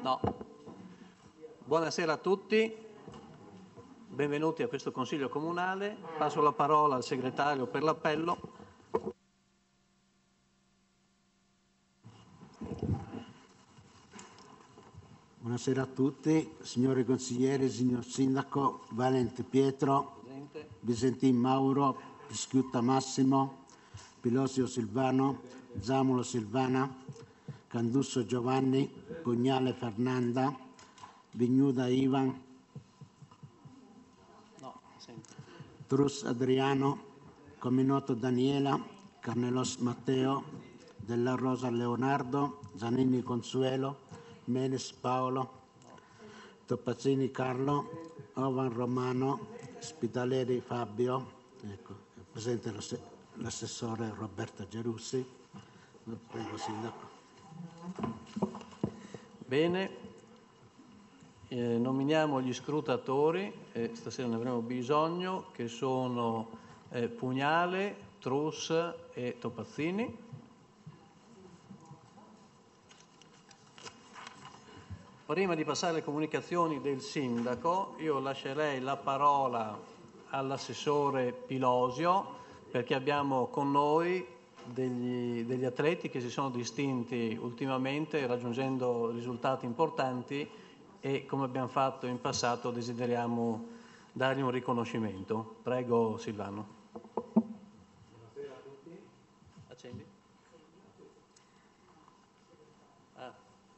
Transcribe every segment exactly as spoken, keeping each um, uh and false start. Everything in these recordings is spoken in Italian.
No. Buonasera a tutti, benvenuti a questo Consiglio Comunale. Passo la parola al segretario per l'appello. Buonasera a tutti, signori consiglieri, signor Sindaco, Valente Pietro, Presente. Visentin Mauro, Pischiutta Massimo, Pilosio Silvano, Zamulo Silvana, Candusso Giovanni, Pugnale Fernanda, Vignuda Ivan, No, senti. Trus Adriano, Cominotto Daniela, Carnelos Matteo, Della Rosa Leonardo, Zanini Consuelo, Menes Paolo, Topazzini Carlo, Ovan Romano, Spitaleri Fabio, ecco, è presente l'assessore Roberta Gerussi. Prego, Sindaco. Bene, eh, nominiamo gli scrutatori, eh, stasera ne avremo bisogno, che sono eh, Pugnale, Trus e Topazzini. Prima di passare alle comunicazioni del Sindaco, io lascerei la parola all'assessore Pilosio, perché abbiamo con noi degli, degli atleti che si sono distinti ultimamente raggiungendo risultati importanti e, come abbiamo fatto in passato, desideriamo dargli un riconoscimento. Prego Silvano. Buonasera a tutti. Accendi. Ah.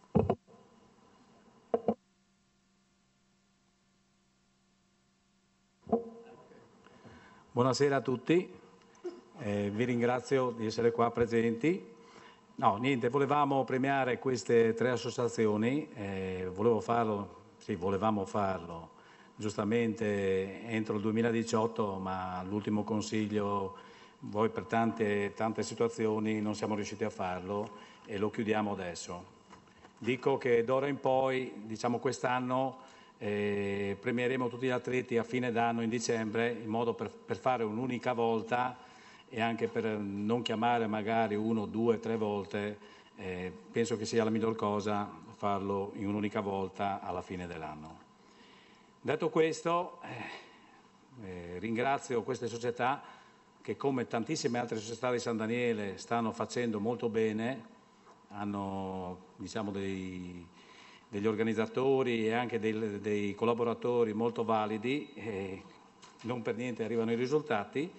Buonasera a tutti, eh, vi ringrazio di essere qua presenti. No, niente, volevamo premiare queste tre associazioni, eh, volevo farlo, sì, volevamo farlo giustamente entro il duemiladiciotto, ma all'ultimo consiglio, voi per tante, tante situazioni non siamo riusciti a farlo e lo chiudiamo adesso. Dico che d'ora in poi, diciamo quest'anno, Eh, premieremo tutti gli atleti a fine d'anno in dicembre in modo per, per fare un'unica volta e anche per non chiamare magari uno, due, tre volte, eh, penso che sia la miglior cosa farlo in un'unica volta alla fine dell'anno. Detto questo, eh, eh, ringrazio queste società che, come tantissime altre società di San Daniele, stanno facendo molto bene, hanno diciamo dei degli organizzatori e anche dei, dei collaboratori molto validi, e non per niente arrivano i risultati.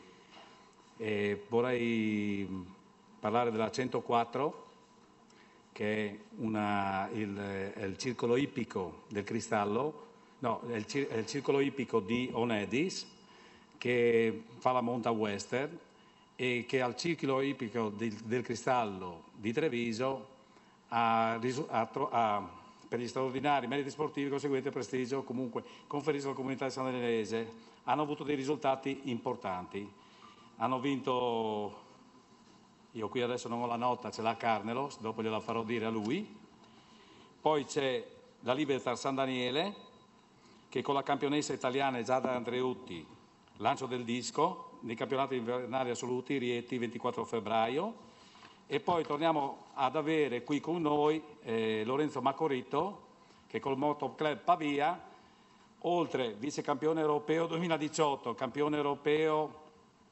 E vorrei parlare della centoquattro, che è, una, il, è il circolo ippico del Cristallo, no, è il, è il circolo ippico di Onedis, che fa la monta western e che al circolo ippico del, del Cristallo di Treviso ha, ha, ha per gli straordinari meriti sportivi conseguente prestigio comunque conferito alla comunità di San Danielese, hanno avuto dei risultati importanti. Hanno vinto, io qui adesso non ho la nota, ce l'ha Carnelos, dopo gliela farò dire a lui. Poi c'è la Libertar San Daniele, che con la campionessa italiana Giada Andreutti, lancio del disco, nei campionati invernali assoluti Rieti ventiquattro febbraio. E poi torniamo ad avere qui con noi eh, Lorenzo Macorito, che col Moto Club Pavia, oltre vice campione europeo duemiladiciotto, campione europeo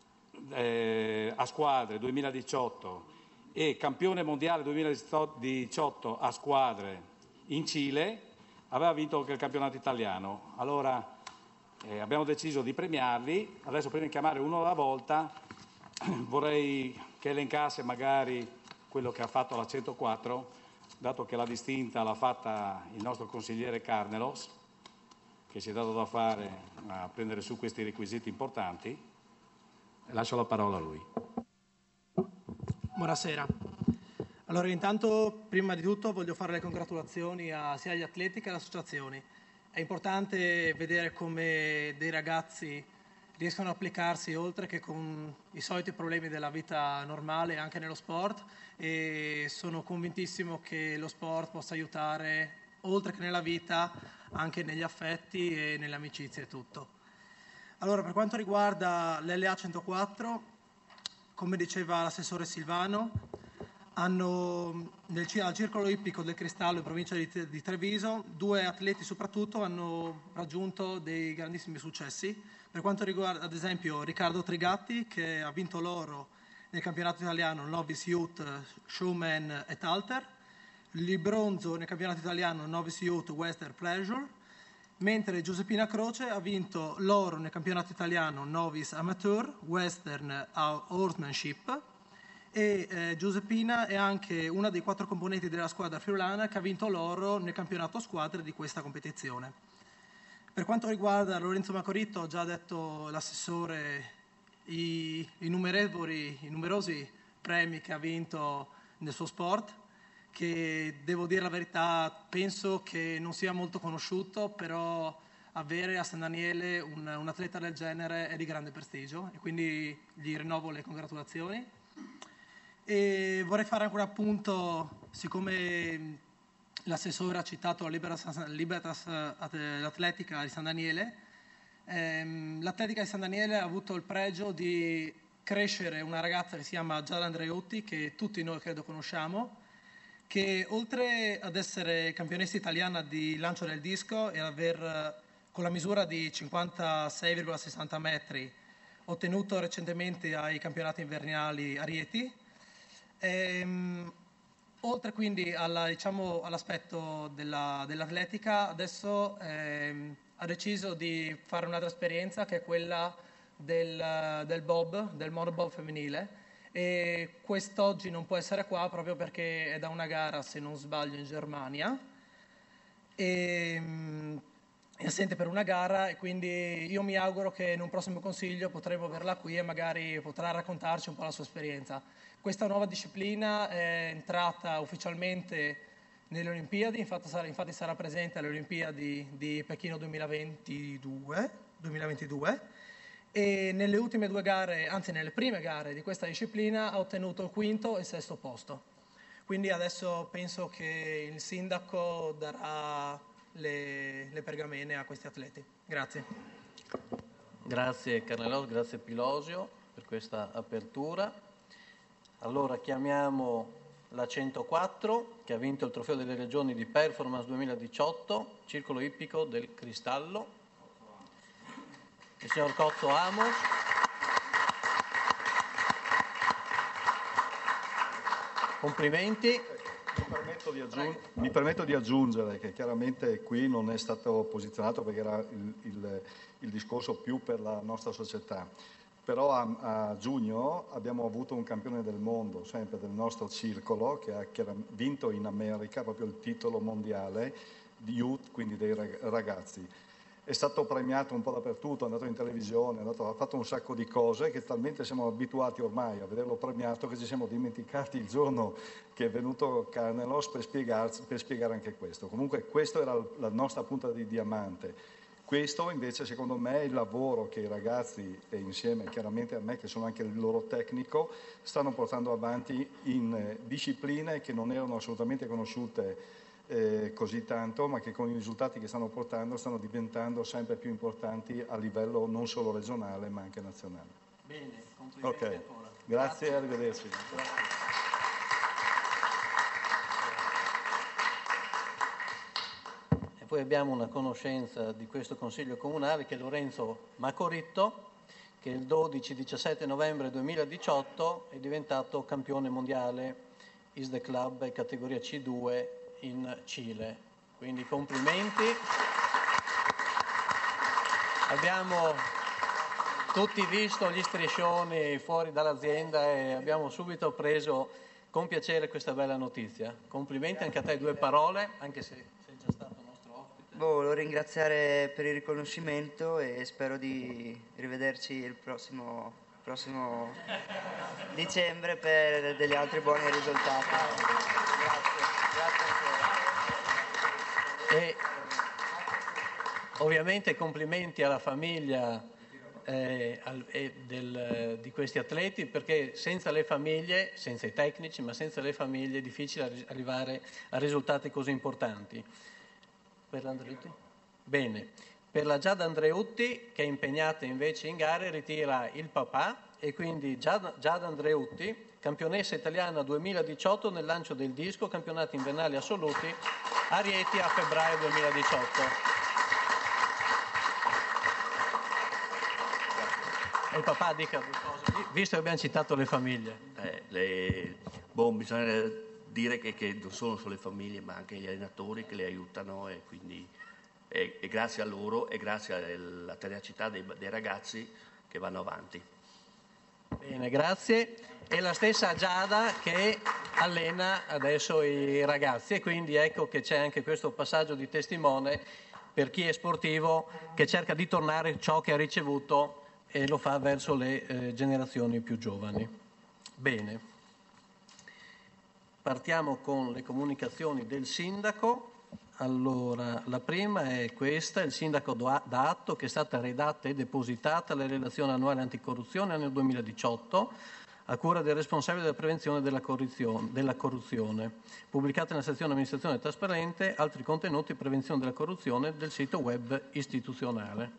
eh, a squadre duemiladiciotto e campione mondiale duemiladiciotto a squadre in Cile, aveva vinto anche il campionato italiano. Allora eh, abbiamo deciso di premiarli. Adesso, prima di chiamare uno alla volta, vorrei che elencasse magari quello che ha fatto la centoquattro, dato che la distinta l'ha fatta il nostro consigliere Carnelos, che si è dato da fare a prendere su questi requisiti importanti. Lascio la parola a lui. Buonasera. Allora, intanto, prima di tutto voglio fare le congratulazioni a sia agli atleti che alle associazioni. È importante vedere come dei ragazzi riescono ad applicarsi oltre che con i soliti problemi della vita normale anche nello sport, e sono convintissimo che lo sport possa aiutare oltre che nella vita anche negli affetti e nelle amicizie e tutto. Allora, per quanto riguarda l'L A centoquattro, come diceva l'assessore Silvano, hanno, nel, al Circolo Ippico del Cristallo in provincia di, di Treviso, due atleti soprattutto hanno raggiunto dei grandissimi successi. Per quanto riguarda ad esempio Riccardo Trigatti, che ha vinto l'oro nel campionato italiano Novice Youth Showman et Halter, il bronzo nel campionato italiano Novice Youth Western Pleasure, mentre Giuseppina Croce ha vinto l'oro nel campionato italiano Novice Amateur Western Horsemanship, e eh, Giuseppina è anche una dei quattro componenti della squadra friulana che ha vinto l'oro nel campionato squadre di questa competizione. Per quanto riguarda Lorenzo Macoritto, ha già detto l'assessore i, i, i numerosi premi che ha vinto nel suo sport, che devo dire la verità, penso che non sia molto conosciuto, però avere a San Daniele un, un atleta del genere è di grande prestigio e quindi gli rinnovo le congratulazioni. E vorrei fare anche un appunto, siccome l'assessore ha citato la Libertas, Libertas l'Atletica di San Daniele, ehm, l'Atletica di San Daniele ha avuto il pregio di crescere una ragazza che si chiama Giada Andreotti, che tutti noi credo conosciamo, che oltre ad essere campionessa italiana di lancio del disco e aver con la misura di cinquantasei virgola sessanta metri ottenuto recentemente ai campionati invernali a Rieti, ehm, oltre quindi alla, diciamo, all'aspetto della, dell'atletica, adesso ehm, ha deciso di fare un'altra esperienza che è quella del, del bob, del monobob femminile, e quest'oggi non può essere qua proprio perché è da una gara, se non sbaglio, in Germania, e è assente per una gara, e quindi io mi auguro che in un prossimo consiglio potremo averla qui e magari potrà raccontarci un po' la sua esperienza. Questa nuova disciplina è entrata ufficialmente nelle Olimpiadi, infatti sarà, infatti sarà presente alle Olimpiadi di Pechino duemilaventidue, duemilaventidue, e nelle ultime due gare, anzi nelle prime gare di questa disciplina, ha ottenuto il quinto e il sesto posto. Quindi adesso penso che il sindaco darà le, le pergamene a questi atleti. Grazie. Grazie Carnelos, grazie Pilosio per questa apertura. Allora chiamiamo la centoquattro che ha vinto il trofeo delle regioni di Performance duemiladiciotto, Circolo Ippico del Cristallo. Il signor Cotto Amos. Complimenti. Mi permetto, di aggiung- mi permetto di aggiungere che chiaramente qui non è stato posizionato perché era il, il, il discorso più per la nostra società, però a, a giugno abbiamo avuto un campione del mondo, sempre del nostro circolo, che ha, che ha vinto in America proprio il titolo mondiale di youth, quindi dei ragazzi. È stato premiato un po' dappertutto, è andato in televisione, è andato, ha fatto un sacco di cose che talmente siamo abituati ormai a vederlo premiato che ci siamo dimenticati il giorno che è venuto Carnelos per, per spiegare anche questo. Comunque questa era la nostra punta di diamante. Questo invece secondo me è il lavoro che i ragazzi, e insieme chiaramente a me che sono anche il loro tecnico, stanno portando avanti in eh, discipline che non erano assolutamente conosciute Eh, così tanto, ma che con i risultati che stanno portando stanno diventando sempre più importanti a livello non solo regionale ma anche nazionale. Bene, complimenti okay. ancora. Grazie, Grazie. Arrivederci. Grazie. E poi abbiamo una conoscenza di questo Consiglio Comunale che è Lorenzo Macoritto, che il dodici diciassette novembre duemiladiciotto è diventato campione mondiale I S D E Club categoria C due in Cile, quindi complimenti. Abbiamo tutti visto gli striscioni fuori dall'azienda e abbiamo subito preso con piacere questa bella notizia. Complimenti anche a te, due parole, anche se sei già stato nostro ospite. Volevo ringraziare per il riconoscimento e spero di rivederci il prossimo, prossimo dicembre per degli altri buoni risultati. Grazie. Grazie. E ovviamente complimenti alla famiglia eh, al, eh, del, di questi atleti, perché senza le famiglie, senza i tecnici, ma senza le famiglie è difficile arrivare a risultati così importanti. Per l'Andreutti? Bene. Per la Giada Andreutti, che è impegnata invece in gare, ritira il papà e quindi Giada, Giada Andreutti, campionessa italiana duemiladiciotto nel lancio del disco, campionati invernali assoluti a Rieti a febbraio duemiladiciotto. E il papà dica due cose, visto che abbiamo citato le famiglie. Eh, le, boh, bisogna dire che, che non sono solo le famiglie ma anche gli allenatori che le aiutano e quindi e, e grazie a loro e grazie alla tenacità dei, dei ragazzi che vanno avanti. Bene, grazie. E la stessa Giada che allena adesso i ragazzi e quindi ecco che c'è anche questo passaggio di testimone per chi è sportivo che cerca di tornare ciò che ha ricevuto e lo fa verso le eh, generazioni più giovani. Bene, partiamo con le comunicazioni del sindaco. Allora, la prima è questa: il sindaco dà atto che è stata redatta e depositata la relazione annuale anticorruzione nel duemiladiciotto a cura del responsabile della prevenzione della corruzione, della corruzione, pubblicata nella sezione amministrazione trasparente, altri contenuti prevenzione della corruzione del sito web istituzionale.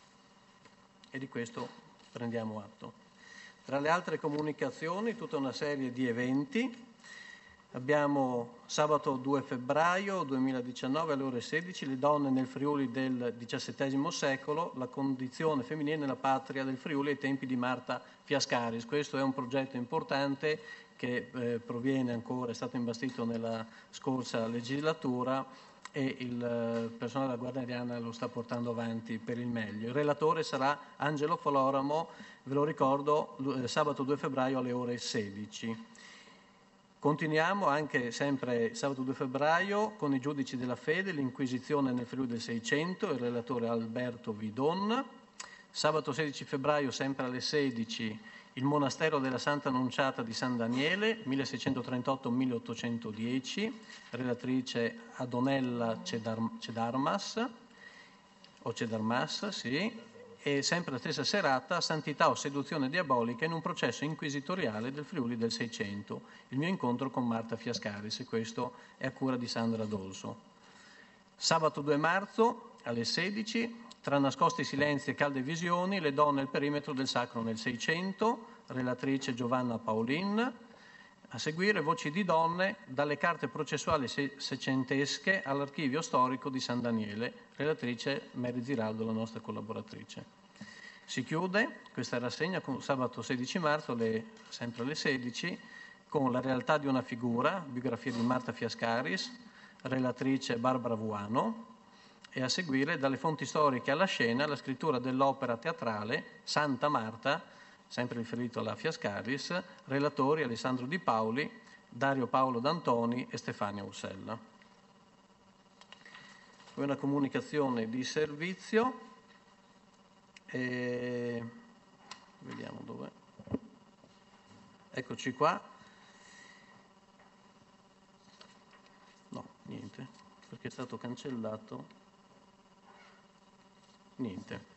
E di questo prendiamo atto. Tra le altre comunicazioni, tutta una serie di eventi. Abbiamo sabato due febbraio duemiladiciannove alle ore sedici, le donne nel Friuli del diciassettesimo secolo, la condizione femminile nella patria del Friuli ai tempi di Marta Fiascaris. Questo è un progetto importante che eh, proviene ancora, è stato imbastito nella scorsa legislatura e il eh, personale della Guardia Ariana lo sta portando avanti per il meglio. Il relatore sarà Angelo Floramo, ve lo ricordo, eh, sabato due febbraio alle ore sedici. Continuiamo anche sempre sabato due febbraio con i giudici della fede, l'Inquisizione nel Friuli del Seicento, il relatore Alberto Vidon. Sabato sedici febbraio sempre alle sedici il Monastero della Santa Annunciata di San Daniele, milleseicentotrentotto milleottocentodieci, relatrice Adonella Cedar- Cedarmas, o Cedarmas, sì. E sempre la stessa serata, santità o seduzione diabolica in un processo inquisitoriale del Friuli del Seicento, il mio incontro con Marta Fiascaris, e questo è a cura di Sandra Dolso. Sabato due marzo alle sedici, tra nascosti silenzi e calde visioni, le donne al perimetro del Sacro nel Seicento, relatrice Giovanna Paolin. A seguire voci di donne dalle carte processuali seicentesche all'archivio storico di San Daniele, relatrice Mary Ziraldo, la nostra collaboratrice. Si chiude questa rassegna con sabato sedici marzo, alle, sempre alle sedici, con La realtà di una figura, biografia di Marta Fiascaris, relatrice Barbara Vuano, e a seguire dalle fonti storiche alla scena la scrittura dell'opera teatrale Santa Marta, sempre riferito alla Fiascaris, relatori Alessandro Di Paoli, Dario Paolo D'Antoni e Stefania Ursella. Poi una comunicazione di servizio, e vediamo dov'è. Eccoci qua. No, niente, perché è stato cancellato. Niente.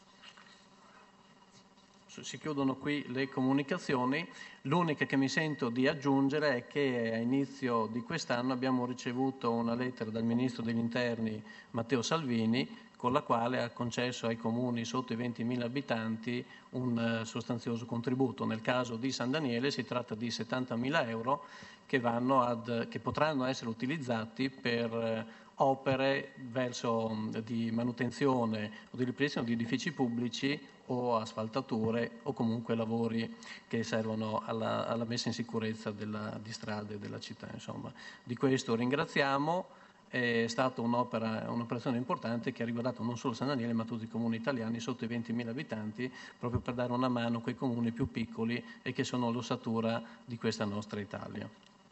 Si chiudono qui le comunicazioni. L'unica che mi sento di aggiungere è che a inizio di quest'anno abbiamo ricevuto una lettera dal Ministro degli Interni Matteo Salvini con la quale ha concesso ai comuni sotto i ventimila abitanti un sostanzioso contributo. Nel caso di San Daniele si tratta di settantamila euro che, vanno ad, che potranno essere utilizzati per opere verso di manutenzione o di ripristino di edifici pubblici o asfaltature o comunque lavori che servono alla, alla messa in sicurezza della, di strade della città. Insomma, di questo ringraziamo. È stata un'opera, un'operazione importante che ha riguardato non solo San Daniele ma tutti i comuni italiani sotto i ventimila abitanti, proprio per dare una mano a quei comuni più piccoli e che sono l'ossatura di questa nostra Italia.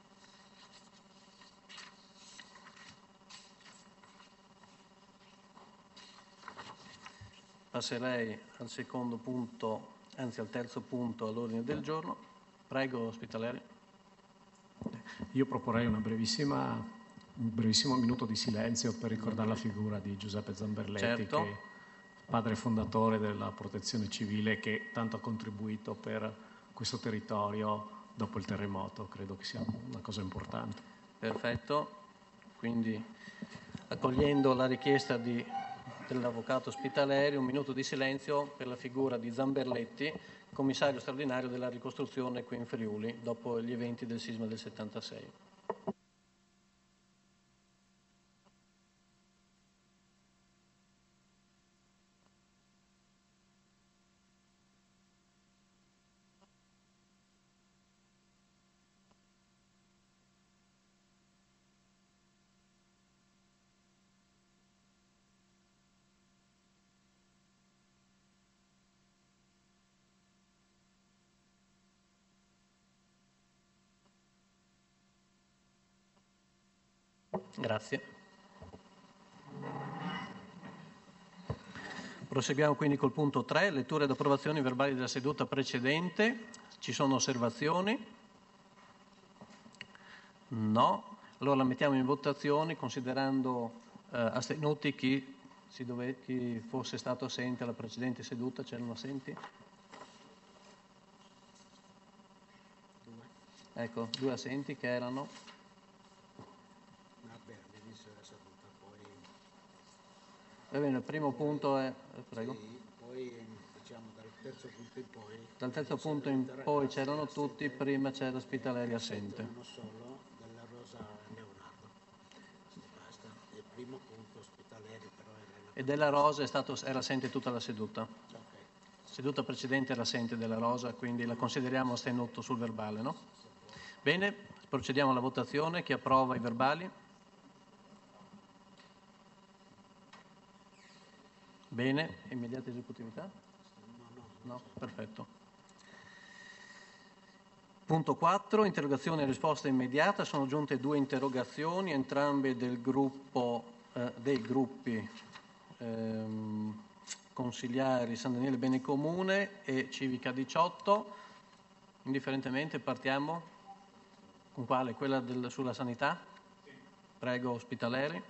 Passerei al secondo punto, anzi al terzo punto all'ordine del giorno. Prego, Ospitaleri. Io proporrei una brevissima un brevissimo minuto di silenzio per ricordare la figura di Giuseppe Zamberletti, certo. che è padre fondatore della Protezione Civile, che tanto ha contribuito per questo territorio dopo il terremoto. Credo che sia una cosa importante. Perfetto, quindi accogliendo la richiesta di dell'avvocato Spitaleri, un minuto di silenzio per la figura di Zamberletti, commissario straordinario della ricostruzione qui in Friuli, dopo gli eventi del sisma del settantasei. Grazie. Proseguiamo quindi col punto tre, lettura ed approvazioni verbali della seduta precedente. Ci sono osservazioni? No. Allora la mettiamo in votazione considerando eh, astenuti chi, si dove, chi fosse stato assente alla precedente seduta. C'erano assenti? Ecco, due assenti che erano... Va bene, il primo punto è... Prego. Sì, poi diciamo dal terzo punto in poi... Dal terzo punto in poi c'erano tutti, prima c'era Spitaleri assente. Uno solo, della Rosa Leonardo. Basta, il primo punto Spitaleri però era... E della Rosa è stato, era assente tutta la seduta. Okay. Seduta precedente era assente della Rosa, quindi la consideriamo astenuto sul verbale, no? Bene, procediamo alla votazione. Chi approva i verbali? Bene, immediata esecutività? No, perfetto. Punto quattro, interrogazione e risposta immediata. Sono giunte due interrogazioni, entrambe del gruppo, eh, dei gruppi ehm, consiliari San Daniele Bene Comune e Civica diciotto. Indifferentemente partiamo con quale? Quella del, sulla sanità? Prego, Spitaleri.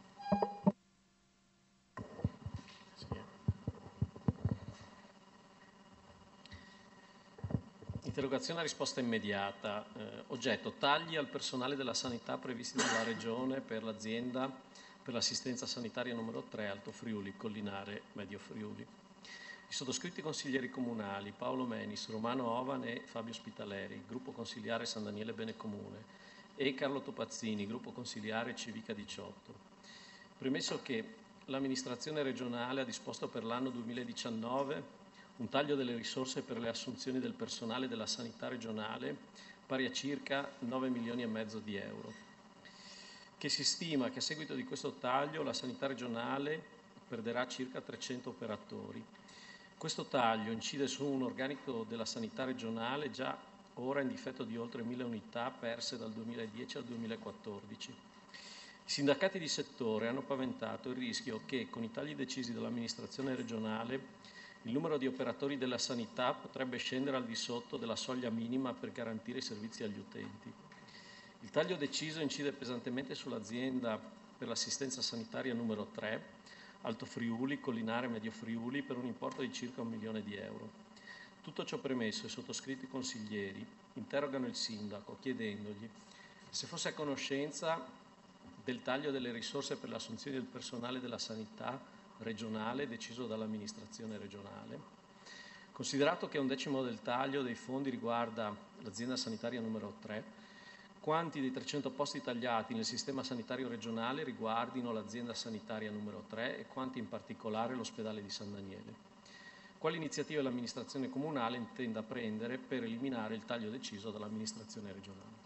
Interrogazione a risposta immediata. Eh, oggetto: tagli al personale della sanità previsti dalla Regione per l'azienda per l'assistenza sanitaria numero tre Alto Friuli, Collinare, Medio Friuli. I sottoscritti consiglieri comunali Paolo Menis, Romano Ovan e Fabio Spitaleri, gruppo consiliare San Daniele Bene Comune, e Carlo Topazzini, gruppo consiliare Civica diciotto. Premesso che l'amministrazione regionale ha disposto per l'anno duemiladiciannove un taglio delle risorse per le assunzioni del personale della sanità regionale pari a circa nove milioni e mezzo di euro, che si stima che a seguito di questo taglio la sanità regionale perderà circa trecento operatori. Questo taglio incide su un organico della sanità regionale già ora in difetto di oltre mille unità perse dal duemiladieci al duemilaquattordici. I sindacati di settore hanno paventato il rischio che, con i tagli decisi dall'amministrazione regionale, il numero di operatori della sanità potrebbe scendere al di sotto della soglia minima per garantire i servizi agli utenti. Il taglio deciso incide pesantemente sull'azienda per l'assistenza sanitaria numero tre, Alto Friuli, Collinare, Medio Friuli, per un importo di circa un milione di euro. Tutto ciò premesso, i sottoscritti consiglieri interrogano il sindaco chiedendogli se fosse a conoscenza del taglio delle risorse per le assunzioni del personale della sanità regionale deciso dall'amministrazione regionale. Considerato che un decimo del taglio dei fondi riguarda l'azienda sanitaria numero tre, quanti dei trecento posti tagliati nel sistema sanitario regionale riguardino l'azienda sanitaria numero tre e quanti in particolare l'ospedale di San Daniele? Quali iniziative l'amministrazione comunale intenda prendere per eliminare il taglio deciso dall'amministrazione regionale?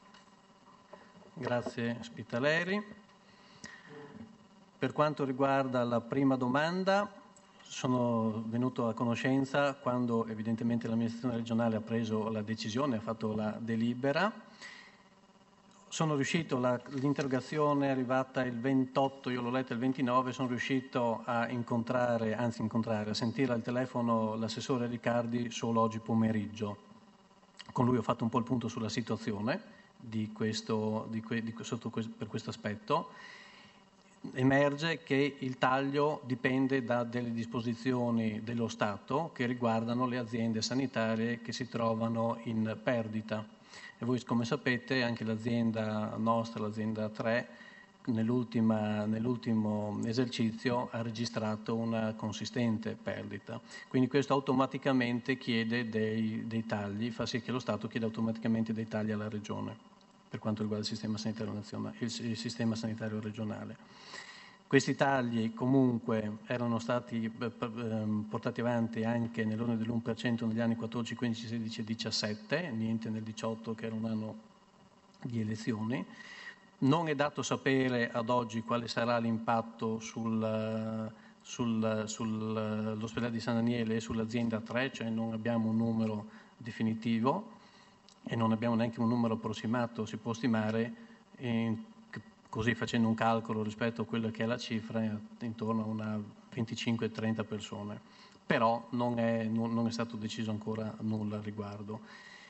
Grazie Spitaleri. Per quanto riguarda la prima domanda, sono venuto a conoscenza quando evidentemente l'amministrazione regionale ha preso la decisione, ha fatto la delibera. Sono riuscito, la, l'interrogazione è arrivata il ventotto, io l'ho letta il ventinove, sono riuscito a incontrare, anzi incontrare, a sentire al telefono l'assessore Riccardi solo oggi pomeriggio. Con lui ho fatto un po' il punto sulla situazione di questo, di que, di, sotto, per questo aspetto. Emerge che il taglio dipende da delle disposizioni dello Stato che riguardano le aziende sanitarie che si trovano in perdita. E voi, come sapete, anche l'azienda nostra, l'azienda tre, nell'ultima, nell'ultimo esercizio ha registrato una consistente perdita. Quindi questo automaticamente chiede dei, dei tagli, fa sì che lo Stato chieda automaticamente dei tagli alla Regione per quanto riguarda il sistema sanitario nazionale, il, il sistema sanitario regionale. Questi tagli comunque erano stati portati avanti anche nell'ordine dell'uno per cento negli anni quattordici, quindici, sedici e diciassette, niente nel diciotto che era un anno di elezioni. Non è dato sapere ad oggi quale sarà l'impatto sul, sul, sull'ospedale di San Daniele e sull'azienda tre, cioè non abbiamo un numero definitivo e non abbiamo neanche un numero approssimato, si può stimare in, così facendo un calcolo rispetto a quella che è la cifra intorno a una venticinque trenta persone, però non è, non, non è stato deciso ancora nulla al riguardo.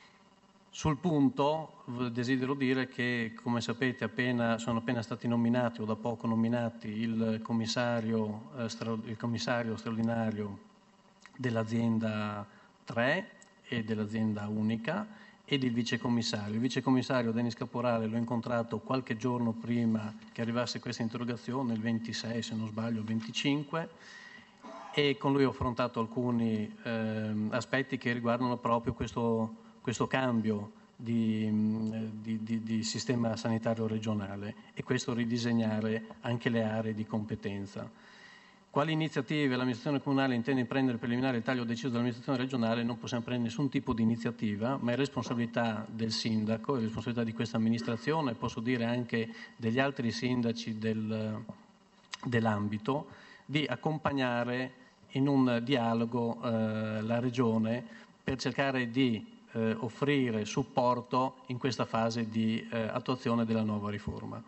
Sul punto desidero dire che, come sapete, appena, sono appena stati nominati o da poco nominati il commissario, eh, stra, il commissario straordinario dell'azienda tre e dell'azienda unica ed il vicecommissario. Il vicecommissario Denis Caporale l'ho incontrato qualche giorno prima che arrivasse questa interrogazione, il ventisei se non sbaglio, il venticinque, e con lui ho affrontato alcuni eh, aspetti che riguardano proprio questo, questo cambio di, di, di, di sistema sanitario regionale e questo ridisegnare anche le aree di competenza. Quali iniziative l'amministrazione comunale intende prendere per eliminare il taglio deciso dall'amministrazione regionale? Non possiamo prendere nessun tipo di iniziativa, ma è responsabilità del sindaco, è responsabilità di questa amministrazione, posso dire anche degli altri sindaci del, dell'ambito, di accompagnare in un dialogo eh, la regione per cercare di eh, offrire supporto in questa fase di eh, attuazione della nuova riforma.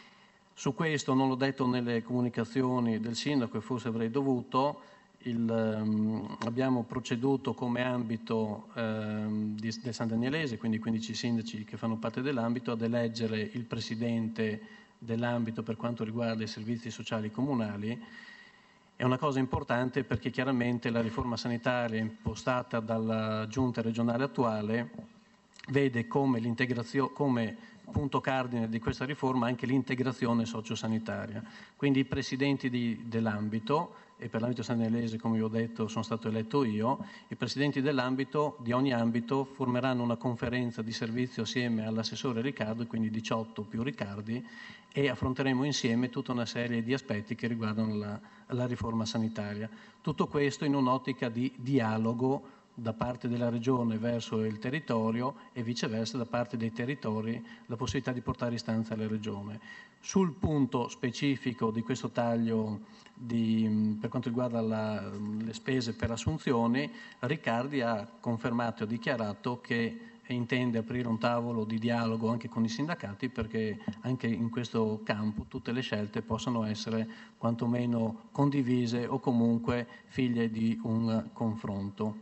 Su questo non l'ho detto nelle comunicazioni del sindaco e forse avrei dovuto, il, um, abbiamo proceduto come ambito um, di, del San Danielese, quindi quindici sindaci che fanno parte dell'ambito, ad eleggere il presidente dell'ambito per quanto riguarda i servizi sociali comunali. È una cosa importante perché chiaramente la riforma sanitaria impostata dalla giunta regionale attuale vede come l'integrazione, come punto cardine di questa riforma anche l'integrazione sociosanitaria. Quindi i presidenti di, dell'ambito, e per l'ambito sandanelese, come vi ho detto, sono stato eletto io, i presidenti dell'ambito, di ogni ambito, formeranno una conferenza di servizio assieme all'assessore Riccardo, quindi diciotto più Riccardi, e affronteremo insieme tutta una serie di aspetti che riguardano la, la riforma sanitaria. Tutto questo in un'ottica di dialogo da parte della Regione verso il territorio e viceversa da parte dei territori la possibilità di portare istanza alla Regione. Sul punto specifico di questo taglio di, per quanto riguarda la, le spese per assunzioni, Riccardi ha confermato e ha dichiarato che intende aprire un tavolo di dialogo anche con i sindacati perché anche in questo campo tutte le scelte possano essere quantomeno condivise o comunque figlie di un confronto.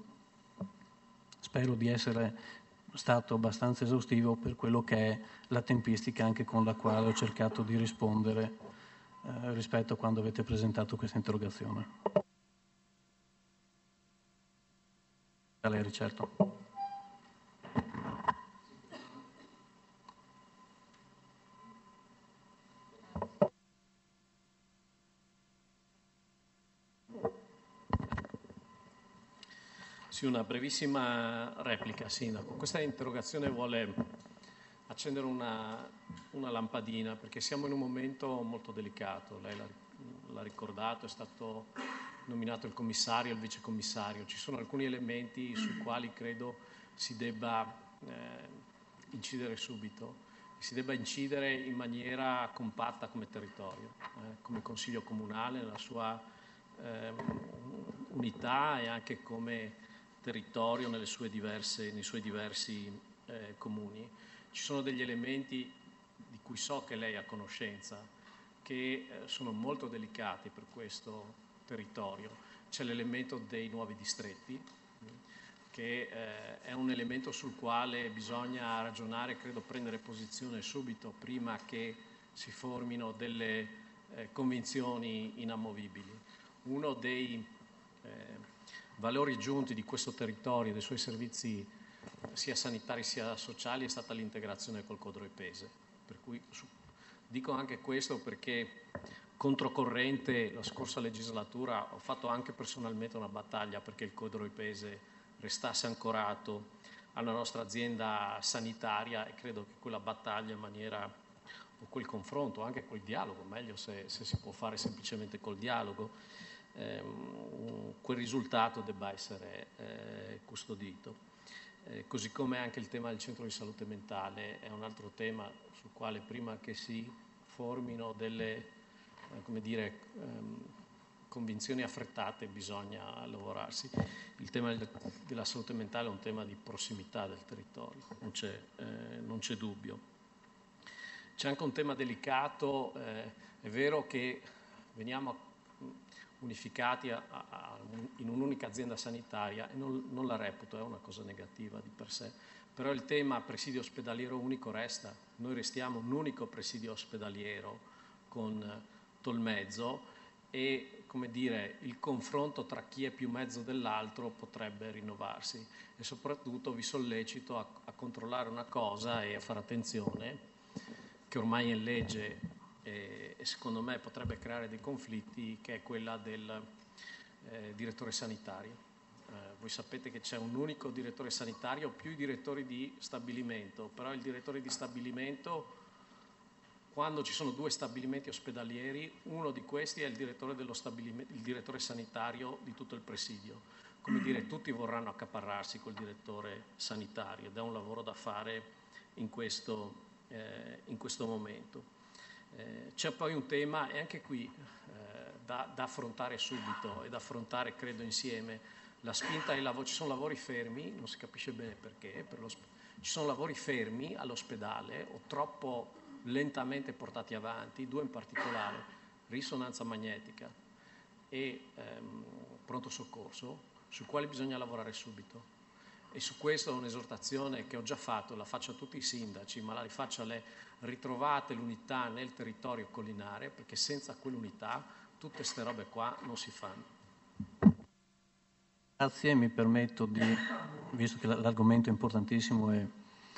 Spero di essere stato abbastanza esaustivo per quello che è la tempistica anche con la quale ho cercato di rispondere eh, rispetto a quando avete presentato questa interrogazione. Valeri, certo. Sì, una brevissima replica, Sindaco. Questa interrogazione vuole accendere una, una lampadina perché siamo in un momento molto delicato. Lei l'ha, l'ha ricordato, è stato nominato il commissario e il vicecommissario. Ci sono alcuni elementi sui quali credo si debba eh, incidere subito. Si debba incidere in maniera compatta come territorio, eh, come Consiglio Comunale, nella sua eh, unità e anche come territorio nelle sue diverse, nei suoi diversi eh, comuni. Ci sono degli elementi di cui so che lei ha conoscenza, che eh, sono molto delicati per questo territorio. C'è l'elemento dei nuovi distretti, che eh, è un elemento sul quale bisogna ragionare, credo prendere posizione subito, prima che si formino delle eh, convinzioni inamovibili. Uno dei eh, valori aggiunti di questo territorio e dei suoi servizi sia sanitari sia sociali è stata l'integrazione col Codro e Pese, per cui su, Dico anche questo perché controcorrente la scorsa legislatura ho fatto anche personalmente una battaglia perché il Codro Ipese restasse ancorato alla nostra azienda sanitaria, e credo che quella battaglia in maniera, o quel confronto, anche col dialogo, meglio se, se si può fare semplicemente col dialogo, ehm, quel risultato debba essere eh, custodito. Eh, così come anche il tema del centro di salute mentale è un altro tema sul quale prima che si formino delle come dire, ehm, convinzioni affrettate bisogna lavorarsi. Il tema del, della salute mentale è un tema di prossimità del territorio, non c'è, eh, non c'è dubbio. C'è anche un tema delicato, eh, è vero che veniamo unificati a, a, in un'unica azienda sanitaria e non, non la reputo, è una cosa negativa di per sé, però il tema presidio ospedaliero unico resta, noi restiamo un unico presidio ospedaliero con Tolmezzo e, come dire, il confronto tra chi è più mezzo dell'altro potrebbe rinnovarsi, e soprattutto vi sollecito a, a controllare una cosa e a fare attenzione, che ormai è in legge e, e secondo me potrebbe creare dei conflitti, che è quella del eh, direttore sanitario. Eh, voi sapete che c'è un unico direttore sanitario più i direttori di stabilimento, però il direttore di stabilimento, quando ci sono due stabilimenti ospedalieri, uno di questi è il direttore, dello stabilimento, il direttore sanitario di tutto il presidio. Come dire, tutti vorranno accaparrarsi col direttore sanitario ed è un lavoro da fare in questo, eh, in questo momento. Eh, c'è poi un tema, e anche qui eh, da, da affrontare subito e da affrontare, credo, insieme, la spinta ai lavori. Ci sono lavori fermi, non si capisce bene perché, per lo, ci sono lavori fermi all'ospedale o troppo lentamente portati avanti, due in particolare, risonanza magnetica e ehm, pronto soccorso, su quali bisogna lavorare subito. E su questo è un'esortazione che ho già fatto, la faccio a tutti i sindaci, ma la rifaccio a lei: ritrovate l'unità nel territorio collinare, perché senza quell'unità tutte ste robe qua non si fanno. Grazie, mi permetto di, visto che l'argomento è importantissimo, e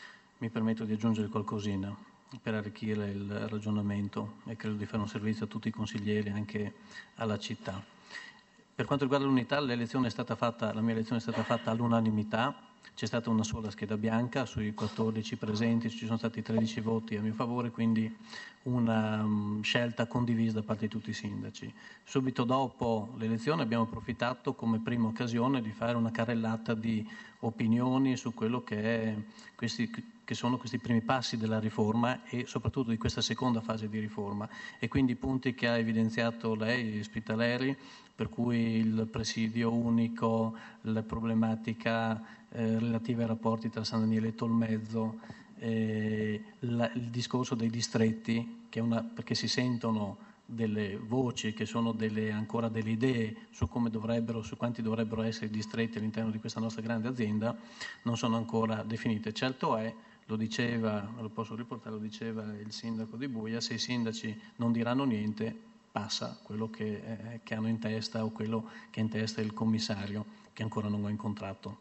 mi permetto di aggiungere qualcosina per arricchire il ragionamento, e credo di fare un servizio a tutti i consiglieri e anche alla città. Per quanto riguarda l'unità, l'elezione è stata fatta, la mia elezione è stata fatta all'unanimità, c'è stata una sola scheda bianca, sui quattordici presenti ci sono stati tredici voti a mio favore, quindi una um, scelta condivisa da parte di tutti i sindaci. Subito dopo l'elezione abbiamo approfittato come prima occasione di fare una carrellata di opinioni su quello che, è questi, che sono questi primi passi della riforma e soprattutto di questa seconda fase di riforma, e quindi i punti che ha evidenziato lei, Spitaleri, per cui il presidio unico, la problematica eh, relativa ai rapporti tra San Daniele e Tolmezzo, eh, la, il discorso dei distretti, che è una, perché si sentono delle voci che sono delle, ancora delle idee su come dovrebbero, su quanti dovrebbero essere i distretti all'interno di questa nostra grande azienda, non sono ancora definite. Certo è, lo diceva, lo posso riportare, lo diceva il sindaco di Buia, se i sindaci non diranno niente, passa quello che, eh, che hanno in testa o quello che ha in testa il commissario, che ancora non ho incontrato.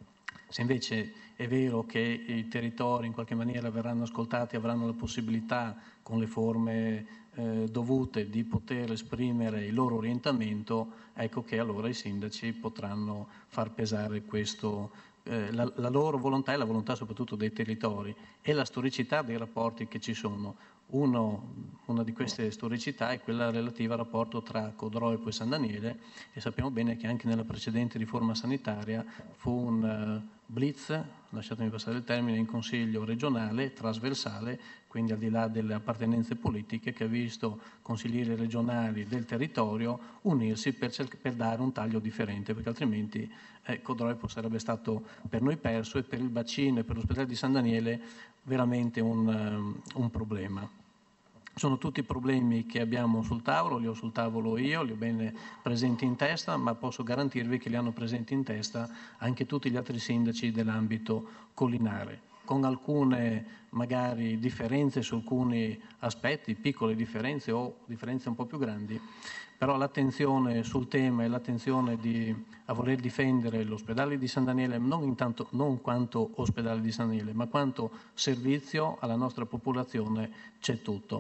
Se invece è vero che i territori in qualche maniera verranno ascoltati, avranno la possibilità, con le forme eh, dovute, di poter esprimere il loro orientamento, ecco che allora i sindaci potranno far pesare questo, eh, la, la loro volontà e la volontà soprattutto dei territori e la storicità dei rapporti che ci sono. Uno, una di queste storicità è quella relativa al rapporto tra Codroipo e San Daniele, e sappiamo bene che anche nella precedente riforma sanitaria fu un uh, blitz, lasciatemi passare il termine, in consiglio regionale, trasversale, quindi al di là delle appartenenze politiche, che ha visto consiglieri regionali del territorio unirsi per, cerc- per dare un taglio differente, perché altrimenti eh, Codroipo sarebbe stato per noi perso e per il bacino e per l'ospedale di San Daniele veramente un, um, un problema. Sono tutti problemi che abbiamo sul tavolo, li ho sul tavolo io, li ho bene presenti in testa, ma posso garantirvi che li hanno presenti in testa anche tutti gli altri sindaci dell'ambito collinare, con alcune magari differenze su alcuni aspetti, piccole differenze o differenze un po' più grandi, però l'attenzione sul tema e l'attenzione di, a voler difendere l'ospedale di San Daniele non, intanto, non quanto ospedale di San Daniele, ma quanto servizio alla nostra popolazione, c'è tutto.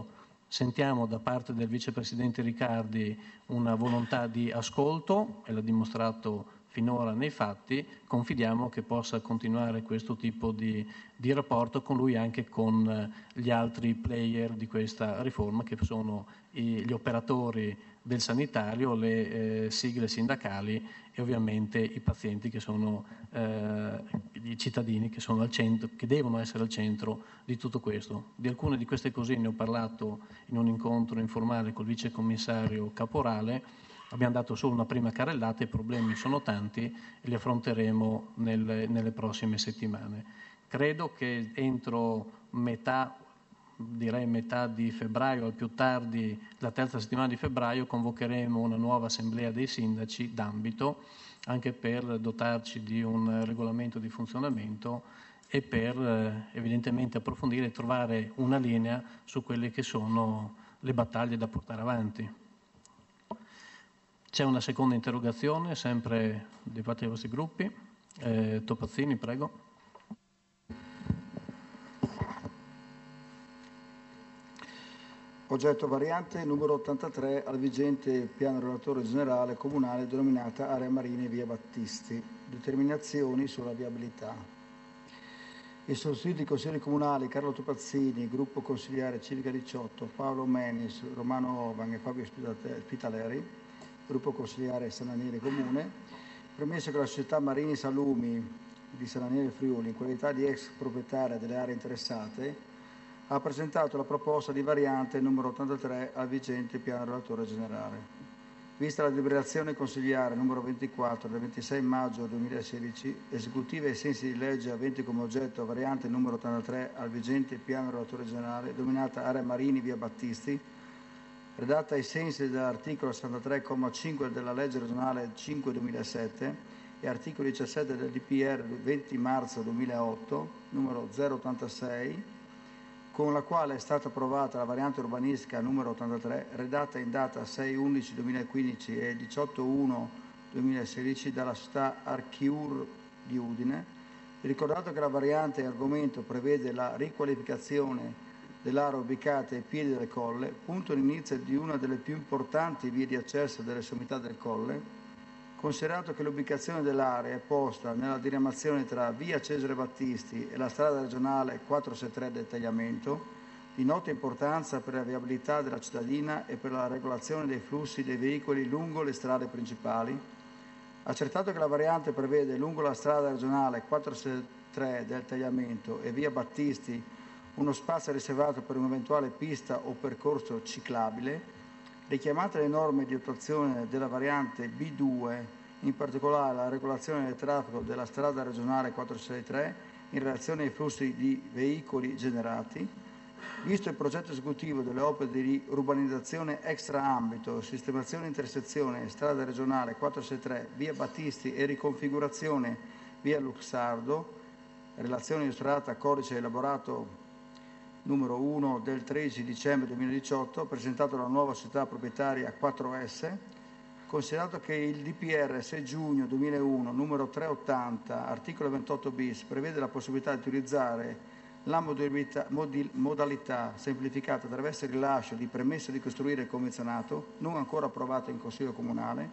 Sentiamo da parte del vicepresidente Riccardi una volontà di ascolto, e l'ha dimostrato finora nei fatti. Confidiamo che possa continuare questo tipo di, di rapporto con lui, anche con gli altri player di questa riforma, che sono i, gli operatori del sanitario, le eh, sigle sindacali e ovviamente i pazienti, che sono eh, i cittadini, che, sono al centro, che devono essere al centro di tutto questo. Di alcune di queste cose ne ho parlato in un incontro informale col vicecommissario Caporale. Abbiamo dato solo una prima carrellata, i problemi sono tanti e li affronteremo nelle, nelle prossime settimane. Credo che entro metà, direi metà di febbraio, al più tardi la terza settimana di febbraio, convocheremo una nuova assemblea dei sindaci d'ambito, anche per dotarci di un regolamento di funzionamento e per eh, evidentemente approfondire e trovare una linea su quelle che sono le battaglie da portare avanti. C'è una seconda interrogazione, sempre di parte dei vostri gruppi. Eh, Topazzini, prego. Oggetto variante numero ottantatré al vigente piano relatore generale comunale denominata Area Marina Via Battisti. Determinazioni sulla viabilità. I sostituti consiglieri comunali Carlo Topazzini, gruppo consigliare Civica diciotto, Paolo Menis, Romano Ovan e Fabio Spitaleri, gruppo consigliare San Daniele Comune, premesso che la società Marini Salumi di San Daniele Friuli, in qualità di ex proprietaria delle aree interessate, ha presentato la proposta di variante numero ottantatré al vigente piano relatore generale. Vista la deliberazione consigliare numero ventiquattro del ventisei maggio duemilasedici, esecutiva ai sensi di legge avente come oggetto variante numero ottantatré al vigente piano relatore generale, denominata Area Marini Via Battisti, redatta ai sensi dell'articolo sessantatré comma cinque della legge regionale cinque duemilasette e articolo diciassette del D P R venti marzo duemilaotto, numero zero ottantasei, con la quale è stata approvata la variante urbanistica numero ottantatré, redatta in data sei undici duemilaquindici e diciotto uno duemilasedici dalla società Archiur di Udine. Ricordato che la variante in argomento prevede la riqualificazione dell'area ubicata ai piedi del colle, punto d'inizio di una delle più importanti vie di accesso delle sommità del colle, considerato che l'ubicazione dell'area è posta nella diramazione tra via Cesare Battisti e la strada regionale quattrocentosettantatré del tagliamento, di nota importanza per la viabilità della cittadina e per la regolazione dei flussi dei veicoli lungo le strade principali, accertato che la variante prevede lungo la strada regionale quattrocentosettantatré del tagliamento e via Battisti uno spazio riservato per un'eventuale pista o percorso ciclabile, richiamate le norme di attuazione della variante B due, in particolare la regolazione del traffico della strada regionale quattrocentosettantatré in relazione ai flussi di veicoli generati, visto il progetto esecutivo delle opere di urbanizzazione extraambito, sistemazione intersezione strada regionale quattrocentosettantatré, via Battisti e riconfigurazione via Luxardo, relazione illustrata codice elaborato numero uno del tredici dicembre duemiladiciotto, presentato dalla nuova società proprietaria quattro S, considerato che il D P R sei giugno duemilauno numero trecentottanta, articolo ventotto bis, prevede la possibilità di utilizzare la modalità, modalità semplificata attraverso il rilascio di permesso di costruire convenzionato, non ancora approvato in Consiglio Comunale,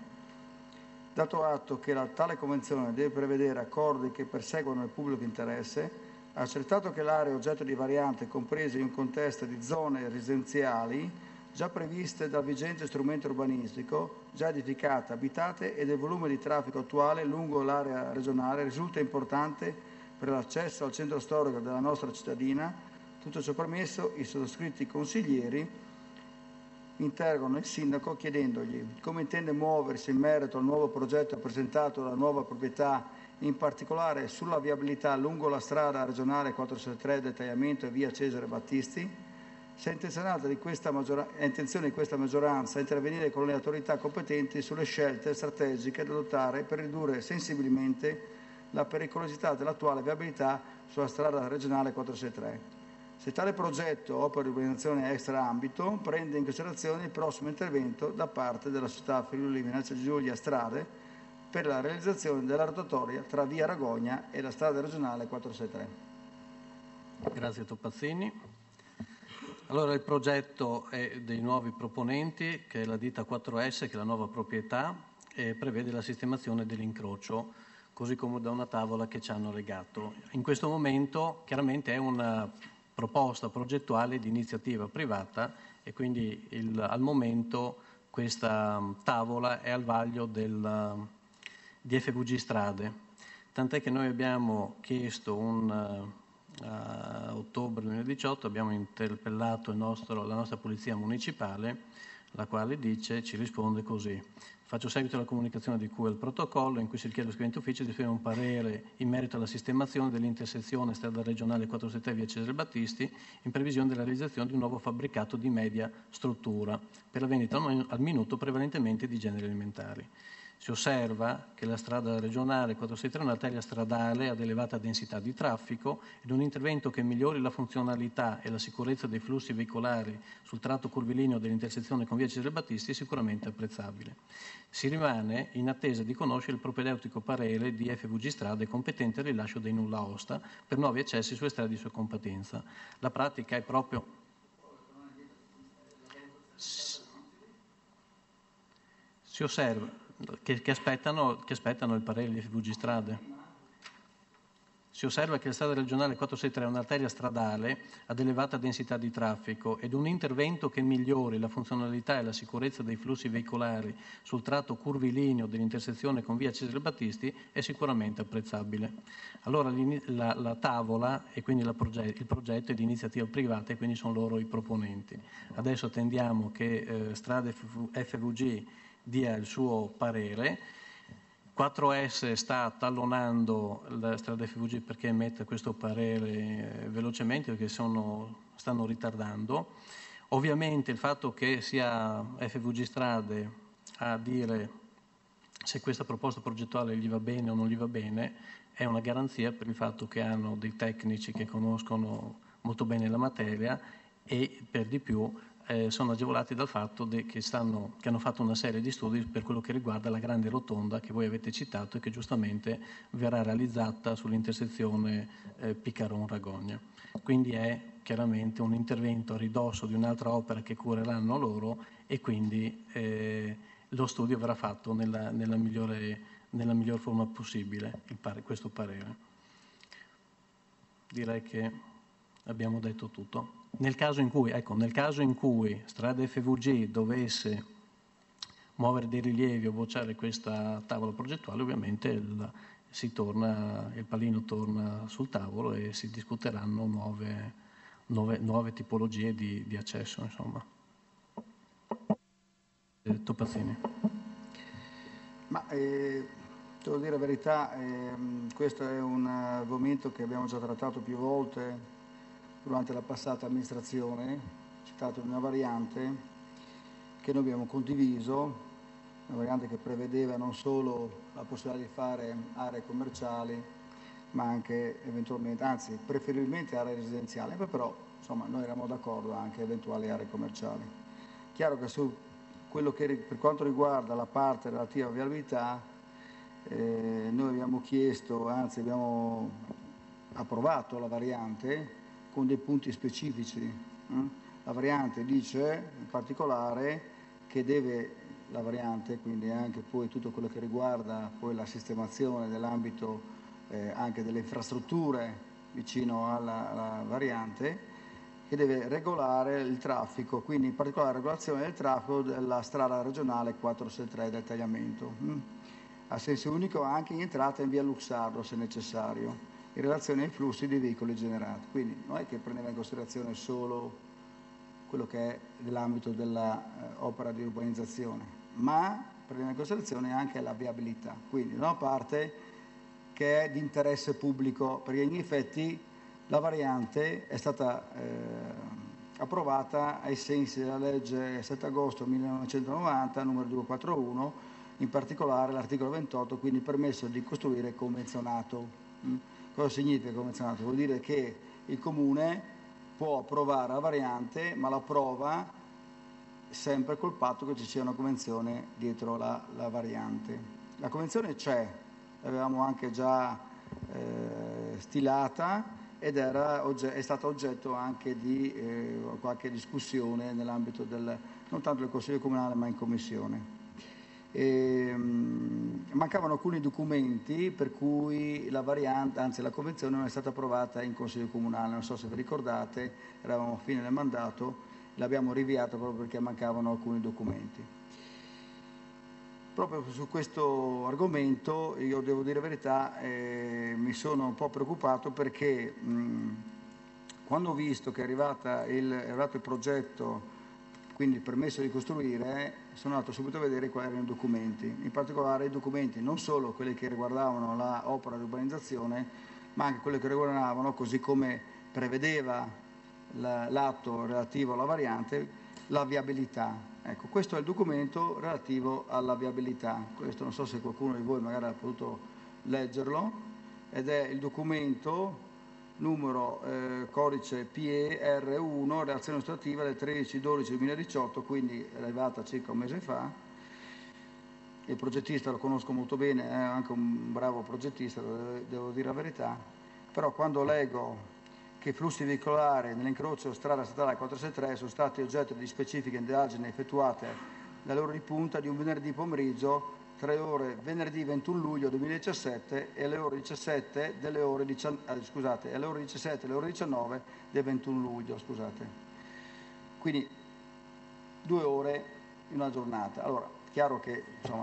dato atto che la tale convenzione deve prevedere accordi che perseguono il pubblico interesse, ha accertato che l'area oggetto di variante è compresa in un contesto di zone residenziali già previste dal vigente strumento urbanistico, già edificate, abitate e del volume di traffico attuale lungo l'area regionale risulta importante per l'accesso al centro storico della nostra cittadina. Tutto ciò premesso, i sottoscritti consiglieri interrogano il sindaco chiedendogli come intende muoversi in merito al nuovo progetto presentato dalla nuova proprietà, in particolare sulla viabilità lungo la strada regionale quattrocentosettantatré del tagliamento e via Cesare Battisti, se è intenzionata di questa maggior- è intenzione di questa maggioranza intervenire con le autorità competenti sulle scelte strategiche da adottare per ridurre sensibilmente la pericolosità dell'attuale viabilità sulla strada regionale quattrocentosettantatré. Se tale progetto, opera di urbanizzazione extraambito, prende in considerazione il prossimo intervento da parte della società Friuli Venezia Giulia Strade per la realizzazione della rotatoria tra via Ragogna e la strada regionale quattrocentosettantatré. Grazie Topazzini. Allora il progetto è dei nuovi proponenti, che è la ditta quattro S, che è la nuova proprietà, e prevede la sistemazione dell'incrocio, così come da una tavola che ci hanno legato. In questo momento chiaramente è una proposta progettuale di iniziativa privata e quindi il, al momento questa tavola è al vaglio del, di F V G Strade, tant'è che noi abbiamo chiesto un... a ottobre duemiladiciotto abbiamo interpellato il nostro, la nostra polizia municipale, la quale dice, ci risponde così: faccio seguito alla comunicazione di cui al protocollo in cui si richiede allo scrivente ufficio di esprimere un parere in merito alla sistemazione dell'intersezione strada regionale quattrocentosettantatré via Cesare Battisti in previsione della realizzazione di un nuovo fabbricato di media struttura per la vendita al minuto prevalentemente di generi alimentari. Si osserva che la strada regionale quattrocentosettantatré è un'arteria stradale ad elevata densità di traffico ed un intervento che migliori la funzionalità e la sicurezza dei flussi veicolari sul tratto curvilineo dell'intersezione con via Cesare Battisti è sicuramente apprezzabile. Si rimane in attesa di conoscere il propedeutico parere di F V G Strade competente al rilascio dei nulla osta per nuovi accessi sulle strade di sua competenza. La pratica è proprio... Si osserva... Che, che, aspettano, che aspettano il parere di F V G Strade. Si osserva che la strada regionale quattrocentosettantatré è un'arteria stradale ad elevata densità di traffico ed un intervento che migliori la funzionalità e la sicurezza dei flussi veicolari sul tratto curvilineo dell'intersezione con via Cesare Battisti è sicuramente apprezzabile. Allora la, la tavola e quindi la proget- il progetto è di iniziativa privata e quindi sono loro i proponenti. Adesso attendiamo che eh, Strade F V G dia il suo parere. quattro S sta tallonando la strada F V G perché emette questo parere velocemente perché sono, stanno ritardando. Ovviamente il fatto che sia F V G Strade a dire se questa proposta progettuale gli va bene o non gli va bene è una garanzia per il fatto che hanno dei tecnici che conoscono molto bene la materia e per di più Eh, sono agevolati dal fatto de, che, stanno, che hanno fatto una serie di studi per quello che riguarda la grande rotonda che voi avete citato e che giustamente verrà realizzata sull'intersezione eh, Picaron-Ragogna. Quindi è chiaramente un intervento a ridosso di un'altra opera che cureranno loro e quindi eh, lo studio verrà fatto nella, nella, migliore, nella miglior forma possibile, il pare, questo parere. Direi che abbiamo detto tutto. Nel caso in cui, ecco, nel caso in cui Strade F V G dovesse muovere dei rilievi o bocciare questa tavola progettuale, ovviamente il, si torna, il pallino torna sul tavolo e si discuteranno nuove, nuove, nuove tipologie di, di accesso, insomma. Eh, Topazzini. Ma eh, devo dire la verità, eh, questo è un argomento che abbiamo già trattato più volte durante la passata amministrazione, citato una variante che noi abbiamo condiviso, una variante che prevedeva non solo la possibilità di fare aree commerciali, ma anche eventualmente, anzi preferibilmente aree residenziali, però insomma noi eravamo d'accordo anche eventuali aree commerciali. Chiaro che su quello che per quanto riguarda la parte relativa a viabilità, eh, noi abbiamo chiesto, anzi abbiamo approvato la variante con dei punti specifici. La variante dice in particolare che deve, la variante, quindi anche poi tutto quello che riguarda poi la sistemazione dell'ambito eh, anche delle infrastrutture vicino alla, alla variante, che deve regolare il traffico, quindi in particolare la regolazione del traffico della strada regionale quattrocentosettantatré del tagliamento, mh? a senso unico anche in entrata in via Luxardo se necessario, in relazione ai flussi dei veicoli generati. Quindi non è che prendeva in considerazione solo quello che è nell'ambito dell'opera di urbanizzazione, ma prendeva in considerazione anche la viabilità. Quindi una parte che è di interesse pubblico, perché in effetti la variante è stata eh, approvata ai sensi della legge sette agosto millenovecentonovanta, numero duecentoquarantuno, in particolare l'articolo ventotto, quindi permesso di costruire convenzionato. Mm? Cosa significa convenzionato? Vuol dire che il Comune può approvare la variante, ma la approva sempre col patto che ci sia una convenzione dietro la, la variante. La convenzione c'è, l'avevamo anche già eh, stilata ed era, è stata oggetto anche di eh, qualche discussione nell'ambito del, non tanto del Consiglio Comunale ma in Commissione. E, mh, mancavano alcuni documenti per cui la variante, anzi la convenzione non è stata approvata in Consiglio Comunale, non so se vi ricordate, eravamo a fine del mandato, l'abbiamo rinviata proprio perché mancavano alcuni documenti. Proprio su questo argomento, io devo dire la verità, eh, mi sono un po' preoccupato perché mh, quando ho visto che è, arrivata il, è arrivato il progetto, quindi il permesso di costruire, sono andato subito a vedere quali erano i documenti, in particolare i documenti non solo quelli che riguardavano l'opera di urbanizzazione, ma anche quelli che riguardavano, così come prevedeva l'atto relativo alla variante, la viabilità. Ecco, questo è il documento relativo alla viabilità. Questo non so se qualcuno di voi magari ha potuto leggerlo, ed è il documento numero eh, codice P E R uno, relazione illustrativa del tredici dodici duemiladiciotto, quindi è arrivata circa un mese fa. Il progettista lo conosco molto bene, è anche un bravo progettista, devo dire la verità, però quando leggo che i flussi veicolari nell'incrocio strada statale quattrocentosessantatré sono stati oggetto di specifiche indagini effettuate dalle ore di punta di un venerdì pomeriggio tra le ore venerdì ventuno luglio duemiladiciassette e le ore diciassette delle ore diciannove, eh, scusate, alle ore diciassette e le ore diciannove del ventuno luglio, scusate. Quindi due ore in una giornata. Allora, chiaro che insomma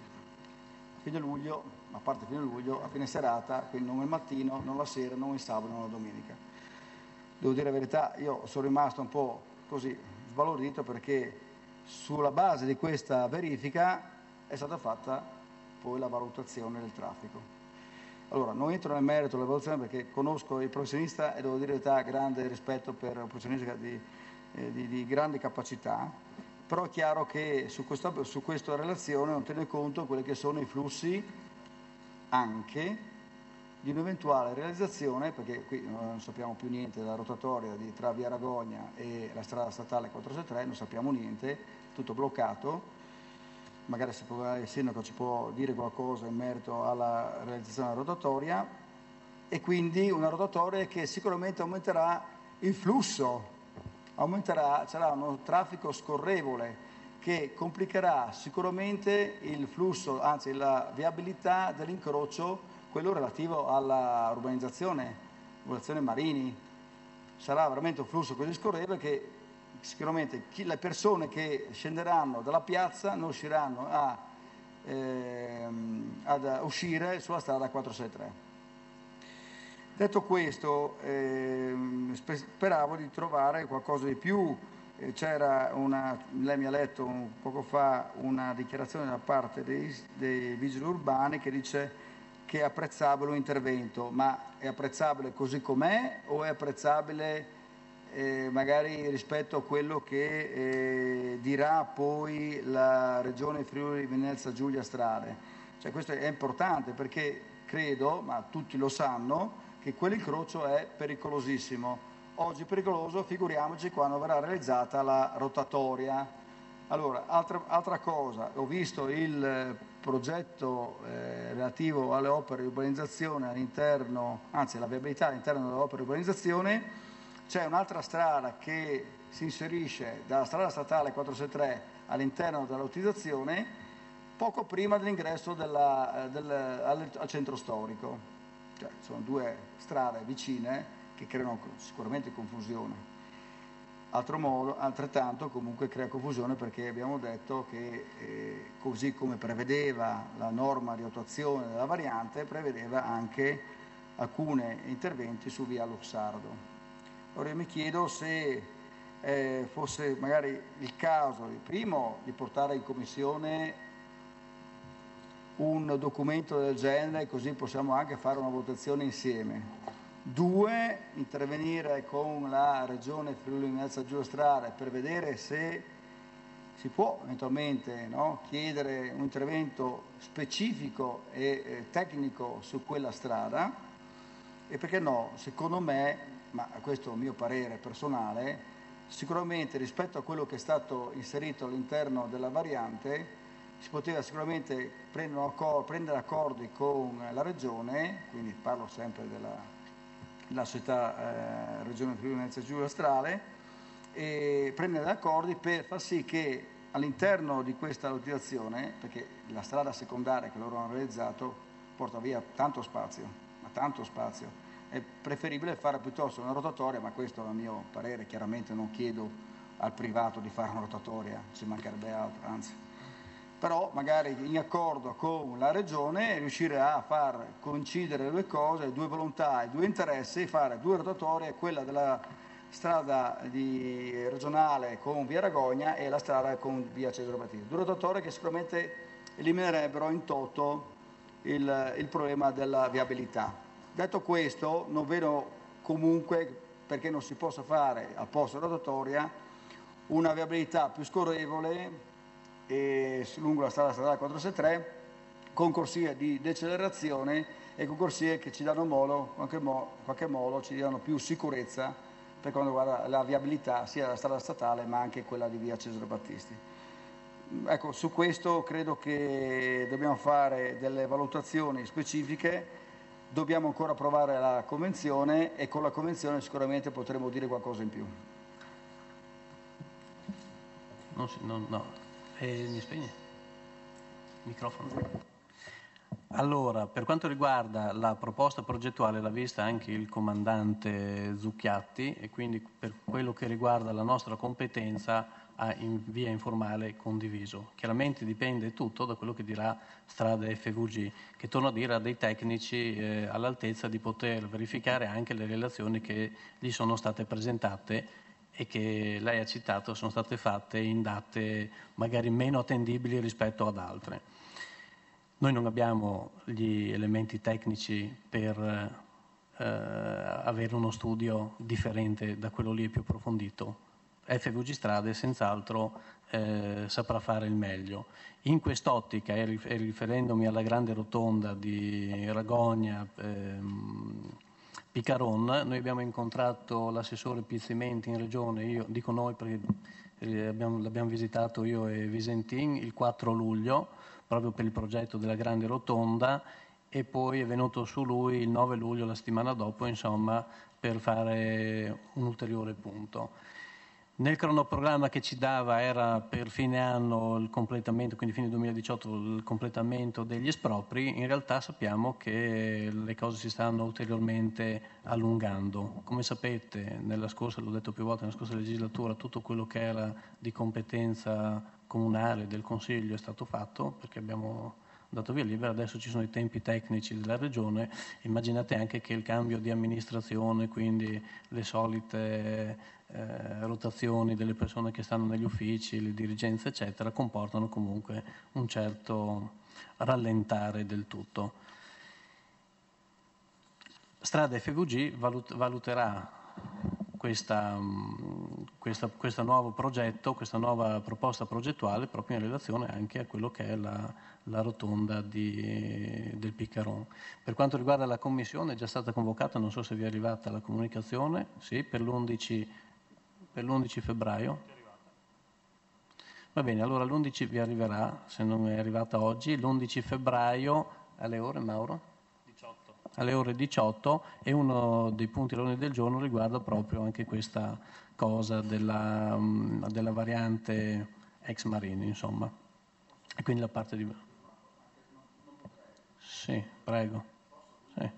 a fine luglio, a parte fine luglio, a fine serata, quindi non il mattino, non la sera, non il sabato, non la domenica. Devo dire la verità, io sono rimasto un po' così sbalordito perché sulla base di questa verifica è stata fatta poi la valutazione del traffico. Allora, non entro nel merito della valutazione perché conosco il professionista e devo dire la verità, grande rispetto per un professionista di, eh, di, di grande capacità, però è chiaro che su questa, su questa relazione non tiene conto quelli che sono i flussi anche di un'eventuale realizzazione, perché qui non sappiamo più niente della rotatoria di tra via Ragogna e la strada statale quattrocentosessantatré, non sappiamo niente, tutto bloccato. Magari se può, il sindaco ci può dire qualcosa in merito alla realizzazione della rotatoria, e quindi una rotatoria che sicuramente aumenterà il flusso, aumenterà, sarà un traffico scorrevole che complicherà sicuramente il flusso, anzi la viabilità dell'incrocio, quello relativo alla urbanizzazione, urbanizzazione Marini. Sarà veramente un flusso così scorrevole che sicuramente chi, le persone che scenderanno dalla piazza non riusciranno a, ehm, ad uscire sulla strada quattrocentosettantatré. Detto questo, ehm, speravo di trovare qualcosa di più. Eh, c'era una, lei mi ha letto un, poco fa una dichiarazione da parte dei, dei vigili urbani che dice che è apprezzabile un intervento, ma è apprezzabile così com'è o è apprezzabile Eh, magari rispetto a quello che eh, dirà poi la Regione Friuli Venezia Giulia Strade? Cioè, questo è importante perché credo, ma tutti lo sanno, che quell'incrocio è pericolosissimo. Oggi pericoloso, figuriamoci quando verrà realizzata la rotatoria. Allora, altra, altra cosa, ho visto il progetto eh, relativo alle opere di urbanizzazione all'interno, anzi alla viabilità all'interno delle opere di urbanizzazione. C'è un'altra strada che si inserisce dalla strada statale quattrocentosettantatré all'interno della utilizzazione poco prima dell'ingresso della, del, al, al centro storico. Cioè, sono due strade vicine che creano sicuramente confusione. Altro modo, altrettanto comunque crea confusione perché abbiamo detto che eh, così come prevedeva la norma di attuazione della variante, prevedeva anche alcuni interventi su via Luxardo. Ora io mi chiedo se eh, fosse magari il caso, primo, di portare in commissione un documento del genere, così possiamo anche fare una votazione insieme. Due, intervenire con la Regione Friuli Venezia Giulia Strade per vedere se si può eventualmente no, chiedere un intervento specifico e eh, tecnico su quella strada, e perché no, secondo me, ma questo è un mio parere personale, sicuramente rispetto a quello che è stato inserito all'interno della variante si poteva sicuramente prendere accordi con la Regione, quindi parlo sempre della la società eh, Regione Friuli Venezia Giulia Astrale, e prendere degli accordi per far sì che all'interno di questa utilizzazione, perché la strada secondaria che loro hanno realizzato porta via tanto spazio, ma tanto spazio, è preferibile fare piuttosto una rotatoria, ma questo è il mio parere, chiaramente non chiedo al privato di fare una rotatoria, ci mancherebbe altro, anzi. Però magari in accordo con la Regione riuscire a far coincidere le due cose, le due volontà, i due interessi, fare due rotatorie, quella della strada di regionale con via Ragogna e la strada con via Cesare Battisti. Due rotatorie che sicuramente eliminerebbero in toto il, il problema della viabilità. Detto questo, non vedo comunque perché non si possa fare al posto della rotatoria una viabilità più scorrevole e lungo la strada stradale quattrocentosettantatré con corsie di decelerazione e con corsie che ci danno modo, in qualche, mo, in qualche modo ci danno più sicurezza per quanto riguarda la viabilità sia della strada statale ma anche quella di via Cesare Battisti. Ecco, su questo credo che dobbiamo fare delle valutazioni specifiche, dobbiamo ancora approvare la convenzione e con la convenzione sicuramente potremo dire qualcosa in più. No, no, no. E mi spegne il microfono. Allora, per quanto riguarda la proposta progettuale l'ha vista anche il comandante Zucchiatti e quindi per quello che riguarda la nostra competenza ha in via informale condiviso. Chiaramente dipende tutto da quello che dirà Strade F V G, che torno a dire ha dei tecnici eh, all'altezza di poter verificare anche le relazioni che gli sono state presentate e che lei ha citato sono state fatte in date magari meno attendibili rispetto ad altre. Noi non abbiamo gli elementi tecnici per eh, avere uno studio differente da quello lì più approfondito. F V G Strade senz'altro eh, saprà fare il meglio. In quest'ottica, e riferendomi alla grande rotonda di Ragogna, ehm, Picaron, noi abbiamo incontrato l'assessore Pizzimenti in regione, io dico noi perché abbiamo, l'abbiamo visitato io e Visentin il quattro luglio, proprio per il progetto della grande rotonda, e poi è venuto su lui il nove luglio, la settimana dopo, insomma, per fare un ulteriore punto. Nel cronoprogramma che ci dava era per fine anno il completamento, quindi fine duemiladiciotto il completamento degli espropri. In realtà sappiamo che le cose si stanno ulteriormente allungando. Come sapete, nella scorsa, l'ho detto più volte, nella scorsa legislatura tutto quello che era di competenza comunale del Consiglio è stato fatto perché abbiamo dato via libera. Adesso ci sono i tempi tecnici della Regione. Immaginate anche che il cambio di amministrazione, quindi le solite Eh, rotazioni delle persone che stanno negli uffici, le dirigenze eccetera, comportano comunque un certo rallentare del tutto. Strade F V G valut- valuterà questa, questa, questo nuovo progetto, questa nuova proposta progettuale proprio in relazione anche a quello che è la, la rotonda di, del Picaron. Per quanto riguarda la commissione è già stata convocata, non so se vi è arrivata la comunicazione, sì, per l'undici per l'undici febbraio. Va bene, allora l'undici vi arriverà, se non è arrivata oggi, l'undici febbraio alle ore, Mauro? diciotto. Alle ore diciotto, e uno dei punti all'ordine del giorno riguarda proprio anche questa cosa della, della variante ex Marini, insomma. E quindi la parte di... Sì, prego. Sì.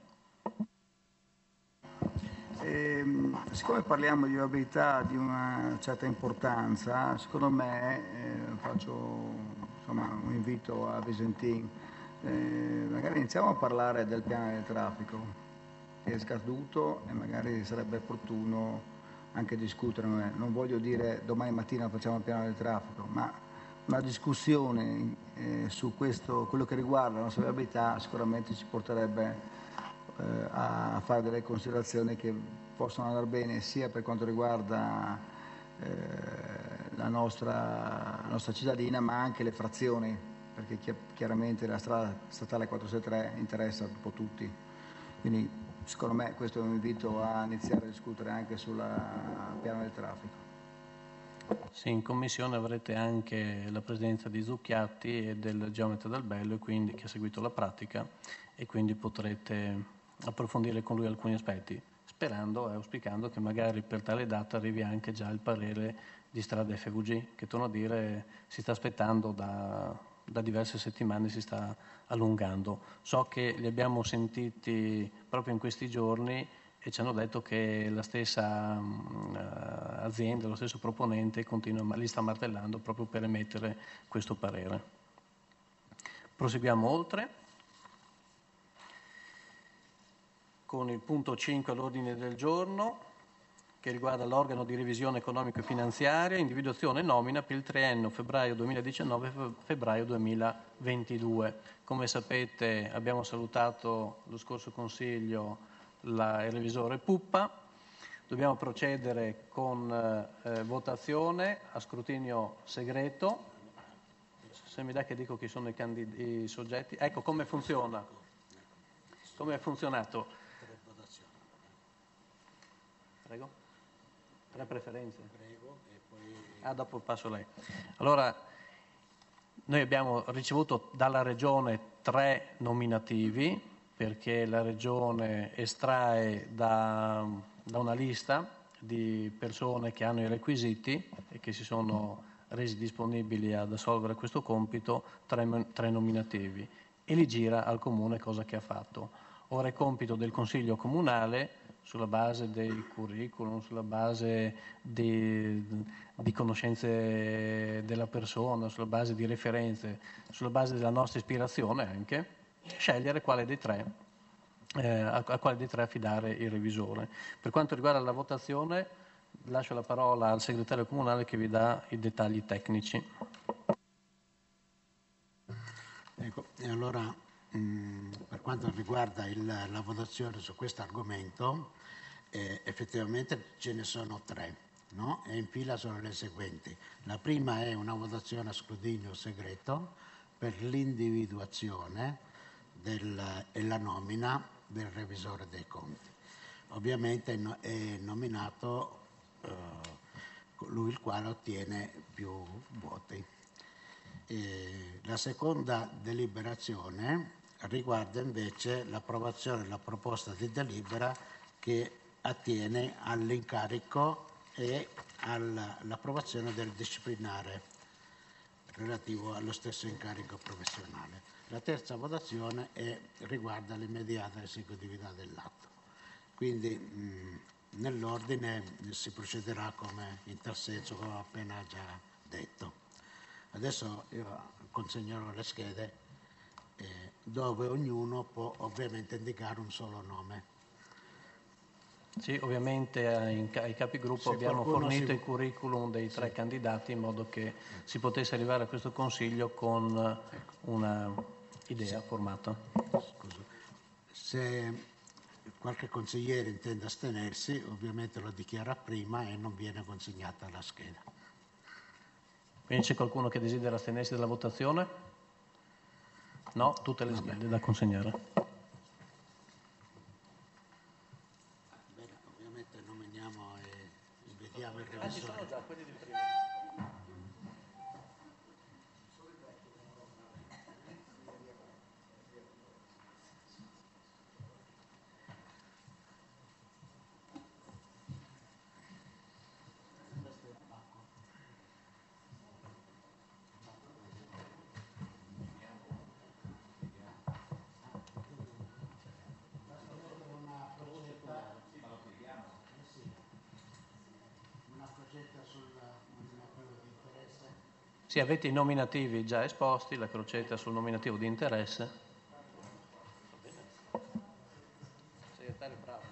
Eh, siccome parliamo di viabilità di una certa importanza, secondo me eh, faccio insomma, un invito a Visentin, eh, magari iniziamo a parlare del piano del traffico che è scaduto e magari sarebbe opportuno anche discutere, non voglio dire domani mattina facciamo il piano del traffico, ma una discussione eh, su questo, quello che riguarda la nostra viabilità sicuramente ci porterebbe a fare delle considerazioni che possono andare bene sia per quanto riguarda eh, la, nostra, la nostra cittadina ma anche le frazioni, perché chi- chiaramente la strada statale quattrocentosettantatré interessa un po' tutti, quindi secondo me questo è un invito a iniziare a discutere anche sul piano del traffico. Sì, in commissione avrete anche la presenza di Zucchiatti e del geometra Dal Bello, e quindi, che ha seguito la pratica, e quindi potrete approfondire con lui alcuni aspetti. sperando e auspicando che magari per tale data arrivi anche già il parere di Strada F V G, che torno a dire si sta aspettando da, da diverse settimane, si sta allungando. So che li abbiamo sentiti proprio in questi giorni e ci hanno detto che la stessa uh, azienda, lo stesso proponente continua, li sta martellando proprio per emettere questo parere. Proseguiamo oltre con il punto cinque all'ordine del giorno, che riguarda l'organo di revisione economico e finanziaria, individuazione e nomina per il triennio febbraio duemiladiciannove-febbraio duemilaventidue. Come sapete abbiamo salutato lo scorso Consiglio la, il revisore Puppa. Dobbiamo procedere con eh, votazione a scrutinio segreto. Se mi dà che dico chi sono i, candid- i soggetti. Ecco come funziona. Come è funzionato? Prego. Tre preferenze. Prego, e poi... Ah, dopo passo a lei. Allora, noi abbiamo ricevuto dalla Regione tre nominativi, perché la Regione estrae da, da una lista di persone che hanno i requisiti e che si sono resi disponibili ad assolvere questo compito, tre, tre nominativi, e li gira al Comune, cosa che ha fatto. Ora è compito del Consiglio Comunale, sulla base dei curriculum, sulla base di, di conoscenze della persona, sulla base di referenze, sulla base della nostra ispirazione anche, scegliere quale dei tre, eh, a, a quale dei tre affidare il revisore. Per quanto riguarda la votazione, lascio la parola al segretario comunale che vi dà i dettagli tecnici. Ecco, e allora mh, per quanto riguarda il, la votazione su questo argomento, eh, effettivamente ce ne sono tre, no? E in fila sono le seguenti. La prima è una votazione a scrutinio segreto per l'individuazione del, e la nomina del revisore dei conti. Ovviamente no, è nominato eh, colui il quale ottiene più voti. E la seconda deliberazione riguarda invece l'approvazione della proposta di delibera che attiene all'incarico e all'approvazione del disciplinare relativo allo stesso incarico professionale. La terza votazione è, riguarda l'immediata esecutività dell'atto. Quindi mh, nell'ordine si procederà come in tal senso, come ho appena già detto. Adesso io consegnerò le schede eh, dove ognuno può ovviamente indicare un solo nome. Sì, ovviamente ai, ai capigruppo Se abbiamo qualcuno fornito si- i curriculum dei tre Sì. candidati in modo che si potesse arrivare a questo Consiglio con una idea formata. Scusa. Se qualche consigliere intende astenersi, ovviamente lo dichiara prima e non viene consegnata la scheda. Quindi c'è qualcuno che desidera astenersi dalla votazione? No? Tutte le schede da consegnare. Bene, ovviamente nominiamo e vediamo il revisore. già quelli di prima. Sì, avete i nominativi già esposti, la crocetta sul nominativo di interesse. Segretario, bravo.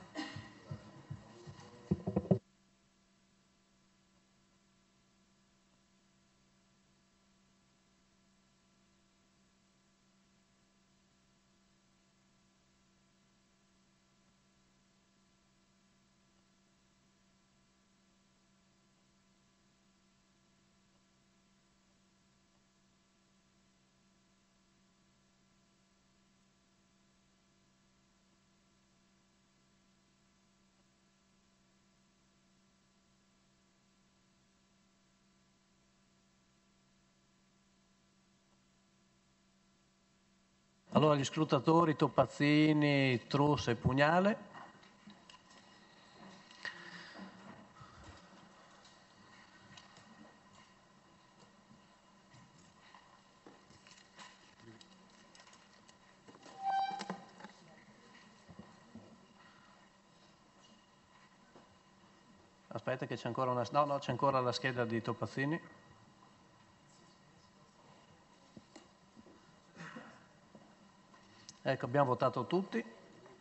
Allora gli scrutatori Topazzini, Truss e Pugnale. Aspetta che c'è ancora una... No, no, c'è ancora la scheda di Topazzini. Ecco, abbiamo votato tutti.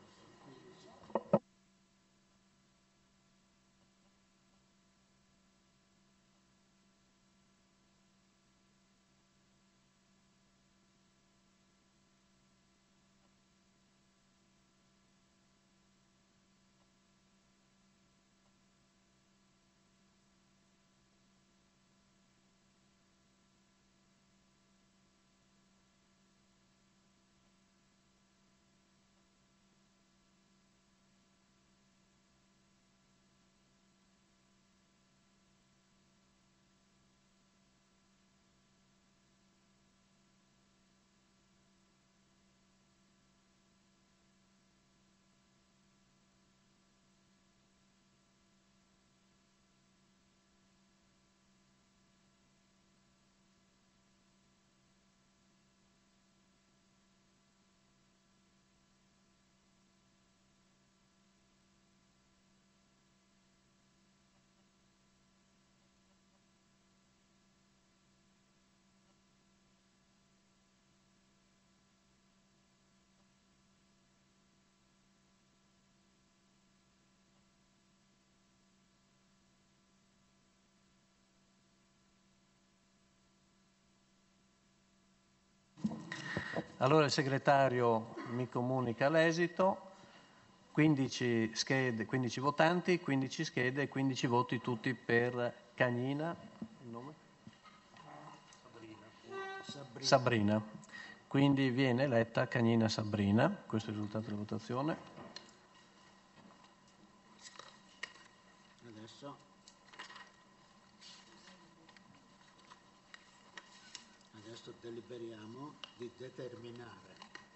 Allora il segretario mi comunica l'esito, quindici schede, quindici votanti, quindici schede e quindici voti tutti per Cagnina. Il nome? Sabrina. Sabrina. Quindi viene eletta Cagnina Sabrina, questo è il risultato della votazione. Adesso Adesso deliberiamo di determinare.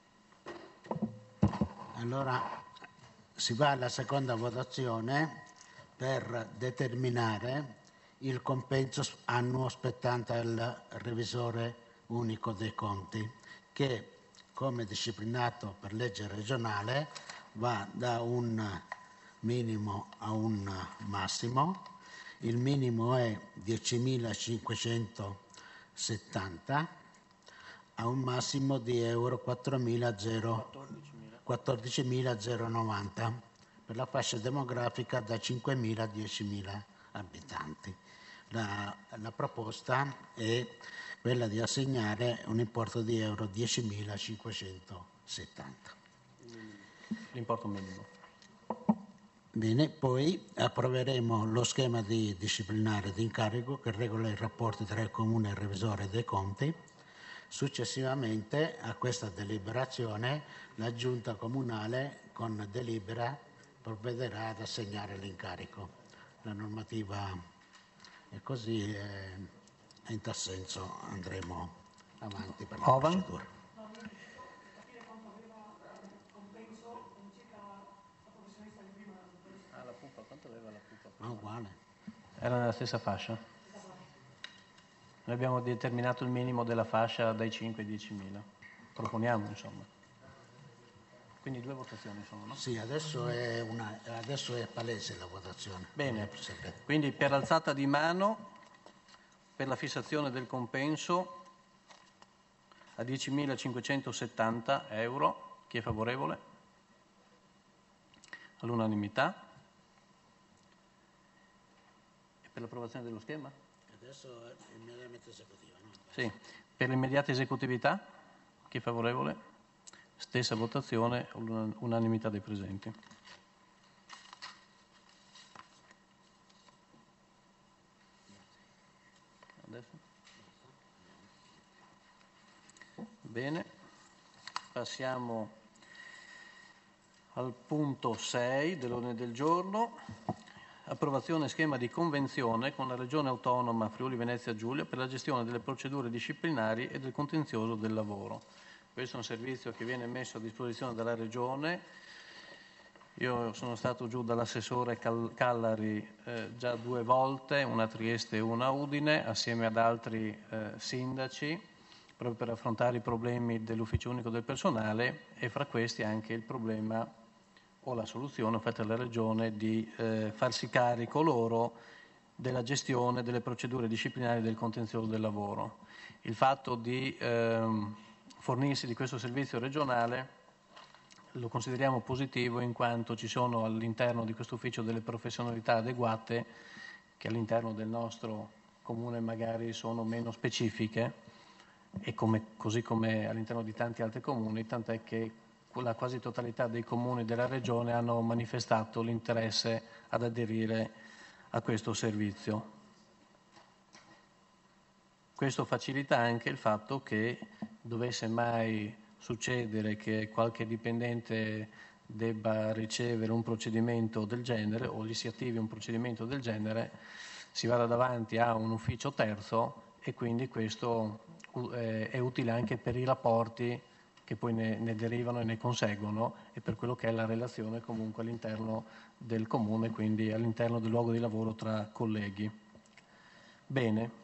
Allora si va alla seconda votazione per determinare il compenso annuo spettante al revisore unico dei conti, che come disciplinato per legge regionale va da un minimo a un massimo. Il minimo è diecimilacinquecentosettanta a un massimo di euro quattordicimila per la fascia demografica da cinquemila a diecimila abitanti. La, la proposta è quella di assegnare un importo di euro diecimilacinquecentosettanta. L'importo minimo. Bene, poi approveremo lo schema di disciplinare di incarico che regola i rapporti tra il Comune e il revisore dei conti. Successivamente a questa deliberazione la Giunta Comunale con delibera provvederà ad assegnare l'incarico. La normativa è così e in tal senso andremo avanti per la Ovan. procedura. Ah, la pupa, quanto aveva la pupa? Ah, uguale. Era nella stessa fascia. Noi abbiamo determinato il minimo della fascia dai cinque ai diecimila. Proponiamo, insomma. Quindi due votazioni sono, no? Sì, adesso è, una, adesso è palese la votazione. Bene, quindi per alzata di mano, per la fissazione del compenso a diecimilacinquecentosettanta euro, chi è favorevole? All'unanimità. E per l'approvazione dello schema? Adesso è immediatamente esecutiva, no? Sì. Per l'immediata esecutività, chi è favorevole? Stessa votazione, unanimità dei presenti. Adesso? Bene, passiamo al punto sei dell'ordine del giorno. Approvazione schema di convenzione con la Regione Autonoma Friuli Venezia Giulia per la gestione delle procedure disciplinari e del contenzioso del lavoro. Questo è un servizio che viene messo a disposizione dalla Regione. Io sono stato giù dall'assessore Callari eh, già due volte, una a Trieste e una a Udine, assieme ad altri eh, sindaci, proprio per affrontare i problemi dell'ufficio unico del personale e fra questi anche il problema o la soluzione offerta alla Regione di eh, farsi carico loro della gestione delle procedure disciplinari del contenzioso del lavoro. Il fatto di ehm, fornirsi di questo servizio regionale lo consideriamo positivo in quanto ci sono all'interno di questo ufficio delle professionalità adeguate che all'interno del nostro comune magari sono meno specifiche, e come, così come all'interno di tanti altri comuni, tant'è che la quasi totalità dei comuni della regione hanno manifestato l'interesse ad aderire a questo servizio. Questo facilita anche il fatto che dovesse mai succedere che qualche dipendente debba ricevere un procedimento del genere o gli si attivi un procedimento del genere, si vada davanti a un ufficio terzo, e quindi questo eh, è utile anche per i rapporti che poi ne, ne derivano e ne conseguono, e per quello che è la relazione comunque all'interno del comune, quindi all'interno del luogo di lavoro tra colleghi. Bene.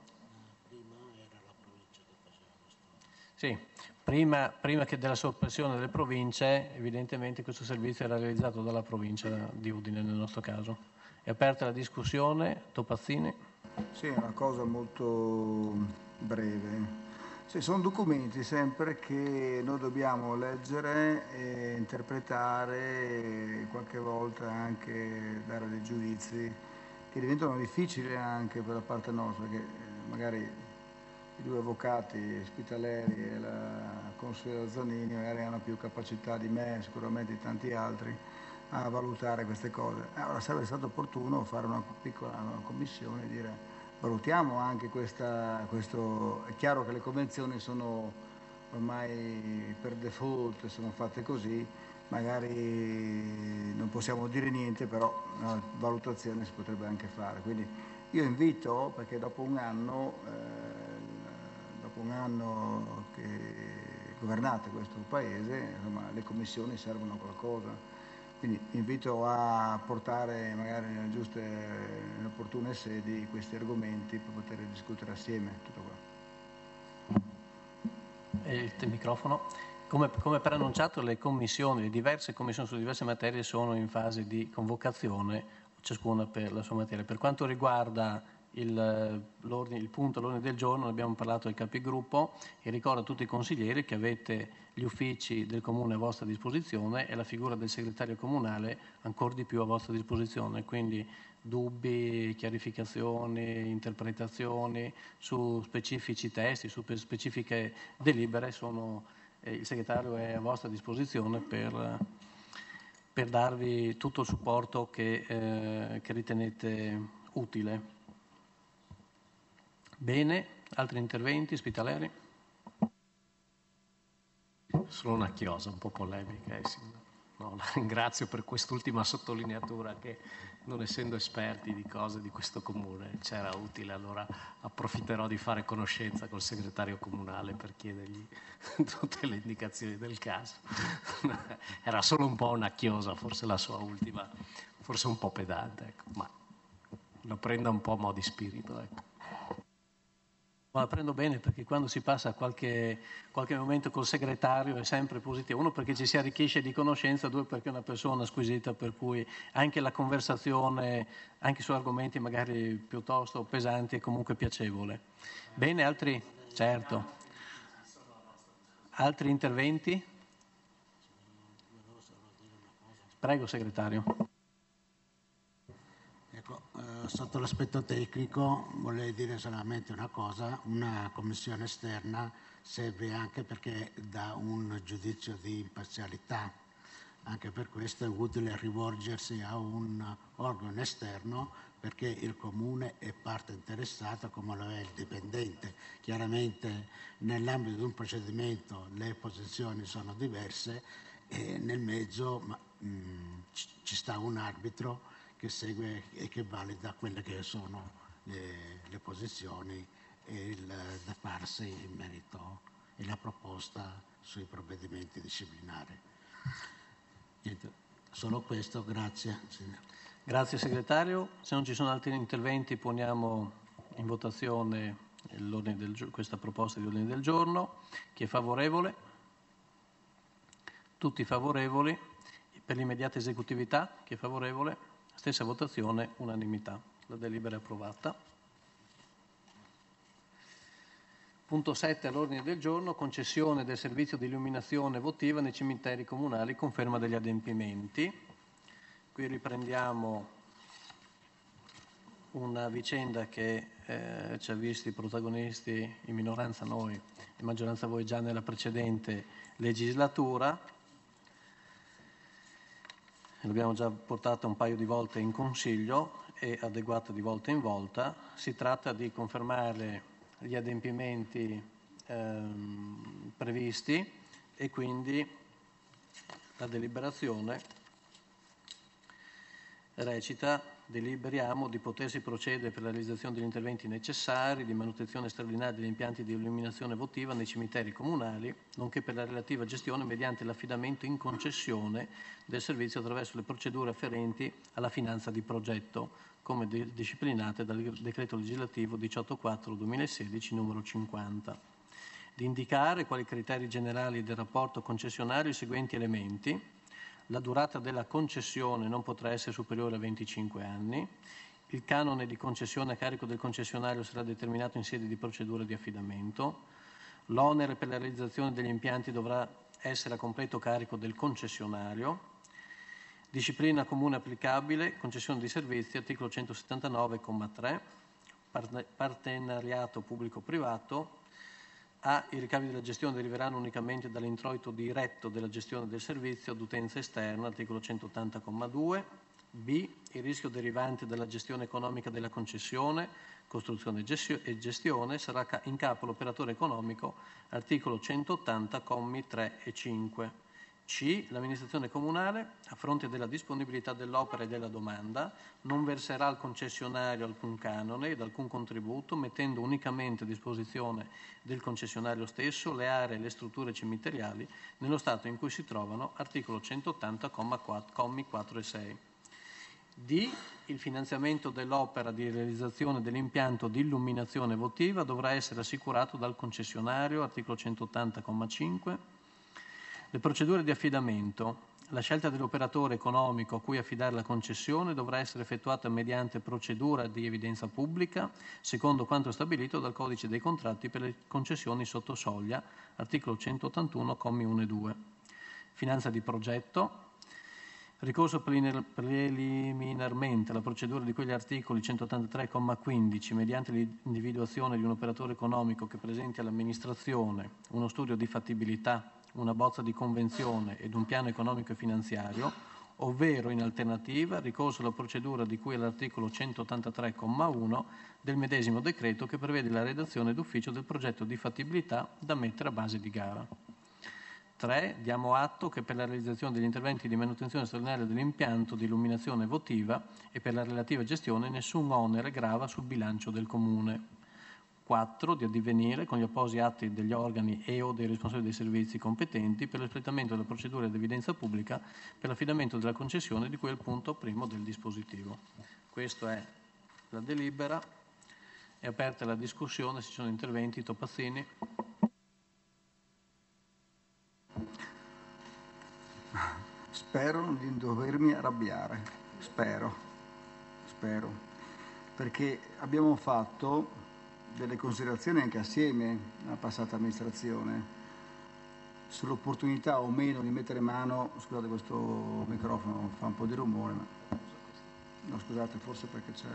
Sì, prima, prima che della soppressione delle province, evidentemente questo servizio era realizzato dalla provincia di Udine nel nostro caso. È aperta la discussione. Topazzini. Sì, è una cosa molto breve. Sì, sono documenti sempre che noi dobbiamo leggere e interpretare, e qualche volta anche dare dei giudizi che diventano difficili anche per la parte nostra, perché magari i due avvocati, Spitaleri e la consuela Zanini, magari hanno più capacità di me, sicuramente di tanti altri, a valutare queste cose. Allora sarebbe stato opportuno fare una piccola una commissione e dire valutiamo anche questa, questo. È chiaro che le convenzioni sono ormai per default, sono fatte così, magari non possiamo dire niente, però una valutazione si potrebbe anche fare. Quindi io invito, perché dopo un anno, eh, dopo un anno che governate questo paese, insomma, le commissioni servono a qualcosa. Quindi invito a portare magari nelle giuste, nelle opportune sedi questi argomenti per poter discutere assieme. Tutto qua. E il microfono. Come, come preannunciato, le commissioni, le diverse commissioni su diverse materie sono in fase di convocazione, ciascuna per la sua materia. Per quanto riguarda il, il punto, l'ordine del giorno, ne abbiamo parlato al capigruppo, e ricordo a tutti i consiglieri che avete gli uffici del comune a vostra disposizione e la figura del segretario comunale ancora di più a vostra disposizione, quindi dubbi, chiarificazioni, interpretazioni su specifici testi, su specifiche delibere, sono, eh, il segretario è a vostra disposizione per, per darvi tutto il supporto che, eh, che ritenete utile. Bene, altri interventi? Spitaleri? Solo una chiosa un po' polemica. Eh, sì. No, la ringrazio per quest'ultima sottolineatura che, non essendo esperti di cose di questo comune, c'era utile, allora approfitterò di fare conoscenza col segretario comunale per chiedergli tutte le indicazioni del caso. Era solo un po' una chiosa, forse la sua ultima, forse un po' pedante, ecco, ma lo prenda un po' a mo' di spirito, ecco. La prendo bene, perché quando si passa qualche, qualche momento col segretario è sempre positivo. Uno, perché ci si arricchisce di conoscenza; due, perché è una persona squisita, per cui anche la conversazione, anche su argomenti magari piuttosto pesanti, è comunque piacevole. Bene, altri? Certo. Altri interventi? Prego, segretario. Ecco, eh, sotto l'aspetto tecnico vorrei dire solamente una cosa: una commissione esterna serve anche perché dà un giudizio di imparzialità. Anche per questo è utile rivolgersi a un organo esterno, perché il comune è parte interessata come lo è il dipendente. Chiaramente nell'ambito di un procedimento le posizioni sono diverse e nel mezzo ma, mh, ci sta un arbitro che segue e che valida quelle che sono le, le posizioni e il da farsi in merito e la proposta sui provvedimenti disciplinari. Niente, solo questo, grazie. Signor. Grazie segretario. Se non ci sono altri interventi, poniamo in votazione del, questa proposta di ordine del giorno. Chi è favorevole? Tutti favorevoli. Per l'immediata esecutività, chi è favorevole? Stessa votazione, unanimità. La delibera è approvata. Punto sette all'ordine del giorno, concessione del servizio di illuminazione votiva nei cimiteri comunali, conferma degli adempimenti. Qui riprendiamo una vicenda che eh, ci ha visti protagonisti, in minoranza noi, in maggioranza voi già nella precedente legislatura. L'abbiamo già portata un paio di volte in Consiglio e adeguata di volta in volta. Si tratta di confermare gli adempimenti ehm, previsti e quindi la deliberazione recita: deliberiamo di potersi procedere per la realizzazione degli interventi necessari di manutenzione straordinaria degli impianti di illuminazione votiva nei cimiteri comunali, nonché per la relativa gestione mediante l'affidamento in concessione del servizio attraverso le procedure afferenti alla finanza di progetto, come di- disciplinate dal decreto legislativo diciotto quattro duemilasedici numero cinquanta. Di indicare quali criteri generali del rapporto concessionario i seguenti elementi: la durata della concessione non potrà essere superiore a venticinque anni, il canone di concessione a carico del concessionario sarà determinato in sede di procedura di affidamento, l'onere per la realizzazione degli impianti dovrà essere a completo carico del concessionario, disciplina comune applicabile, concessione di servizi, articolo centosettantanove, comma tre, parte- partenariato pubblico-privato. A. I ricavi della gestione deriveranno unicamente dall'introito diretto della gestione del servizio ad utenza esterna, articolo centottanta, comma due. B. Il rischio derivante dalla gestione economica della concessione, costruzione e gestione sarà in capo all'operatore economico, articolo centottanta, commi tre e cinque. C. L'amministrazione comunale, a fronte della disponibilità dell'opera e della domanda, non verserà al concessionario alcun canone ed alcun contributo, mettendo unicamente a disposizione del concessionario stesso le aree e le strutture cimiteriali nello stato in cui si trovano, articolo centottanta, commi quattro e sei. D. Il finanziamento dell'opera di realizzazione dell'impianto di illuminazione votiva dovrà essere assicurato dal concessionario, articolo centottanta, comma cinque. Le procedure di affidamento. La scelta dell'operatore economico a cui affidare la concessione dovrà essere effettuata mediante procedura di evidenza pubblica, secondo quanto stabilito dal Codice dei contratti per le concessioni sotto soglia, articolo centottantuno, commi uno e due. Finanza di progetto. Ricorso preliminarmente alla procedura di quegli articoli centottantatré, comma quindici, mediante l'individuazione di un operatore economico che presenti all'amministrazione uno studio di fattibilità, una bozza di convenzione ed un piano economico e finanziario, ovvero in alternativa ricorso alla procedura di cui all'articolo centottantatré, comma uno del medesimo decreto che prevede la redazione d'ufficio del progetto di fattibilità da mettere a base di gara. tre. Diamo atto che per la realizzazione degli interventi di manutenzione straordinaria dell'impianto di illuminazione votiva e per la relativa gestione nessun onere grava sul bilancio del Comune. quattro. Di addivenire con gli appositi atti degli organi e o dei responsabili dei servizi competenti per l'espletamento della procedura di evidenza pubblica per l'affidamento della concessione di cui è il punto primo del dispositivo. Questa è la delibera. È aperta la discussione, se ci sono interventi. Topazzini. Spero di non dovermi arrabbiare, spero, spero, perché abbiamo fatto delle considerazioni anche assieme alla passata amministrazione sull'opportunità o meno di mettere mano, scusate questo microfono fa un po' di rumore, ma no scusate forse perché c'è...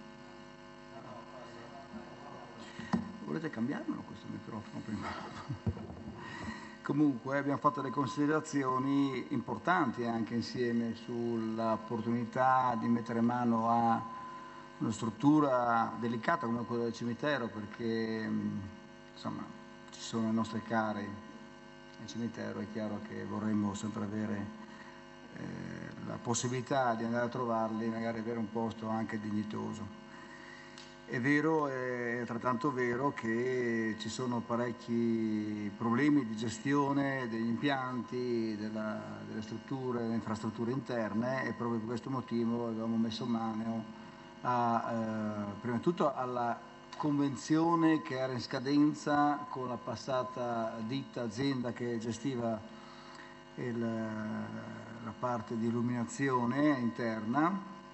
Volete cambiarmelo questo microfono prima? Comunque abbiamo fatto delle considerazioni importanti anche insieme sull'opportunità di mettere mano a una struttura delicata come quella del cimitero, perché insomma ci sono i nostri cari al cimitero, è chiaro che vorremmo sempre avere eh, la possibilità di andare a trovarli, magari avere un posto anche dignitoso. È vero, è altrettanto vero che ci sono parecchi problemi di gestione degli impianti, della, delle strutture, delle infrastrutture interne, e proprio per questo motivo avevamo messo mano a, eh, prima di tutto alla convenzione che era in scadenza con la passata ditta azienda che gestiva il la parte di illuminazione interna,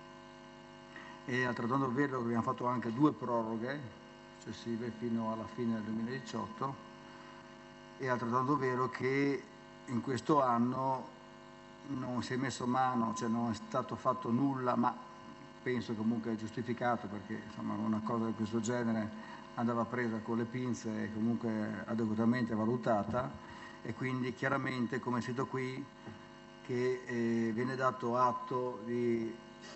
e altrettanto vero che abbiamo fatto anche due proroghe successive fino alla fine del duemiladiciotto, e altrettanto vero che in questo anno non si è messo mano, cioè non è stato fatto nulla, ma penso comunque è giustificato, perché insomma una cosa di questo genere andava presa con le pinze e comunque adeguatamente valutata, e quindi chiaramente, come è scritto qui, che eh, viene dato atto di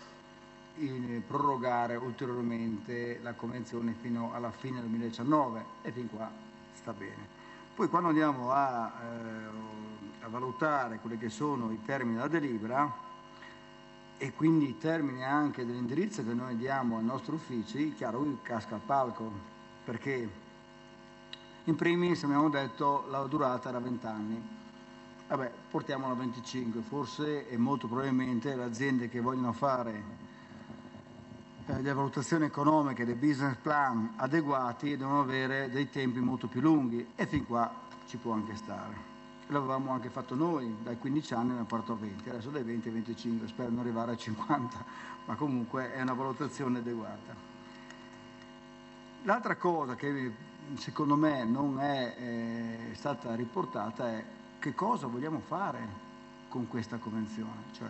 in, prorogare ulteriormente la convenzione fino alla fine del duemiladiciannove, e fin qua sta bene. Poi quando andiamo a, eh, a valutare quelli che sono i termini della delibera, e quindi i termini anche dell'indirizzo che noi diamo ai nostri uffici, chiaro, lui casca al palco, perché in primis abbiamo detto la durata era venti anni, vabbè, portiamola a venticinque, forse e molto probabilmente le aziende che vogliono fare eh, le valutazioni economiche, dei business plan adeguati, devono avere dei tempi molto più lunghi, e fin qua ci può anche stare. L'avevamo anche fatto noi, dai quindici anni abbiamo portato a venti, adesso dai venti ai venticinque, spero non arrivare a cinquanta, ma comunque è una valutazione adeguata. L'altra cosa che secondo me non è eh, stata riportata è che cosa vogliamo fare con questa convenzione, cioè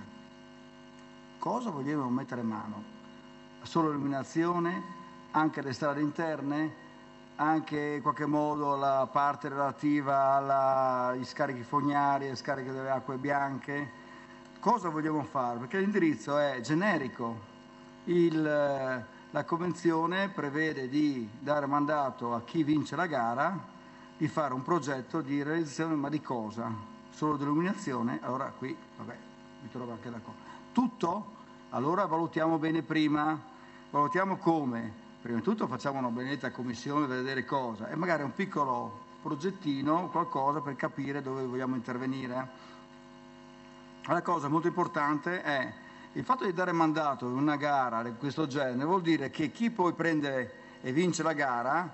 cosa vogliamo mettere mano? Solo illuminazione, anche le strade interne, anche in qualche modo la parte relativa agli scarichi fognari, alle scariche delle acque bianche. Cosa vogliamo fare? Perché l'indirizzo è generico. Il, la Convenzione prevede di dare mandato a chi vince la gara di fare un progetto di realizzazione, ma di cosa? Solo di illuminazione? Allora qui, vabbè, mi trovo anche d'accordo. Tutto? Allora valutiamo bene prima. Valutiamo come? Prima di tutto facciamo una benedetta commissione per vedere cosa, e magari un piccolo progettino, qualcosa per capire dove vogliamo intervenire. La cosa molto importante è il fatto di dare mandato in una gara di questo genere, vuol dire che chi poi prende e vince la gara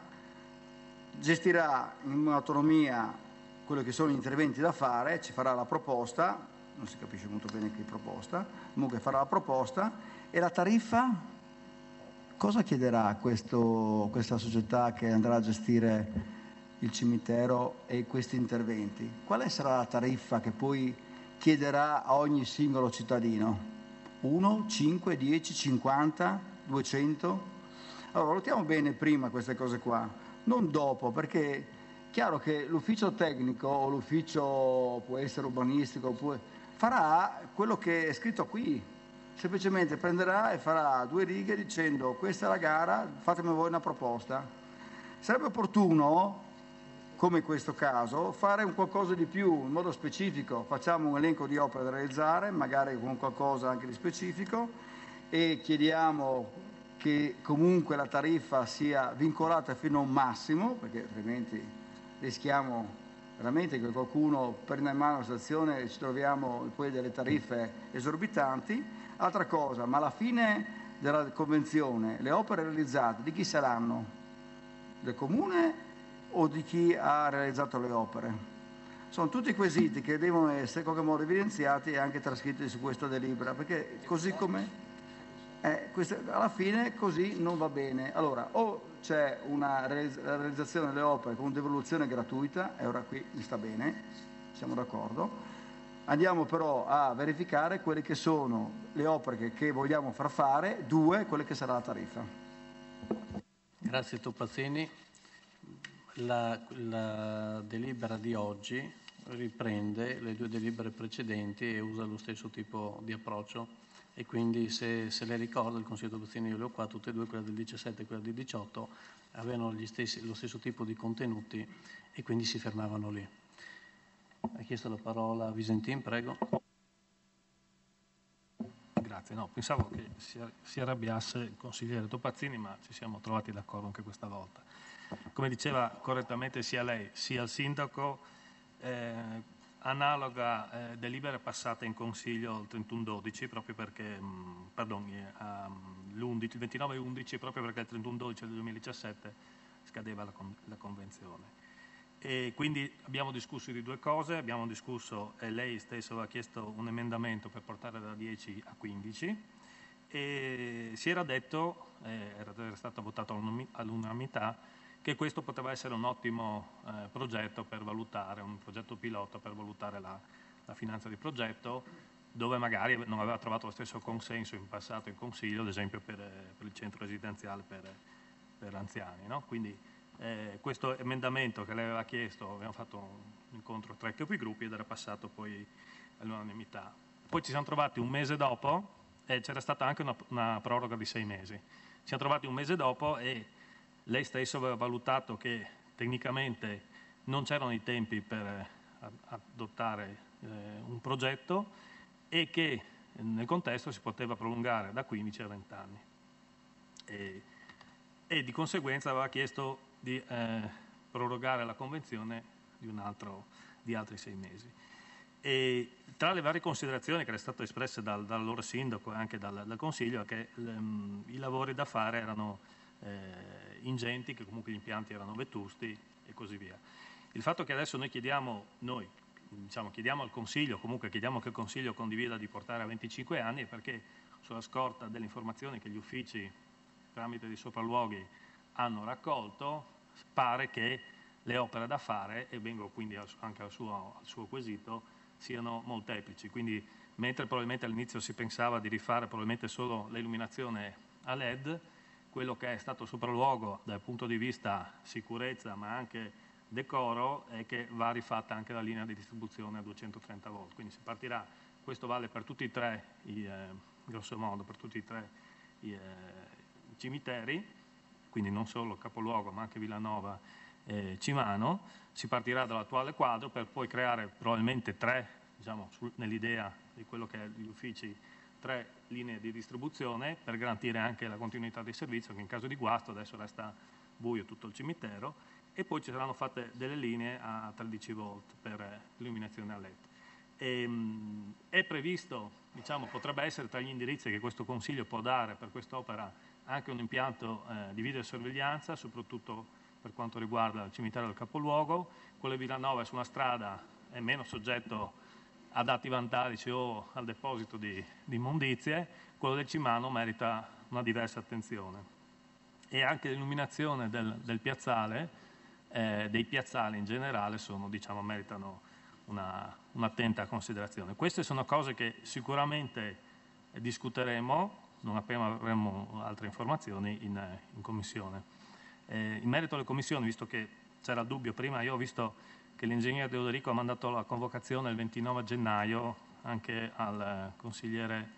gestirà in autonomia quello che sono gli interventi da fare, ci farà la proposta, non si capisce molto bene che proposta, comunque farà la proposta, e la tariffa. Cosa chiederà questo, questa società che andrà a gestire il cimitero e questi interventi? Quale sarà la tariffa che poi chiederà a ogni singolo cittadino? uno, cinque, dieci, cinquanta, duecento? Allora valutiamo bene prima queste cose qua, non dopo, perché è chiaro che l'ufficio tecnico o l'ufficio può essere urbanistico, può, farà quello che è scritto qui. Semplicemente prenderà e farà due righe dicendo questa è la gara, fatemi voi una proposta. Sarebbe opportuno, come in questo caso, fare un qualcosa di più, in modo specifico. Facciamo un elenco di opere da realizzare, magari con qualcosa anche di specifico, e chiediamo che comunque la tariffa sia vincolata fino a un massimo, perché altrimenti rischiamo veramente che qualcuno prenda in mano la situazione e ci troviamo poi delle tariffe esorbitanti. Altra cosa, ma alla fine della convenzione le opere realizzate di chi saranno? Del comune o di chi ha realizzato le opere? Sono tutti quesiti che devono essere in qualche modo evidenziati e anche trascritti su questa delibera, perché così come eh, questa, alla fine così non va bene. Allora, o c'è una realizzazione delle opere con devoluzione gratuita, e ora qui mi sta bene, siamo d'accordo. Andiamo però a verificare quelle che sono le opere che, che vogliamo far fare, due, quelle che sarà la tariffa. Grazie Topazzini. La, la delibera di oggi riprende le due delibere precedenti e usa lo stesso tipo di approccio, e quindi se, se le ricorda il Consiglio Topazzini, io le ho qua, tutte e due, quella del diciassette e quella del diciotto, avevano gli stessi, lo stesso tipo di contenuti e quindi si fermavano lì. Ha chiesto la parola Visentin, prego. Grazie, no, pensavo che si, si arrabbiasse il consigliere Topazzini, ma ci siamo trovati d'accordo anche questa volta. Come diceva correttamente sia lei sia il sindaco, eh, analoga eh, delibera passata in consiglio il trentuno dodici, proprio perché, mh, pardon, eh, il ventinove undici, proprio perché il trentuno dodici del duemiladiciassette scadeva la, con, la convenzione. E quindi abbiamo discusso di due cose, abbiamo discusso e lei stesso aveva chiesto un emendamento per portare da dieci a quindici e si era detto, eh, era, era stato votato all'unanimità, che questo poteva essere un ottimo eh, progetto per valutare, un progetto pilota per valutare la, la finanza di progetto, dove magari non aveva trovato lo stesso consenso in passato in Consiglio, ad esempio per, per il centro residenziale per, per anziani. No? Quindi eh, questo emendamento che lei aveva chiesto, abbiamo fatto un incontro tra i capigruppi ed era passato poi all'unanimità. Poi ci siamo trovati un mese dopo e c'era stata anche una, una proroga di sei mesi. Ci siamo trovati un mese dopo e lei stesso aveva valutato che tecnicamente non c'erano i tempi per adottare eh, un progetto e che nel contesto si poteva prolungare da quindici a venti anni. E, e di conseguenza aveva chiesto di eh, prorogare la convenzione di, un altro, di altri sei mesi. E tra le varie considerazioni che erano state espresse dal, dal loro sindaco e anche dal, dal Consiglio è che um, i lavori da fare erano eh, ingenti, che comunque gli impianti erano vetusti e così via. Il fatto che adesso noi chiediamo, noi diciamo, chiediamo al Consiglio, comunque chiediamo che il Consiglio condivida di portare a venticinque anni è perché sulla scorta delle informazioni che gli uffici tramite dei sopralluoghi hanno raccolto pare che le opere da fare, e vengo quindi anche al suo, al suo quesito, siano molteplici, quindi mentre probabilmente all'inizio si pensava di rifare probabilmente solo l'illuminazione a L E D, quello che è stato sopralluogo dal punto di vista sicurezza ma anche decoro è che va rifatta anche la linea di distribuzione a duecentotrenta volt, quindi si partirà, questo vale per tutti e tre, i, eh, grosso modo per tutti e tre i, eh, i cimiteri, quindi non solo capoluogo ma anche Villanova e Cimano. Si partirà dall'attuale quadro per poi creare probabilmente tre, diciamo, sul, nell'idea di quello che è gli uffici, tre linee di distribuzione per garantire anche la continuità del servizio, che in caso di guasto adesso resta buio tutto il cimitero, e poi ci saranno fatte delle linee a tredici volt per l'illuminazione a L E D. E, mh, è previsto, diciamo, potrebbe essere tra gli indirizzi che questo Consiglio può dare per quest'opera anche un impianto eh, di videosorveglianza, soprattutto per quanto riguarda il cimitero del capoluogo. Quello di Villanova è su una strada, è meno soggetto ad atti vandalici o al deposito di, di immondizie, quello del Cimano merita una diversa attenzione. E anche l'illuminazione del, del piazzale, eh, dei piazzali in generale, sono, diciamo, meritano una, un'attenta considerazione. Queste sono cose che sicuramente discuteremo non appena avremo altre informazioni in, in Commissione. Eh, in merito alle commissioni, visto che c'era il dubbio prima, io ho visto che l'ingegnere Teodorico ha mandato la convocazione il ventinove gennaio anche al eh, consigliere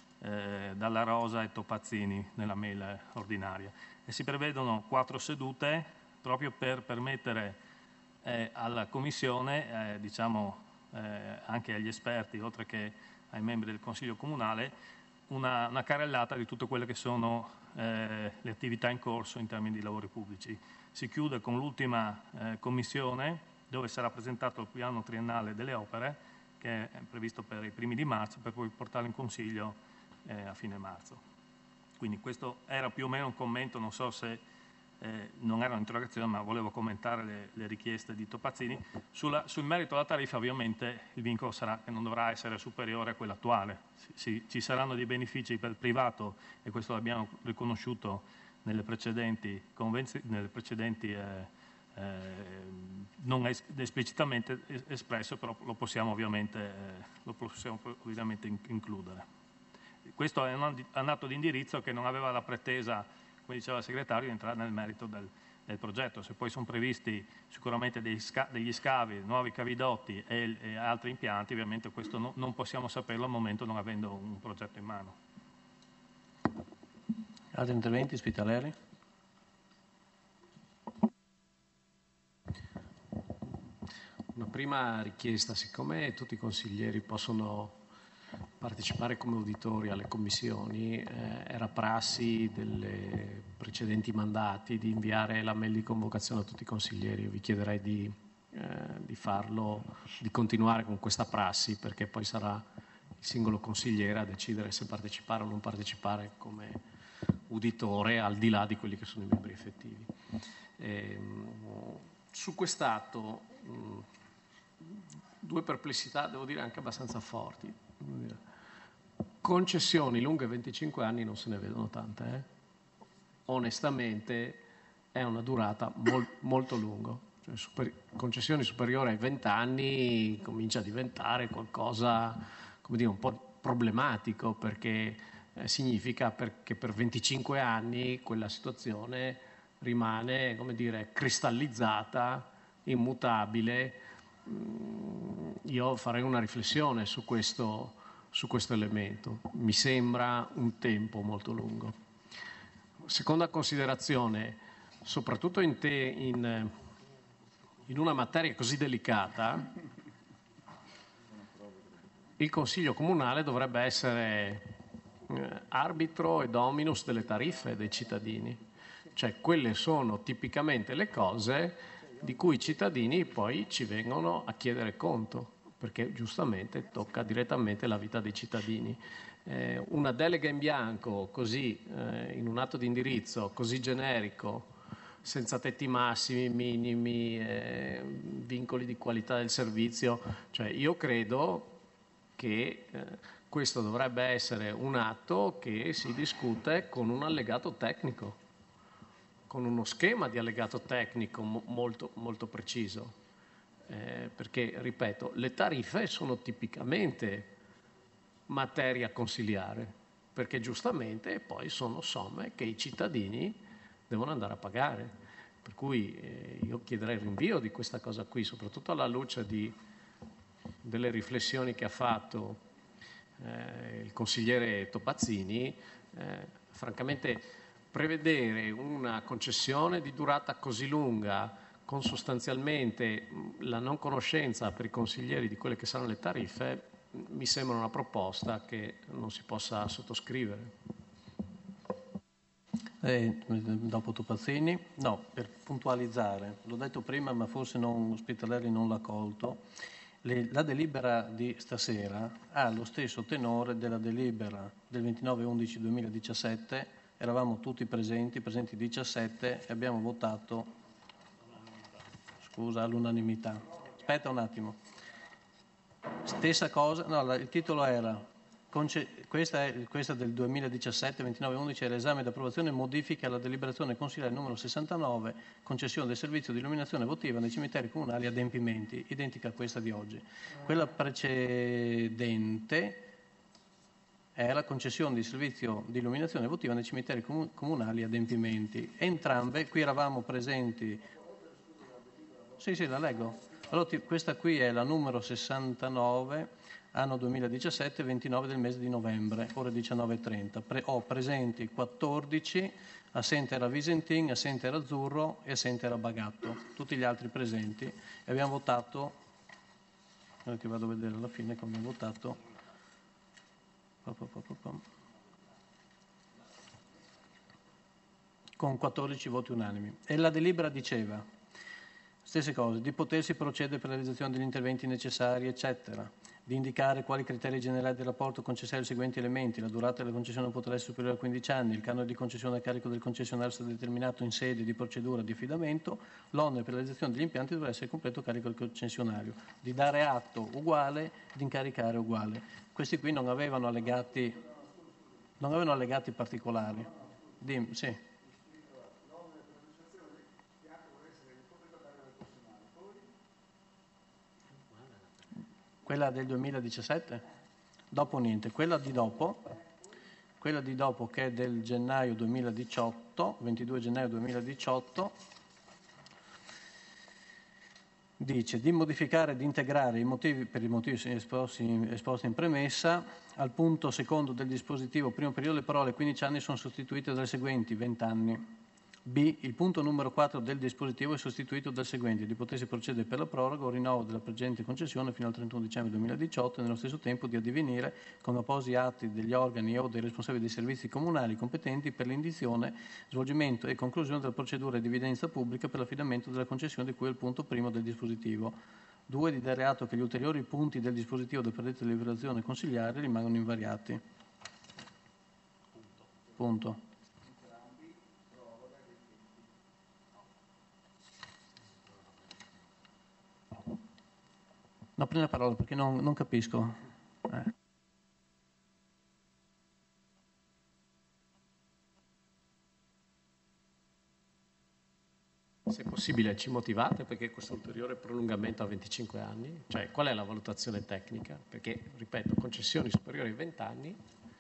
eh, Dalla Rosa e Topazzini nella mail ordinaria, e si prevedono quattro sedute proprio per permettere eh, alla Commissione, eh, diciamo eh, anche agli esperti oltre che ai membri del Consiglio Comunale, una, una carrellata di tutte quelle che sono eh, le attività in corso in termini di lavori pubblici. Si chiude con l'ultima eh, commissione dove sarà presentato il piano triennale delle opere, che è previsto per i primi di marzo, per poi portarlo in Consiglio eh, a fine marzo. Quindi questo era più o meno un commento, non so se eh, non era un'interrogazione, ma volevo commentare le, le richieste di Topazzini. Sulla, sul merito della tariffa ovviamente il vincolo sarà che non dovrà essere superiore a quella attuale. Si, si, ci saranno dei benefici per il privato, e questo l'abbiamo riconosciuto nelle precedenti, convenzi- nelle precedenti eh, eh, non es- esplicitamente es- espresso, però lo possiamo ovviamente, eh, lo possiamo ovviamente in- includere. Questo è un, un atto di indirizzo che non aveva la pretesa, come diceva il segretario, di entrare nel merito del, del progetto. Se poi sono previsti sicuramente degli, sca- degli scavi, nuovi cavidotti e, e altri impianti, ovviamente questo no, non possiamo saperlo al momento non avendo un progetto in mano. Altri interventi, Spitaleri? Una prima richiesta: siccome tutti i consiglieri possono partecipare come uditori alle commissioni, eh, era prassi delle precedenti mandati di inviare la mail di convocazione a tutti i consiglieri. Io vi chiederei di, eh, di farlo, di continuare con questa prassi, perché poi sarà il singolo consigliere a decidere se partecipare o non partecipare come uditore, al di là di quelli che sono i membri effettivi. E, su quest'atto mh, due perplessità, devo dire anche abbastanza forti. Concessioni lunghe venticinque anni non se ne vedono tante, eh? Onestamente è una durata mol, molto lunga. Cioè, super, concessioni superiori ai venti anni comincia a diventare qualcosa, come dire, un po' problematico, perché eh, significa per, che per venticinque anni quella situazione rimane, come dire, cristallizzata, immutabile. Mm, io farei una riflessione su questo, su questo elemento. Mi sembra un tempo molto lungo. Seconda considerazione, soprattutto in, te, in, in una materia così delicata, il Consiglio Comunale dovrebbe essere eh, arbitro e dominus delle tariffe dei cittadini. Cioè, quelle sono tipicamente le cose di cui i cittadini poi ci vengono a chiedere conto, perché giustamente tocca direttamente la vita dei cittadini. Eh, una delega in bianco, così, eh, in un atto di indirizzo così generico, senza tetti massimi, minimi, eh, vincoli di qualità del servizio, cioè io credo che eh, questo dovrebbe essere un atto che si discute con un allegato tecnico, con uno schema di allegato tecnico mo- molto, molto preciso, eh, perché, ripeto, le tariffe sono tipicamente materia consiliare, perché giustamente poi sono somme che i cittadini devono andare a pagare. Per cui eh, io chiederei il rinvio di questa cosa qui, soprattutto alla luce di, delle riflessioni che ha fatto eh, il consigliere Topazzini. Eh, francamente prevedere una concessione di durata così lunga con sostanzialmente la non conoscenza per i consiglieri di quelle che saranno le tariffe mi sembra una proposta che non si possa sottoscrivere. Eh, dopo Topazzini? No, per puntualizzare, l'ho detto prima ma forse non, Spitaleri non l'ha colto, Le, la delibera di stasera ha lo stesso tenore della delibera del ventinove undici duemiladiciassette, eravamo tutti presenti, presenti diciassette e abbiamo votato, scusa, all'unanimità. Aspetta un attimo. Stessa cosa, no, la, il titolo era, conce, questa, è, questa del duemiladiciassette, ventinove undici, è l'esame di approvazione e modifica alla deliberazione consiliare numero sessantanove, concessione del servizio di illuminazione votiva nei cimiteri comunali adempimenti, identica a questa di oggi. Quella precedente è la concessione di servizio di illuminazione votiva nei cimiteri comunali adempimenti. Entrambe, qui eravamo presenti. Sì, sì, la leggo. Allora, questa qui è la numero sessantanove, anno duemiladiciassette, ventinove del mese di novembre, ore diciannove e trenta. Pre- ho presenti quattordici, assente era Visentin, assente era Azzurro e assente era Bagatto. Tutti gli altri presenti. E abbiamo votato, che vado a vedere alla fine come abbiamo votato, con quattordici voti unanimi. E la delibera diceva stesse cose, di potersi procedere per la realizzazione degli interventi necessari, eccetera, di indicare quali criteri generali del rapporto concessionario i seguenti elementi: la durata della concessione non potrà essere superiore a quindici anni, il canone di concessione a carico del concessionario sarà determinato in sede di procedura di affidamento, l'onere per la realizzazione degli impianti dovrà essere completo a carico del concessionario, di dare atto uguale, di incaricare uguale. Questi qui non avevano allegati, non avevano allegati particolari. Dim, sì. Quella del duemiladiciassette? Dopo niente. Quella di dopo, quella di dopo che è del gennaio duemiladiciotto, ventidue gennaio duemiladiciotto, dice di modificare e di integrare i motivi, per i motivi esposti, esposti in premessa, al punto secondo del dispositivo primo periodo le parole quindici anni sono sostituite dalle seguenti venti anni. B. Il punto numero quattro del dispositivo è sostituito dal seguente: di potersi procedere per la proroga o rinnovo della precedente concessione fino al trentuno dicembre duemiladiciotto e nello stesso tempo di addivenire con appositi atti degli organi o dei responsabili dei servizi comunali competenti per l'indizione, svolgimento e conclusione della procedura di evidenza pubblica per l'affidamento della concessione di cui è il punto primo del dispositivo. due. Di dare atto che gli ulteriori punti del dispositivo del predetta deliberazione consigliare rimangono invariati. Punto. No, prendi la parola perché non, non capisco. Eh. Se possibile ci motivate perché questo ulteriore prolungamento a venticinque anni? Cioè qual è la valutazione tecnica? Perché, ripeto, concessioni superiori ai venti anni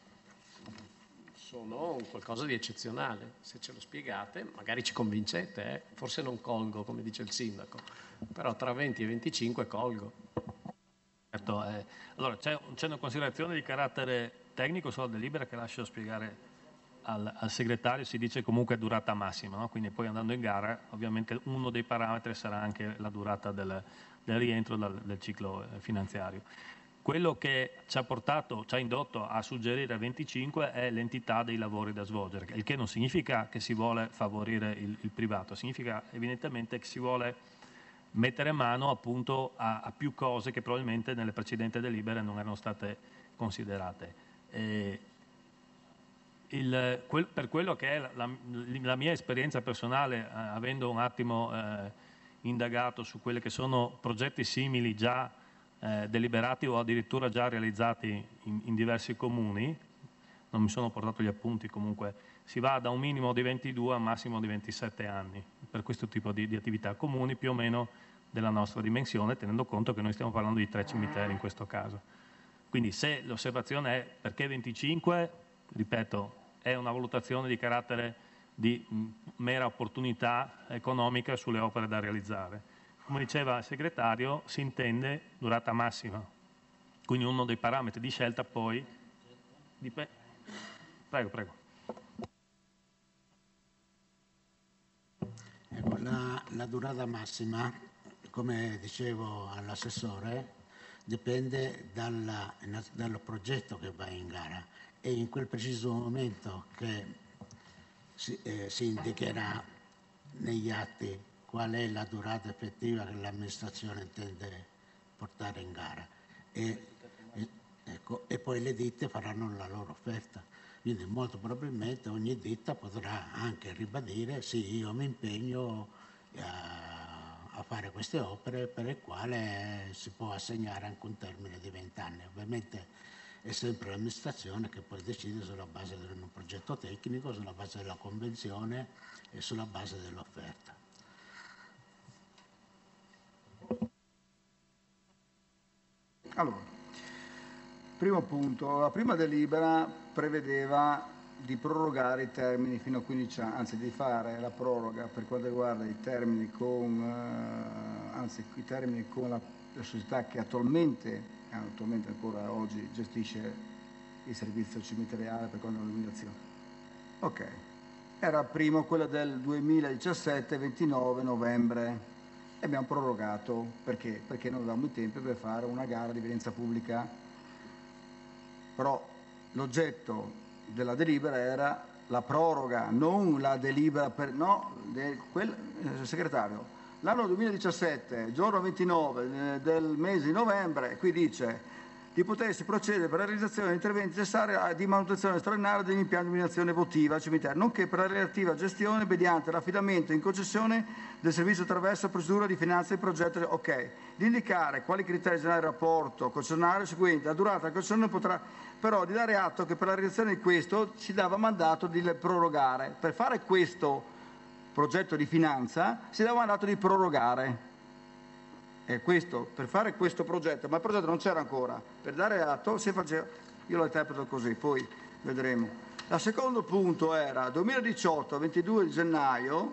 sono un qualcosa di eccezionale. Se ce lo spiegate, magari ci convincete, eh? Forse non colgo, come dice il sindaco, però tra venti e venticinque colgo. Certo, eh. Allora c'è, c'è una considerazione di carattere tecnico sulla delibera che lascio spiegare al, al segretario. Si dice comunque durata massima, no? Quindi poi andando in gara ovviamente uno dei parametri sarà anche la durata del, del rientro dal, del ciclo finanziario. Quello che ci ha portato, ci ha indotto a suggerire venticinque è l'entità dei lavori da svolgere, il che non significa che si vuole favorire il, il privato, significa evidentemente che si vuole mettere mano appunto a, a più cose che probabilmente nelle precedenti delibere non erano state considerate. E il, quel, per quello che è la, la, la mia esperienza personale, eh, avendo un attimo eh, indagato su quelli che sono progetti simili già Eh, deliberati o addirittura già realizzati in, in diversi comuni, non mi sono portato gli appunti, comunque si va da un minimo di ventidue a un massimo di ventisette anni per questo tipo di, di attività comuni più o meno della nostra dimensione, tenendo conto che noi stiamo parlando di tre cimiteri in questo caso. Quindi se l'osservazione è perché venticinque, ripeto, è una valutazione di carattere di mh, mera opportunità economica sulle opere da realizzare. Come diceva il segretario, si intende durata massima, quindi uno dei parametri di scelta poi... Dip- prego, prego. Ecco, la, la durata massima, come dicevo all'assessore, dipende dalla, dal progetto che va in gara e in quel preciso momento che si, eh, si indicherà negli atti qual è la durata effettiva che l'amministrazione intende portare in gara e, e, ecco, e poi le ditte faranno la loro offerta. Quindi molto probabilmente ogni ditta potrà anche ribadire sì, io mi impegno a, a fare queste opere per le quali si può assegnare anche un termine di venti anni. Ovviamente è sempre l'amministrazione che poi decide sulla base di un progetto tecnico, sulla base della convenzione e sulla base dell'offerta. Allora, primo punto, la prima delibera prevedeva di prorogare i termini fino a quindici anni, anzi di fare la proroga per quanto riguarda i termini con, eh, anzi, i termini con la, la società che attualmente, attualmente ancora oggi gestisce il servizio cimiteriale per quanto riguarda l'illuminazione. Ok, era primo quella del duemiladiciassette, ventinove novembre. E abbiamo prorogato perché? Perché non avevamo i tempi per fare una gara di evidenza pubblica. Però l'oggetto della delibera era la proroga, non la delibera per no, de, quel, eh, segretario. L'anno duemiladiciassette, giorno ventinove eh, del mese di novembre, qui dice di potersi procedere per la realizzazione di interventi necessari di manutenzione straordinaria degli impianti di illuminazione votiva cimitero, nonché per la relativa gestione mediante l'affidamento in concessione del servizio attraverso la procedura di finanza di progetto. Ok, di indicare quali criteri generali del rapporto concessionario seguenti, la durata della concessione potrà, però di dare atto che per la realizzazione di questo si dava mandato di prorogare. Per fare questo progetto di finanza si dava mandato di prorogare. E questo, per fare questo progetto, ma il progetto non c'era ancora, per dare atto si faceva, io lo interpreto così, poi vedremo. Il secondo punto era duemiladiciotto, ventidue di gennaio,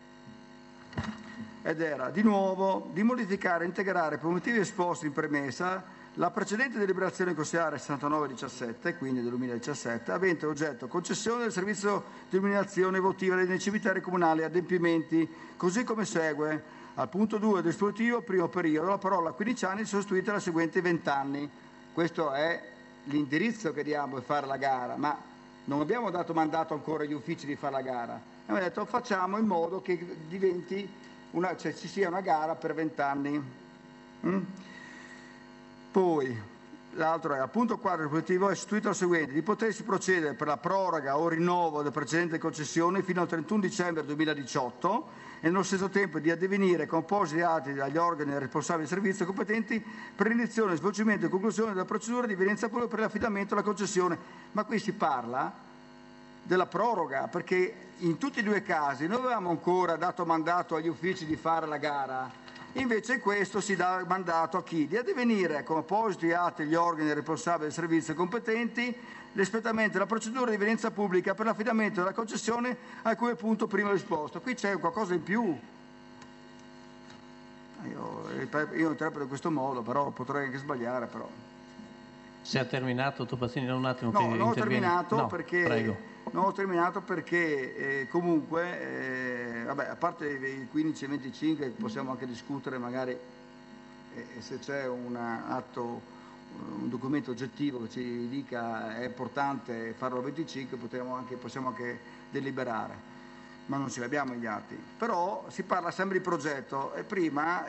ed era di nuovo di modificare e integrare per motivi esposti in premessa la precedente deliberazione consigliare sessantanove diciassette, quindi del duemiladiciassette, avente oggetto concessione del servizio di illuminazione votiva nei cimiteri comunali, adempimenti, così come segue. Al punto due del dispositivo, primo periodo, la parola quindici anni sostituita alla seguente venti anni. Questo è l'indirizzo che diamo per fare la gara, ma non abbiamo dato mandato ancora agli uffici di fare la gara. Abbiamo detto facciamo in modo che diventi una, cioè ci sia una gara per venti anni. Mm? Poi, l'altro è al punto quattro del dispositivo è istituito il seguente: di potersi procedere per la proroga o rinnovo del precedente concessione fino al trentuno dicembre duemiladiciotto e nello stesso tempo di addivenire con appositi atti dagli organi responsabili del servizio competenti per l'iniziazione, svolgimento e conclusione della procedura di evidenza pubblica per l'affidamento della concessione. Ma qui si parla della proroga, perché in tutti e due i casi noi avevamo ancora dato mandato agli uffici di fare la gara, invece in questo si dà mandato a chi? Di addivenire con appositi atti agli organi responsabili del servizio competenti l'espletamento della procedura di evidenza pubblica per l'affidamento della concessione a cui appunto prima risposto. Qui c'è qualcosa in più. Io, io interpreto in questo modo, però potrei anche sbagliare. Però. Se ha terminato Topazzini, un attimo no, che non ho intervieni. terminato No, perché, prego. non ho terminato perché eh, comunque, eh, vabbè, a parte i quindici e venticinque possiamo anche discutere magari eh, se c'è un atto, un documento oggettivo che ci dica è importante farlo al venticinque, potremo anche, possiamo anche deliberare, ma non ce li abbiamo gli atti. Però si parla sempre di progetto e prima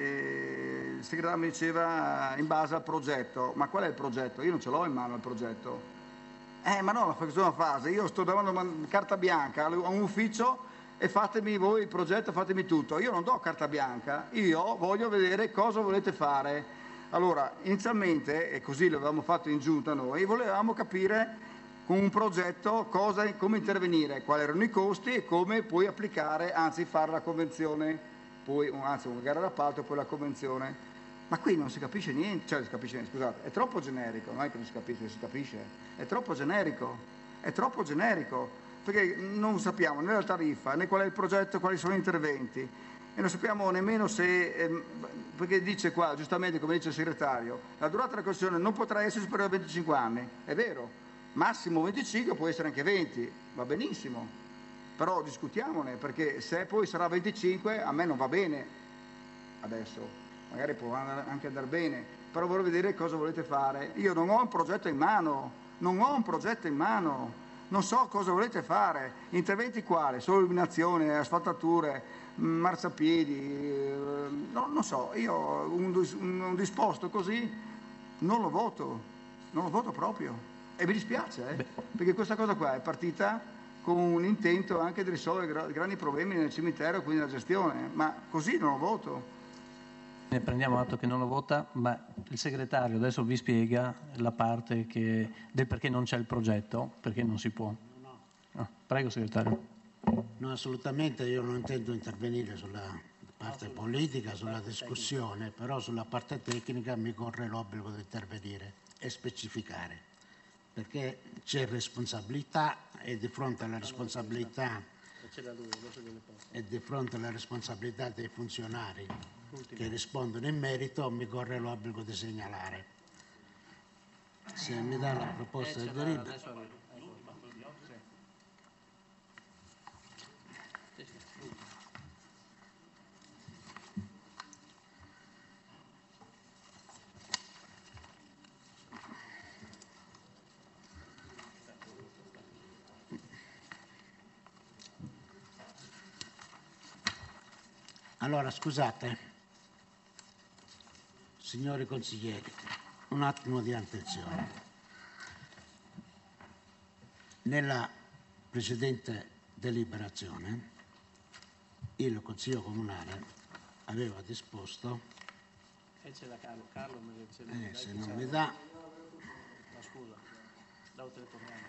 eh, il segretario mi diceva in base al progetto. Ma qual è il progetto? Io non ce l'ho in mano il progetto. Eh, ma no, la seconda fase, io sto dando carta bianca a un ufficio e fatemi voi il progetto, fatemi tutto. Io non do carta bianca, io voglio vedere cosa volete fare. Allora, inizialmente, e così l'avevamo fatto in giunta noi, volevamo capire con un progetto cosa, come intervenire, quali erano i costi e come poi applicare, anzi fare la convenzione, poi, anzi una gara d'appalto e poi la convenzione. Ma qui non si capisce niente, cioè si capisce niente, scusate, è troppo generico, non è che non si capisce, si capisce, è troppo generico, è troppo generico, perché non sappiamo né la tariffa, né qual è il progetto, quali sono gli interventi, e non sappiamo nemmeno se, ehm, perché dice qua, giustamente come dice il segretario, la durata della concessione non potrà essere superiore a venticinque anni, è vero, massimo venticinque, può essere anche venti, va benissimo, però discutiamone, perché se poi sarà venticinque a me non va bene adesso, magari può anche andare bene, però vorrei vedere cosa volete fare. Io non ho un progetto in mano, non ho un progetto in mano, non so cosa volete fare, interventi quali, solo illuminazione, asfaltature, marciapiedi, no, non so, io un, un, un disposto così non lo voto, non lo voto proprio e mi dispiace, eh, perché questa cosa qua è partita con un intento anche di risolvere gra- grandi problemi nel cimitero e quindi nella gestione, ma così non lo voto. Ne prendiamo atto che non lo vota, ma il segretario adesso vi spiega la parte che, del perché non c'è il progetto, perché non si può. Ah, prego segretario. No, assolutamente io non intendo intervenire sulla parte politica, sulla discussione, però sulla parte tecnica mi corre l'obbligo di intervenire e specificare, perché c'è responsabilità e di fronte alla responsabilità e di fronte alla responsabilità dei funzionari che rispondono in merito mi corre l'obbligo di segnalare. Se mi dà la proposta di delibera. Allora, scusate, signori consiglieri, un attimo di attenzione. Nella precedente deliberazione il Consiglio Comunale aveva disposto, E c'è la Carlo, Carlo eh, se non mi dà, no, scusa, dopo te ne torniamo.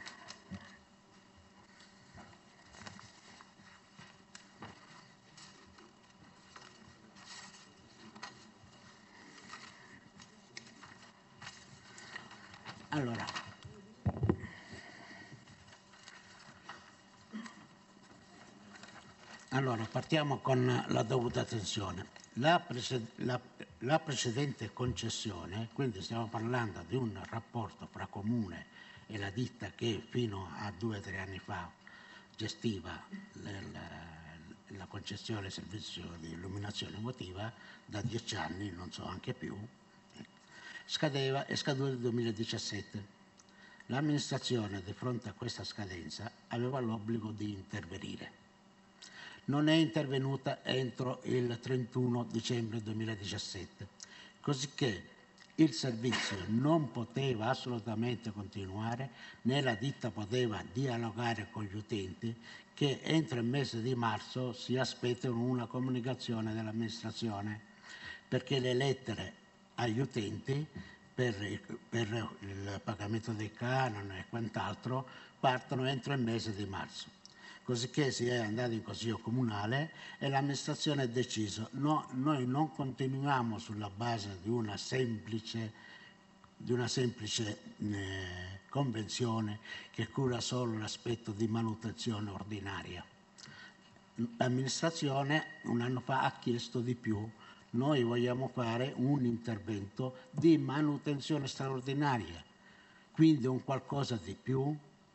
allora, allora partiamo con la dovuta attenzione. La, preced- la, la precedente concessione, quindi stiamo parlando di un rapporto fra comune e la ditta che fino a due o tre anni fa gestiva la, la concessione del servizio di illuminazione emotiva, da dieci anni, non so anche più, scadeva, è scaduto nel duemiladiciassette. L'amministrazione di fronte a questa scadenza aveva l'obbligo di intervenire. Non è intervenuta entro il trentuno dicembre duemiladiciassette, cosicché il servizio non poteva assolutamente continuare, né la ditta poteva dialogare con gli utenti, che entro il mese di marzo si aspettano una comunicazione dell'amministrazione, perché le lettere agli utenti per, per il pagamento dei canoni e quant'altro partono entro il mese di marzo. Cosicché si è andato in Consiglio Comunale e l'amministrazione ha deciso no, noi non continuiamo sulla base di una semplice, di una semplice eh, convenzione che cura solo l'aspetto di manutenzione ordinaria. L'amministrazione un anno fa ha chiesto di più. Noi vogliamo fare un intervento di manutenzione straordinaria, quindi un qualcosa di più,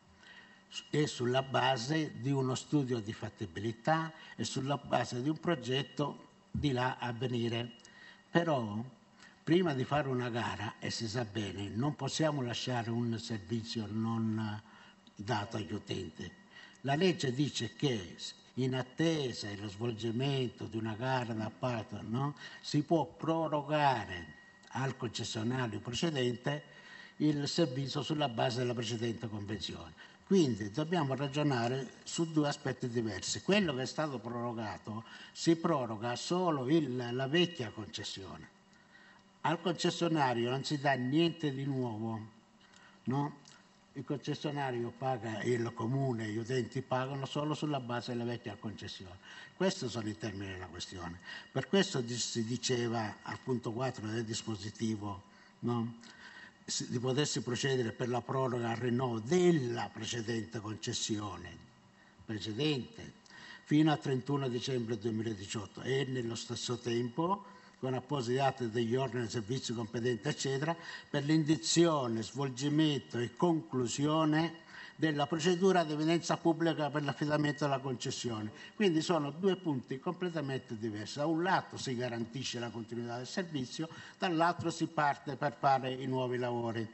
e sulla base di uno studio di fattibilità e sulla base di un progetto di là a venire. Però prima di fare una gara, e si sa bene, non possiamo lasciare un servizio non dato agli utenti. La legge dice che in attesa dello svolgimento di una gara d'appalto, no, si può prorogare al concessionario precedente il servizio sulla base della precedente convenzione. Quindi dobbiamo ragionare su due aspetti diversi. Quello che è stato prorogato si proroga solo il, la vecchia concessione. Al concessionario non si dà niente di nuovo, no? Il concessionario paga, il comune, gli utenti pagano solo sulla base della vecchia concessione. Questi sono i termini della questione. Per questo si diceva al punto quattro del dispositivo, no? Di potersi procedere per la proroga al rinnovo della precedente concessione precedente fino al trentuno dicembre duemiladiciotto e nello stesso tempo con appositi atti degli organi di servizio competenti eccetera per l'indizione, svolgimento e conclusione della procedura ad evidenza pubblica per l'affidamento della concessione. Quindi sono due punti completamente diversi. Da un lato si garantisce la continuità del servizio, dall'altro si parte per fare i nuovi lavori.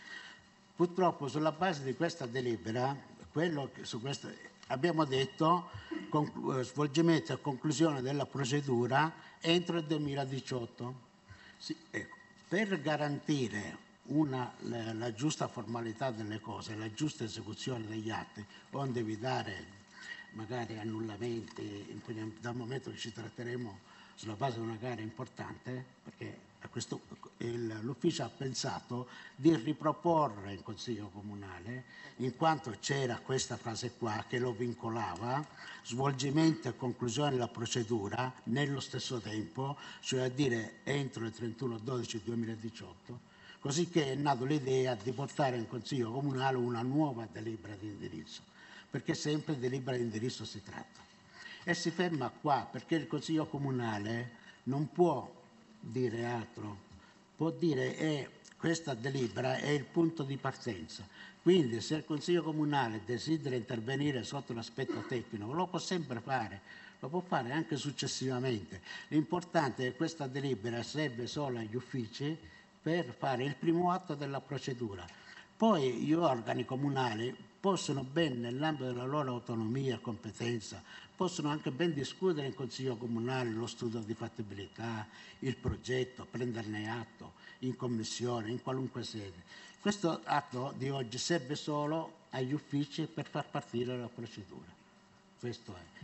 Purtroppo sulla base di questa delibera, quello che su questo, abbiamo detto con, svolgimento e conclusione della procedura entro il duemiladiciotto. Sì, ecco, per garantire Una, la, la giusta formalità delle cose, la giusta esecuzione degli atti, onde evitare magari annullamenti, dal momento che ci tratteremo sulla base di una gara importante, perché a questo, il, l'ufficio ha pensato di riproporre in Consiglio Comunale, in quanto c'era questa frase qua che lo vincolava, svolgimento e conclusione della procedura nello stesso tempo, cioè a dire entro il trentuno dicembre duemiladiciotto, così che è nata l'idea di portare in Consiglio Comunale una nuova delibera di indirizzo, perché sempre di delibera di indirizzo si tratta. E si ferma qua, perché il Consiglio Comunale non può dire altro, può dire che questa delibera è il punto di partenza. Quindi se il Consiglio Comunale desidera intervenire sotto l'aspetto tecnico, lo può sempre fare, lo può fare anche successivamente. L'importante è che questa delibera serve solo agli uffici per fare il primo atto della procedura. Poi gli organi comunali possono ben, nell'ambito della loro autonomia e competenza, possono anche ben discutere in Consiglio Comunale lo studio di fattibilità, il progetto, prenderne atto in commissione, in qualunque sede. Questo atto di oggi serve solo agli uffici per far partire la procedura. Questo è.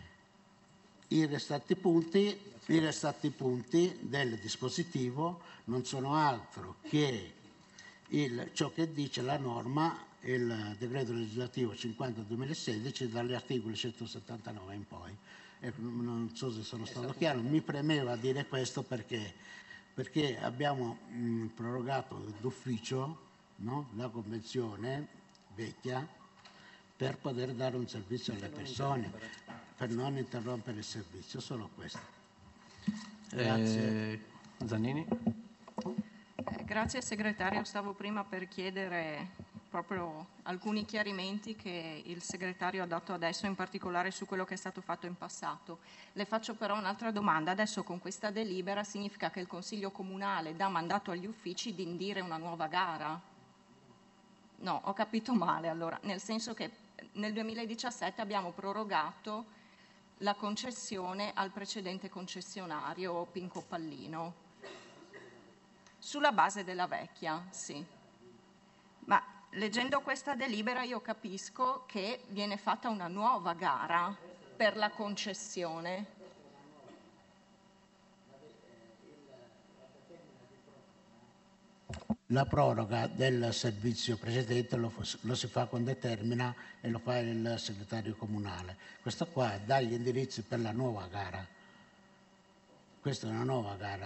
I restanti punti, i restanti punti del dispositivo non sono altro che il, ciò che dice la norma, il decreto legislativo cinquanta duemilasedici, dagli articoli centosettantanove in poi. E non so se sono stato chiaro, mi premeva dire questo perché, perché abbiamo mh, prorogato d'ufficio, no, la convenzione vecchia per poter dare un servizio alle persone, per non interrompere il servizio, solo questo. Grazie. Eh, Zannini? Eh, grazie segretario, stavo prima per chiedere proprio alcuni chiarimenti che il segretario ha dato adesso, in particolare su quello che è stato fatto in passato. Le faccio però un'altra domanda. Adesso con questa delibera significa che il Consiglio Comunale dà mandato agli uffici di indire una nuova gara? No, ho capito male allora, nel senso che nel duemiladiciassette abbiamo prorogato la concessione al precedente concessionario Pinco Pallino. Sulla base della vecchia, sì. Ma leggendo questa delibera io capisco che viene fatta una nuova gara per la concessione. La proroga del servizio precedente lo, lo si fa con determina e lo fa il segretario comunale. Questo qua dà gli indirizzi per la nuova gara. Questa è una nuova gara.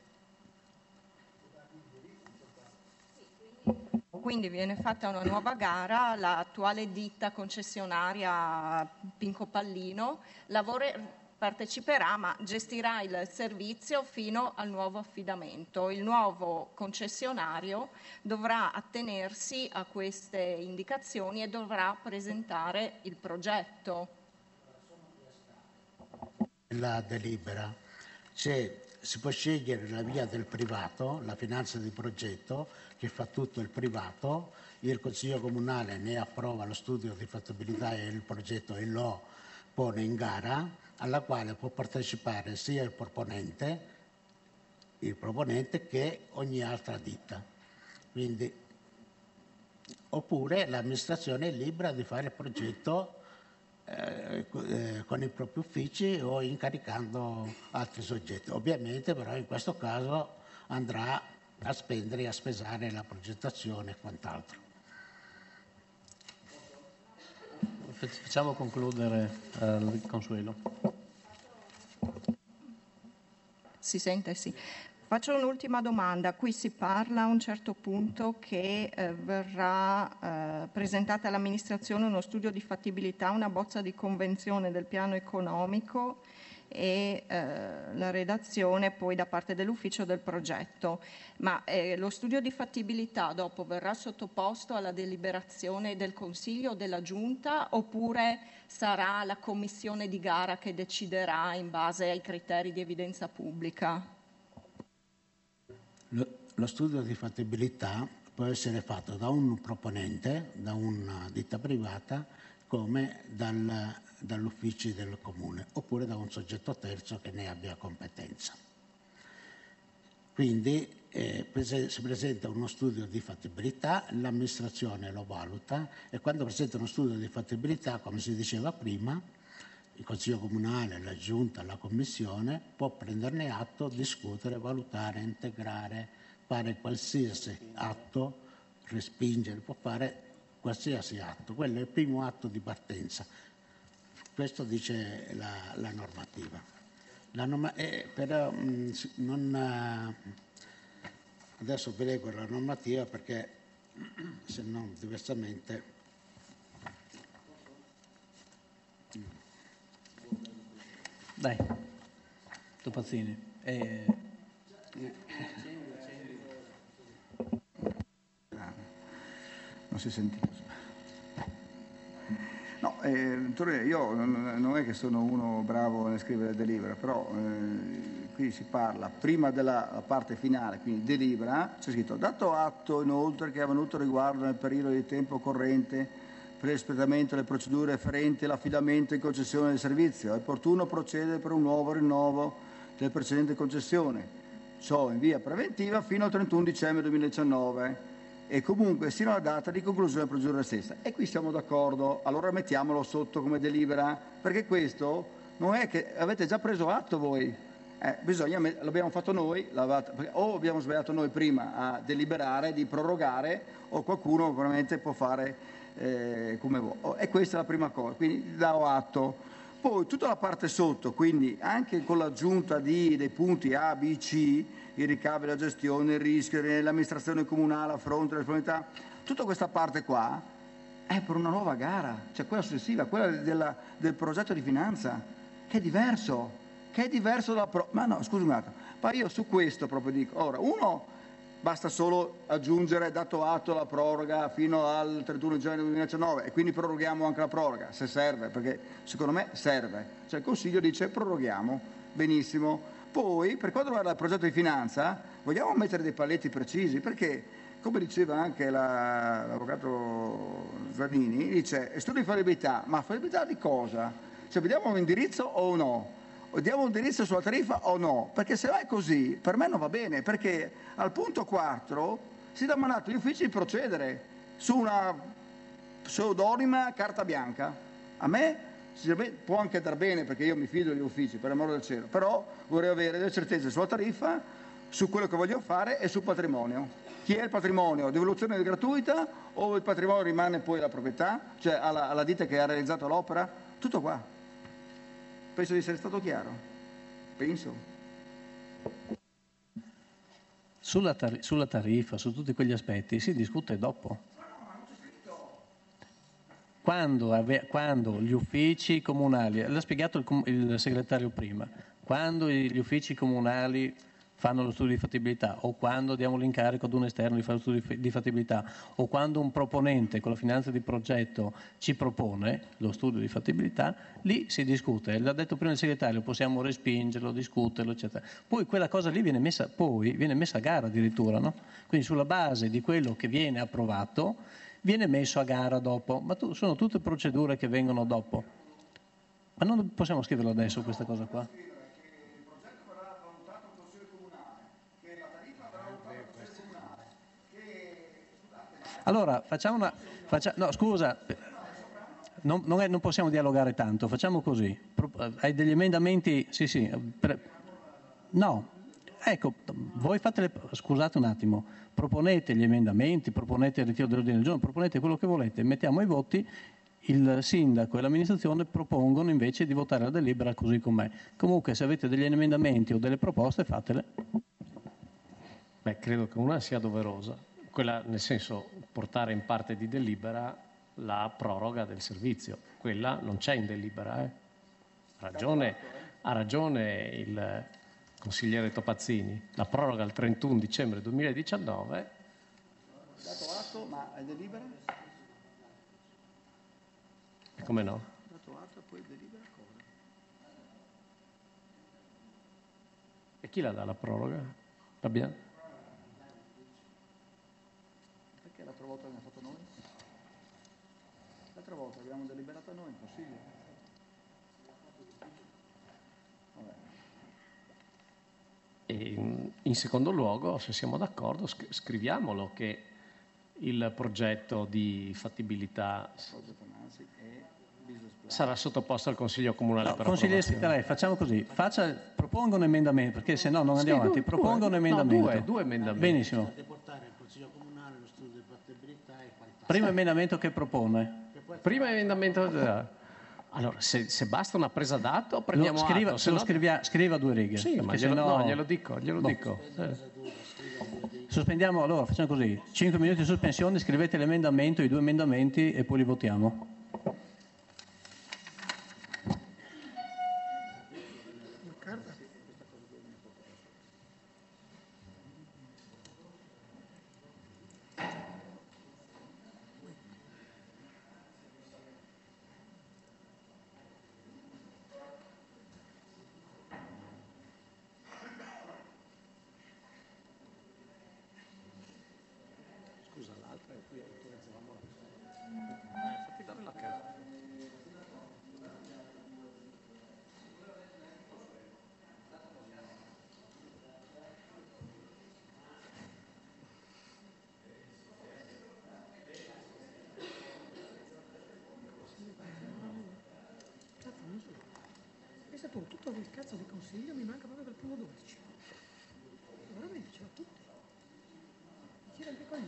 Quindi viene fatta una nuova gara, l'attuale ditta concessionaria Pinco Pallino lavora, parteciperà ma gestirà il servizio fino al nuovo affidamento. Il nuovo concessionario dovrà attenersi a queste indicazioni e dovrà presentare il progetto. La delibera c'è, si può scegliere la via del privato, la finanza di progetto che fa tutto il privato, il Consiglio Comunale ne approva lo studio di fattibilità e il progetto e lo pone in gara, alla quale può partecipare sia il proponente, il proponente che ogni altra ditta. Quindi, oppure l'amministrazione è libera di fare il progetto eh, eh, con i propri uffici o incaricando altri soggetti. Ovviamente però in questo caso andrà a spendere e a spesare la progettazione e quant'altro. Facciamo concludere eh, il Consuelo. Si sente? Sì. Faccio un'ultima domanda. Qui si parla a un certo punto che eh, verrà eh, presentata all'amministrazione uno studio di fattibilità, una bozza di convenzione del piano economico e eh, la redazione poi da parte dell'ufficio del progetto. Ma eh, lo studio di fattibilità dopo verrà sottoposto alla deliberazione del Consiglio o della Giunta oppure sarà la commissione di gara che deciderà in base ai criteri di evidenza pubblica? Lo, lo studio di fattibilità può essere fatto da un proponente, da una ditta privata, come dal, dall'ufficio del comune, oppure da un soggetto terzo che ne abbia competenza. Quindi eh, prese, si presenta uno studio di fattibilità, l'amministrazione lo valuta e quando presenta uno studio di fattibilità, come si diceva prima, il Consiglio Comunale, la Giunta, la Commissione può prenderne atto, discutere, valutare, integrare, fare qualsiasi atto, respingere, può fare qualsiasi atto. Quello è il primo atto di partenza. Questo dice la, la normativa. La norma, eh, però mh, non, eh, adesso vi leggo la normativa perché se no diversamente... Dai, Topazzini. Eh... Non si sentiva. No, eh, io non è che sono uno bravo nel scrivere delibera, però eh, qui si parla prima della parte finale, quindi delibera, c'è scritto dato atto inoltre che è avvenuto riguardo nel periodo di tempo corrente per l'espletamento delle procedure afferenti all'affidamento e concessione del servizio, è opportuno procedere per un nuovo rinnovo della precedente concessione, ciò in via preventiva fino al trentuno dicembre duemiladiciannove. E comunque sino alla data di conclusione della procedura stessa. E qui siamo d'accordo, allora mettiamolo sotto come delibera, perché questo non è che avete già preso atto voi, eh, bisogna, l'abbiamo fatto noi, o abbiamo sbagliato noi prima a deliberare di prorogare, o qualcuno veramente può fare eh, come vuole. E questa è la prima cosa, quindi do atto. Poi tutta la parte sotto, quindi anche con l'aggiunta di, dei punti A, B, C, i ricavi, la gestione, il rischio, l'amministrazione comunale a fronte delle formalità, tutta questa parte qua è per una nuova gara, cioè quella successiva, quella della, del progetto di finanza, che è diverso, che è diverso dalla... Pro- ma no, scusi un attimo, ma io su questo proprio dico, ora, uno, basta solo aggiungere dato atto la proroga fino al trentuno gennaio duemiladiciannove e quindi proroghiamo anche la proroga, se serve, perché secondo me serve, cioè il Consiglio dice proroghiamo, benissimo. Poi, per quanto riguarda il progetto di finanza, vogliamo mettere dei paletti precisi, perché, come diceva anche la, l'avvocato Zanini, dice studio di fallibilità, ma fallibilità di cosa? Cioè, vediamo un indirizzo o no? diamo un indirizzo sulla tariffa o no? Perché se è così, per me non va bene, perché al punto quattro si dà mandato agli uffici di procedere su una pseudonima carta bianca. A me può anche dar bene, perché io mi fido degli uffici, per l'amore del cielo, però vorrei avere delle certezze sulla tariffa, su quello che voglio fare e sul patrimonio. Chi è il patrimonio? Devoluzione gratuita o il patrimonio rimane poi alla proprietà, cioè alla, alla ditta che ha realizzato l'opera? Tutto qua. Penso di essere stato chiaro. Penso. Sulla, tar- sulla tariffa, su tutti quegli aspetti, si discute dopo. Quando, ave- quando gli uffici comunali, l'ha spiegato il, com- il segretario prima, quando gli uffici comunali fanno lo studio di fattibilità o quando diamo l'incarico ad un esterno di fare lo studio di fattibilità o quando un proponente con la finanza di progetto ci propone lo studio di fattibilità, lì si discute. L'ha detto prima il segretario, possiamo respingerlo, discuterlo, eccetera. Poi quella cosa lì viene messa, poi viene messa a gara addirittura, no? Quindi sulla base di quello che viene approvato viene messo a gara dopo, ma tu, sono tutte procedure che vengono dopo. Ma non possiamo scriverlo adesso questa cosa qua? Allora, facciamo una... Faccia, no, scusa, non, non, è, non possiamo dialogare tanto, facciamo così. Pro, hai degli emendamenti? Sì, sì. Per, no, ecco, voi fate le... Scusate un attimo, proponete gli emendamenti, proponete il ritiro dell'ordine del giorno, proponete quello che volete, mettiamo ai voti, il sindaco e l'amministrazione propongono invece di votare la delibera così com'è. Comunque, se avete degli emendamenti o delle proposte, fatele. Beh, credo che una sia doverosa. Quella, nel senso, portare in parte di delibera la proroga del servizio. Quella non c'è in delibera. Eh. Ha ragione, ha ragione il consigliere Topazzini. La proroga al trentuno dicembre duemiladiciannove. Dato atto, ma è delibera? E come no? Dato atto, poi delibera cosa? E chi la dà la proroga? L'abbiamo? L'altra volta l'abbiamo fatto noi? L'altra volta abbiamo deliberato noi in consiglio. Vabbè. E in secondo luogo, se siamo d'accordo, scriviamolo che il progetto di fattibilità sarà sottoposto al Consiglio Comunale no, per approvazione. Lei, facciamo così, faccia, proponga un emendamento, perché se no non andiamo sì, avanti. Due, proponga un emendamento. No, due, due emendamenti. Benissimo. Primo emendamento che propone. Primo emendamento. Allora, se, se basta una presa d'atto, prendiamo no, scriva, atto. Se lo no... scrivia, scriva due righe. Sì, ma glielo, no... no, glielo dico, glielo boh. dico. Eh. Sospendiamo, allora facciamo così, cinque minuti di sospensione, scrivete l'emendamento, i due emendamenti e poi li votiamo. Tu, tutto il cazzo di consiglio mi manca proprio per il primo dodici. Veramente ce l'ho tutti. Tira anche coglioni.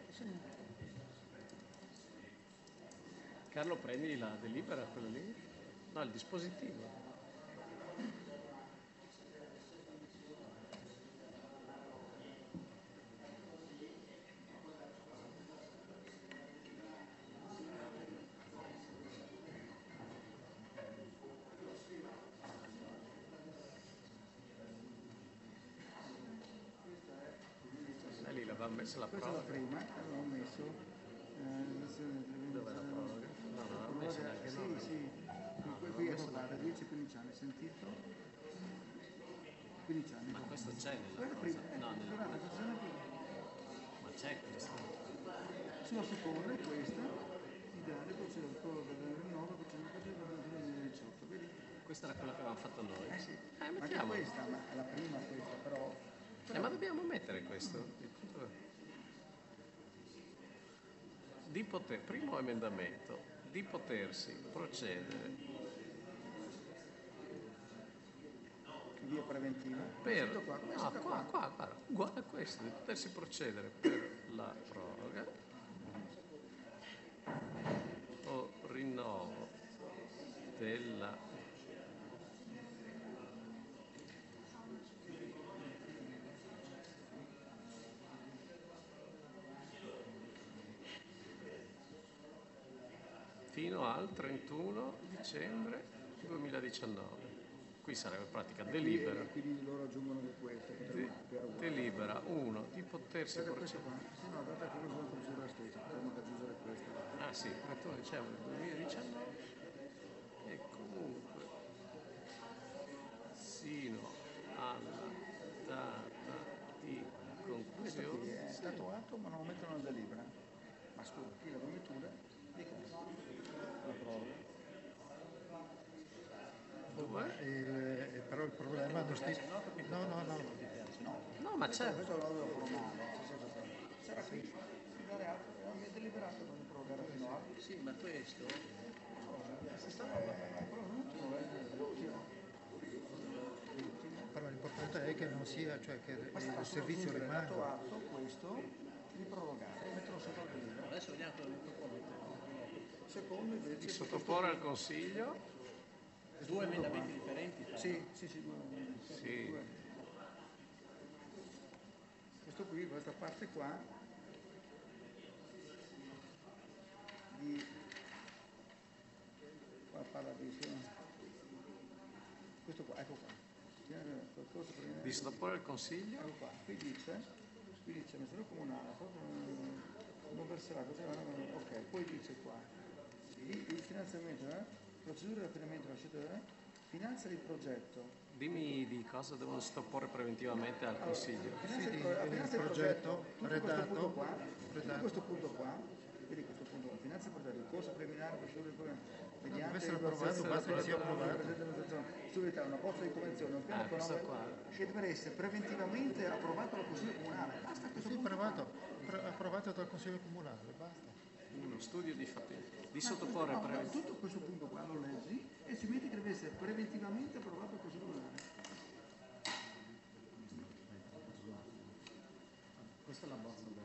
Carlo, prendi la delibera, quello lì? No, il dispositivo. Messo la questa è la prima, avevo messo eh, dove la proroga? No, no, l'ho messo neanche noi. Sì, sì, no, qui, qui è guarda, dieci quindici anni, sentito? quindici anni. Ma questo c'è nella cosa? Prima, No, nella guarda, cosa. Ma c'è questo? Sulla seconda questa, ideale procedere al coro del rinnovo facendo il duemiladiciotto, vedi? questa era quella che avevamo fatto noi. Eh sì, Eh, ma anche mettiamola. questa, ma è la prima questa, però... Eh, ma dobbiamo mettere questo. Il punto è- Di poter, primo emendamento, di potersi procedere Via preventiva. per, Sento qua, come no, sento qua, qua, guarda, uguale a questo, di potersi procedere per la proroga o rinnovo della fino al trentuno dicembre duemiladiciannove. Qui sarebbe pratica delibera. Quindi loro aggiungono che questo. De- delibera uno di potersi Guarda questo procedere. qua, sì no, guarda che cosa sono procedura stessa, potremmo aggiungere questo. Ah sì, trentuno dicembre duemiladiciannove e comunque sino alla data di Questo qui conclusione. è stato atto ma non lo mettono nella delibera. Ma scusa, qui la promettura dica la proroga. Due. Il- però il problema non sti... No, no, no. No, ma c'è. Questo lo avevo formale, sarà qui, di dare atto, mi è deliberato per prorogare fino a... Sì, ma questo... Però l'importante è che non sia, cioè che il servizio Dato rimanga. atto questo di prorogare, metterlo sotto il delibera. Adesso vediamo cosa mi propone. Secondo invece... Di sottoporre al Consiglio. Due emendamenti differenti? però. Sì, sì, sì, due emendamenti. Sì. Due. Questo qui, questa parte qua, di... qua parla di... questo qua, ecco qua. Qualcosa per... Di sottoporre al Consiglio. Ecco qua, qui dice, qui dice, amministratore comunale, proprio non verserà, così, ok, poi dice qua, il, il finanziamento, eh? Procedura di affinamento della scelta, eh? Finanzia il progetto. Dimmi di cosa devono sottoporre preventivamente al Consiglio. Finanzia Sì, il, pro- il finanzia il progetto progetto, tutto redatto, questo punto qua, tutto redatto. questo punto qua, vedi questo punto qua, finanzia il progetto, il corso preliminare, procedura di mediante deve essere il approvato, processo basta che sia della approvato. presente amministrazione, studiare una bozza di convenzione, un piano Ah, questo economico che deve essere preventivamente approvato dal Consiglio Comunale. Basta questo Sì, punto approvato, qua. pro- approvato dal Consiglio Comunale, basta. Uno studio di fatti. Di Ma sottoporre questo- no, pre- tutto questo punto qua lo leggi e si mette che deve essere preventivamente approvato dal Consiglio Comunale. Questa è la bozza del...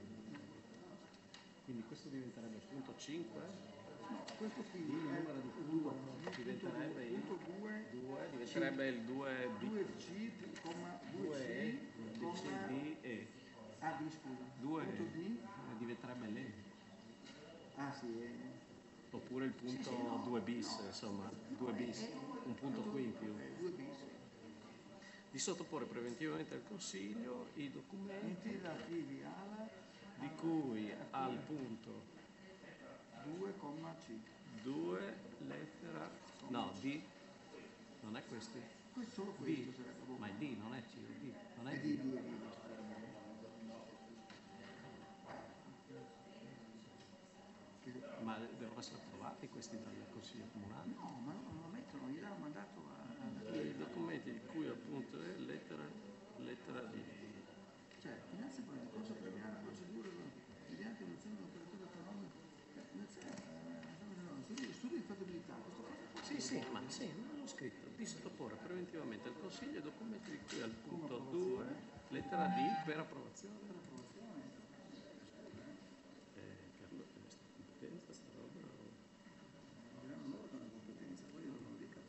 Quindi questo diventerebbe il punto cinque. No, questo qui Il è numero di punto diventerebbe il punto due, due, diventerebbe il due B. due C, comma due due E, C, D, comma C, D, E. ah, D, scusa. due Punto D, E diventerebbe l'E. ah sì, è... Oppure il punto Sì, sì, no, due bis, no. insomma, due bis, un punto qui in più. è due bis. Di sottoporre preventivamente al Consiglio i documenti Punti relativi alla di cui al punto due, comma C. due, lettera, no, D, non è questo? Questo solo D, questo sarebbe. ma è D, non è C, è D, non è È D. di, di, di. Ma devono essere approvati questi dal Consiglio Comunale? No, ma no, non lo mettono, gli danno mandato a... I documenti di cui appunto è lettera, lettera D. Cioè, finanzia per il corso premiale, procedure mediante l'azione dell'operatore economico, studi, studi di fattibilità, questo cosa? Sì, sì, ma sì, non l'ho scritto. Di sottoporre preventivamente al Consiglio i documenti di cui al punto due, lettera D, per approvazione. Per approvazione. Eh, Carlo, è questa competenza, sta roba? o- Diranno loro che hanno competenza, poi io non lo dico.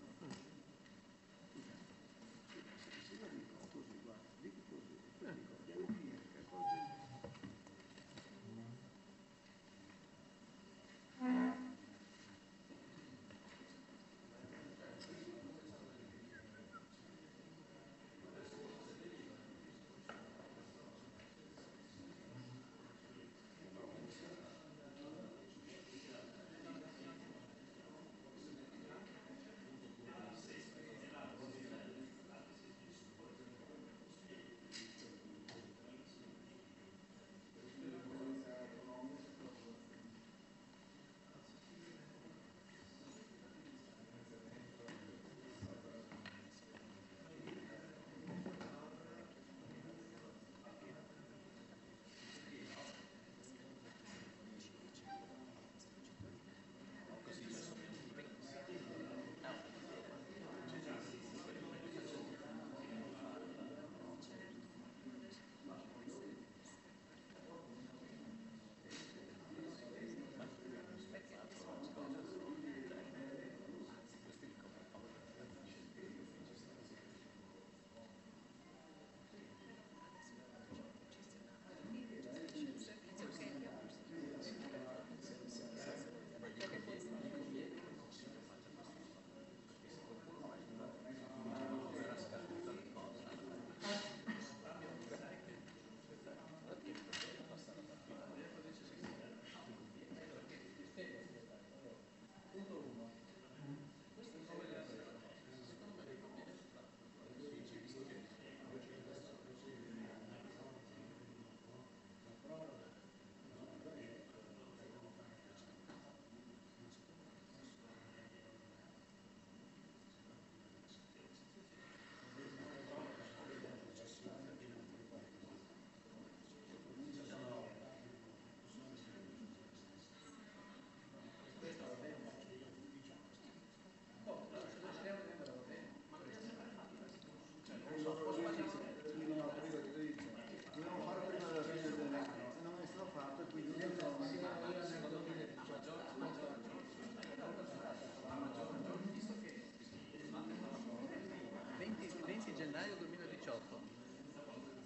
Se io dico così, guarda, dico così, poi dico, diamo via, che cosa...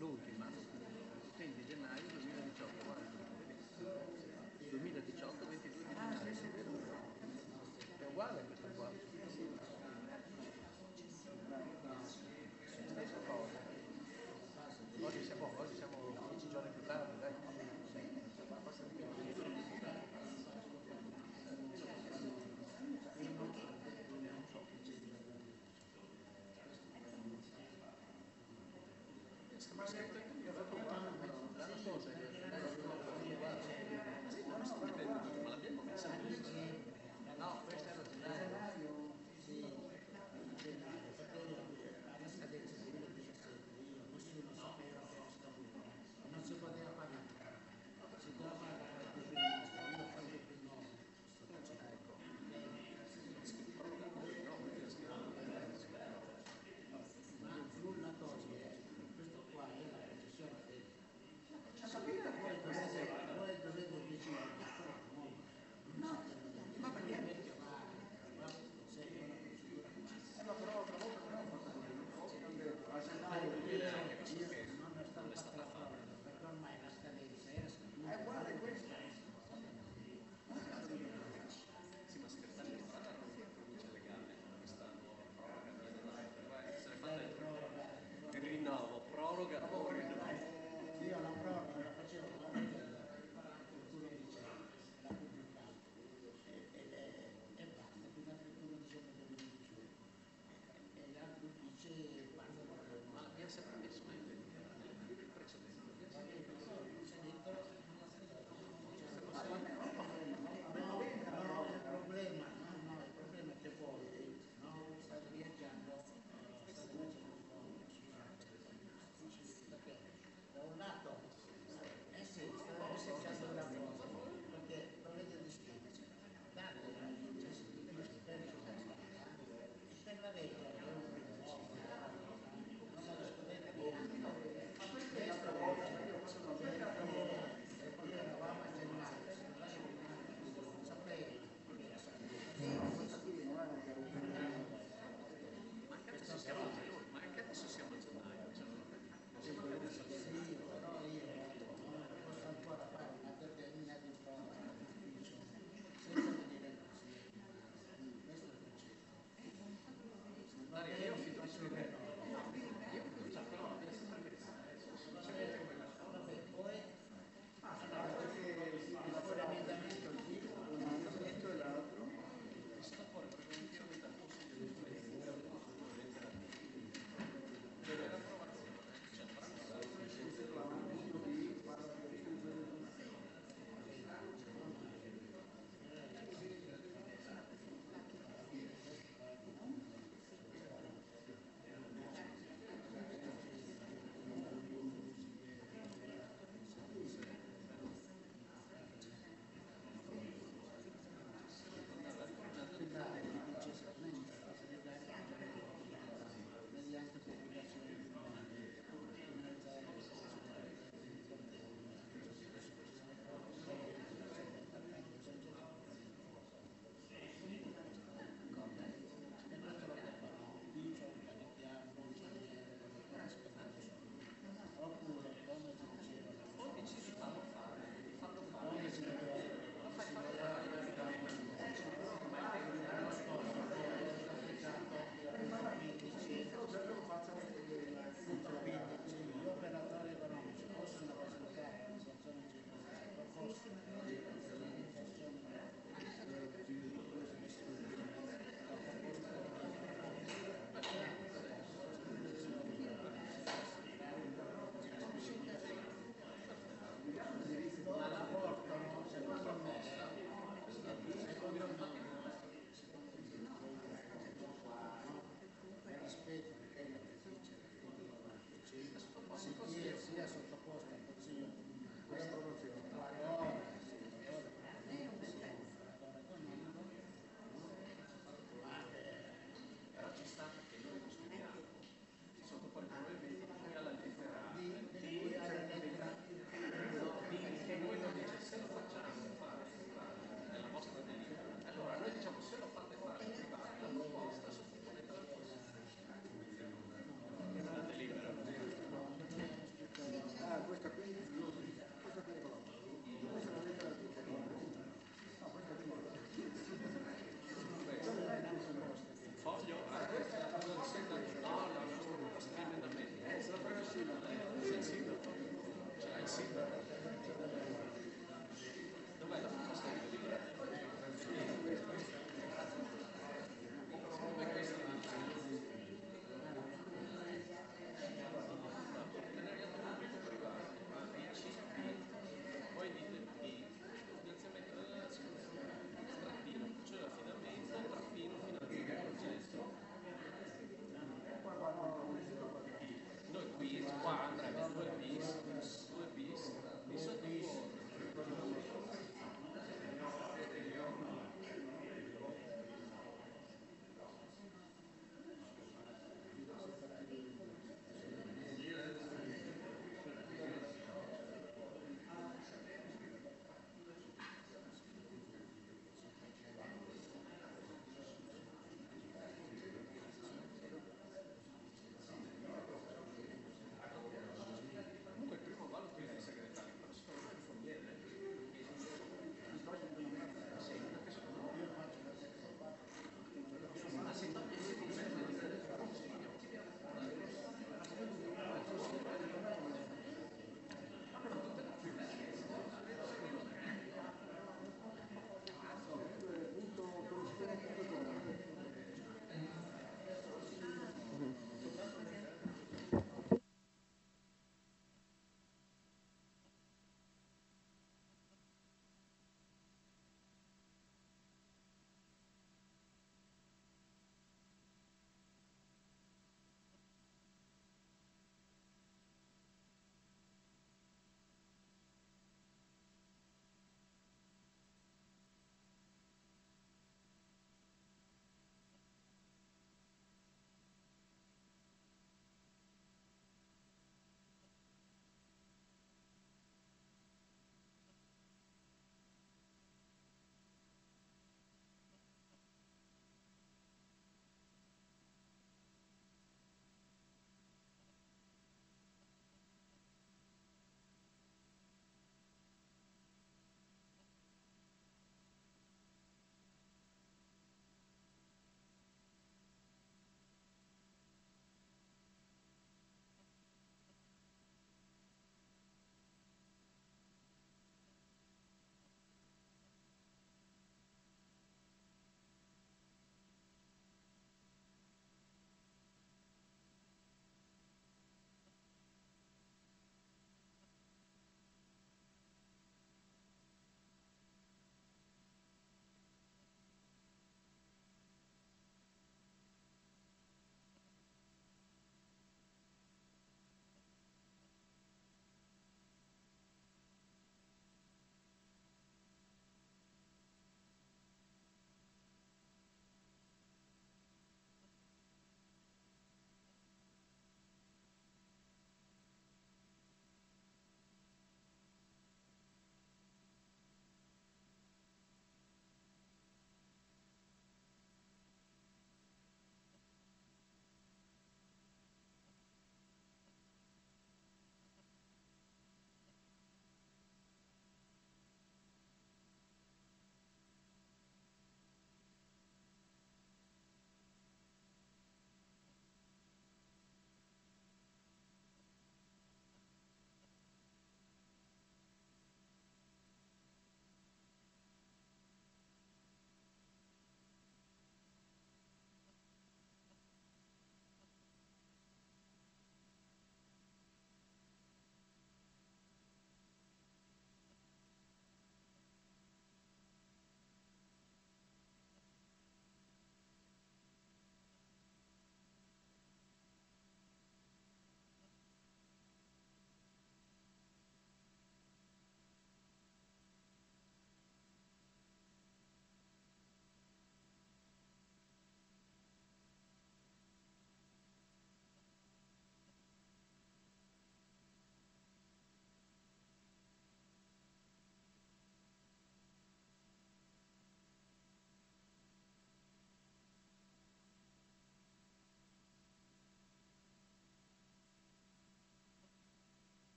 l'ultima, venti gennaio duemiladiciotto, guarda, duemiladiciotto, ventidue di gennaio, è uguale questa qua. Stessa cosa. Oggi siamo, oggi siamo dieci giorni più tardi, dai. No, questa è l'originaria. Non si poteva pagare, si doveva pagare ma nulla toglie, questo qua è la decisione del voi dovete, voi dovete decidere no, ma perché vecchio va segue una procedura non è stata fatta la proroga perché ormai la scadenza era scaduta. È uguale questa. Sì, ma segretario di Stato non pronuncia legale questa nuova proroga, deve essere fatta il rinnovo, proroga o rinnovo. Io la proroga la facevo qualcuno dice la pubblicata ed è e basta fino al trentuno dicembre duemiladiciotto e gli altri uffici parlano Ma l'abbiamo sempre messo il precedente. No, il problema, no, no, il problema è che voi no, state viaggiando, state facendo un po', scusate, perché Sì.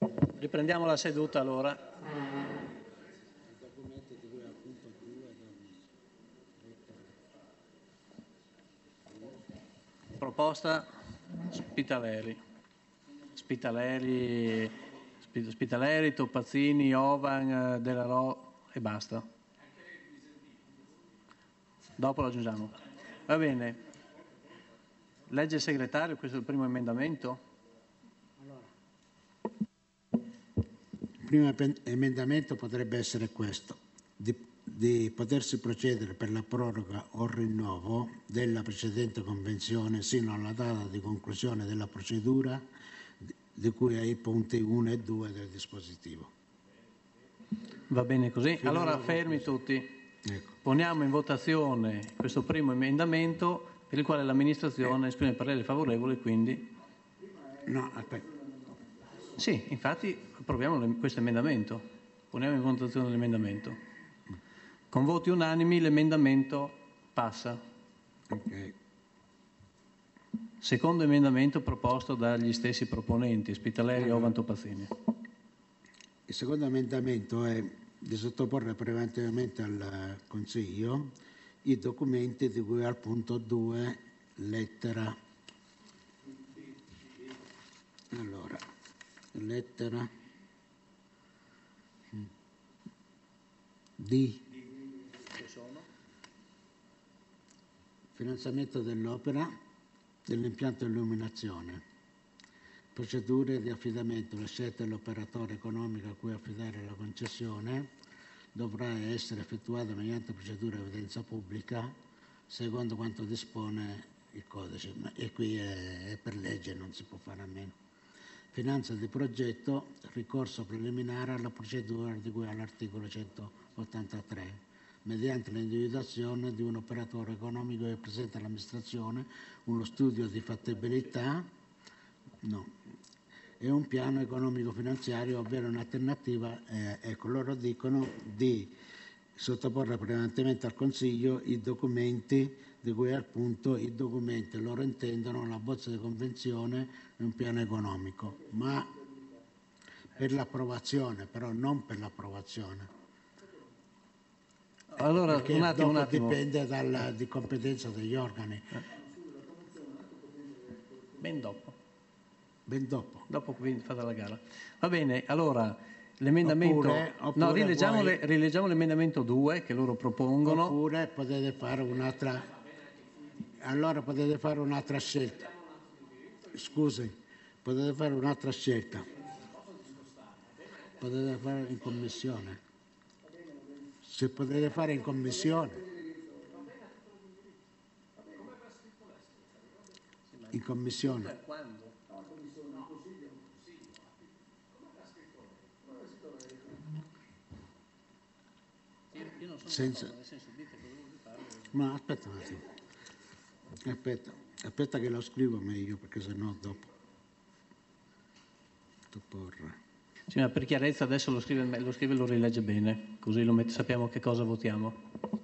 Riprendiamo la seduta allora. Proposta Spitaleri. Spitaleri, Spitaleri, Topazzini, Ovan, Della Ro e basta. Dopo lo aggiungiamo. Va bene. Legge il segretario, questo è il primo emendamento. Il primo emendamento potrebbe essere questo, di, di potersi procedere per la proroga o rinnovo della precedente convenzione sino alla data di conclusione della procedura di, di cui ai punti uno e due del dispositivo. Va bene così. Fino allora fermi tutti. Ecco. Poniamo in votazione questo primo emendamento per il quale l'amministrazione eh. esprime parere favorevole, quindi... No, aspetta. Sì, infatti approviamo questo emendamento, poniamo in votazione l'emendamento. Con voti unanimi l'emendamento passa. Okay. Secondo emendamento proposto dagli stessi proponenti, Spitaleri e Ovan Topazzini. Il secondo emendamento è di sottoporre preventivamente al Consiglio i documenti di cui al punto due, lettera. Allora, lettera D. Finanziamento dell'opera, dell'impianto di illuminazione. Procedure di affidamento. La scelta dell'operatore economico a cui affidare la concessione dovrà essere effettuata mediante procedura a evidenza pubblica secondo quanto dispone il codice, e qui è, è per legge, non si può fare a meno. Finanza di progetto, ricorso preliminare alla procedura di cui all'articolo centottantatré, mediante l'individuazione di un operatore economico che presenta all'amministrazione uno studio di fattibilità, no, e un piano economico-finanziario, ovvero un'alternativa, eh, ecco, loro dicono di sottoporre prevalentemente al Consiglio i documenti di cui al punto, i documenti loro intendono la bozza di convenzione e un piano economico, ma per l'approvazione, però non per l'approvazione. Allora, perché un attimo, dopo un attimo. dipende dalla, di competenza degli organi. Ben dopo. Ben dopo. Dopo che viene fatta la gara. Va bene, allora l'emendamento... Oppure, oppure no, rileggiamo, poi, le, rileggiamo l'emendamento due che loro propongono. Oppure potete fare un'altra... Allora potete fare un'altra scelta. Scusi, potete fare un'altra scelta. Potete fare in commissione. Se potete fare in commissione. In commissione. Senza... Ma aspetta un attimo. Aspetta, aspetta che lo scrivo meglio, perché sennò dopo. Porre. Sì, ma per chiarezza adesso lo scrive, lo scrive e lo rilegge bene, così lo mette, sappiamo che cosa votiamo.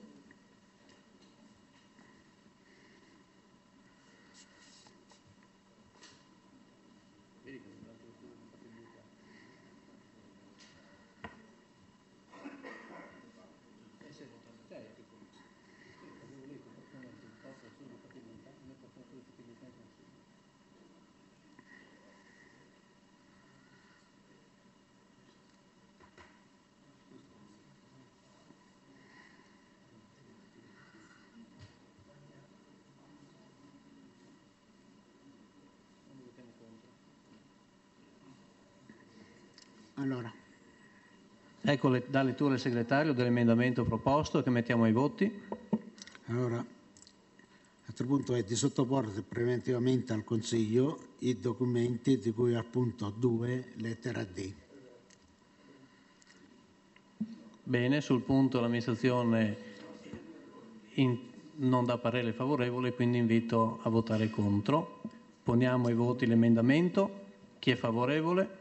Allora. Ecco, le, dà lettura il segretario dell'emendamento proposto che mettiamo ai voti. Allora, l'altro punto è di sottoporre preventivamente al Consiglio i documenti di cui al punto due, lettera D. Bene, sul punto l'amministrazione in, non dà parere favorevole, quindi invito a votare contro. Poniamo ai voti l'emendamento. Chi è favorevole?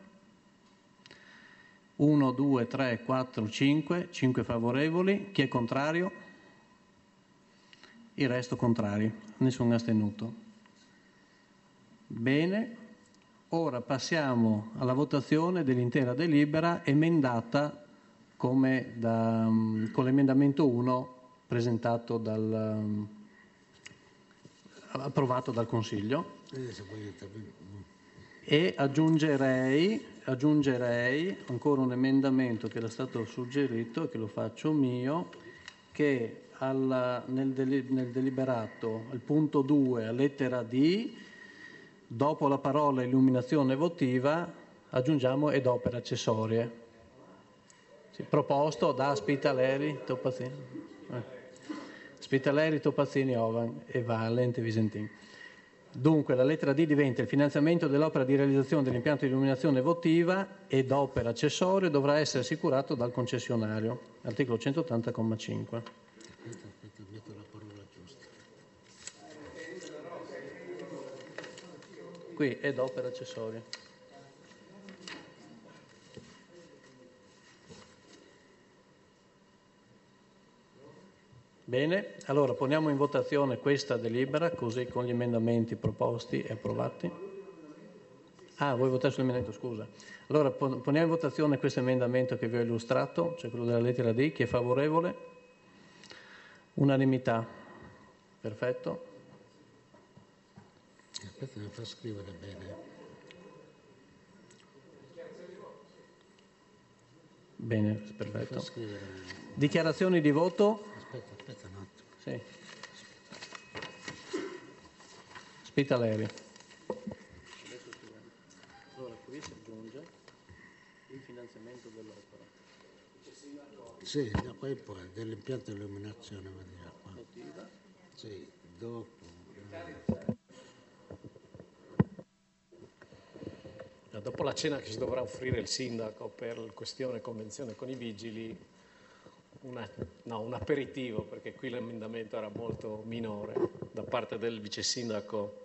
uno, due, tre, quattro, cinque, cinque favorevoli. Chi è contrario? Il resto contrari, nessun astenuto. Bene, ora passiamo alla votazione dell'intera delibera emendata come da, con l'emendamento uno presentato dal, approvato dal Consiglio. E aggiungerei, aggiungerei ancora un emendamento che era stato suggerito e che lo faccio mio, che al, nel, deli, nel deliberato al punto due, a lettera D, dopo la parola illuminazione votiva aggiungiamo ed opere accessorie. Sì, proposto da Spitaleri, Topazzini, eh. Spitaleri, Topazzini, Ovan e Valente Visentin. Dunque la lettera D diventa: il finanziamento dell'opera di realizzazione dell'impianto di illuminazione votiva ed opera accessoria dovrà essere assicurato dal concessionario. Articolo centottanta, comma cinque. Aspetta, aspetta, metto la parola giusta. Qui ed opera accessoria. Bene, allora poniamo in votazione questa delibera così con gli emendamenti proposti e approvati. Ah, vuoi votare sull'emendamento, scusa. Allora poniamo in votazione questo emendamento che vi ho illustrato, cioè quello della lettera D. Chi è favorevole? Unanimità. Perfetto. Aspetta, mi fa scrivere bene. Bene, perfetto. Dichiarazioni di voto? Aspetta, aspetta un attimo. Sì. Spitaleri. Allora qui si aggiunge il finanziamento dell'opera. Sì, da poi poi dell'impianto di illuminazione vediamo qua. Motiva? Sì, dopo. Dopo la cena che si dovrà offrire il sindaco per la questione convenzione con i vigili, una, no, un aperitivo, perché qui l'emendamento era molto minore, da parte del vice sindaco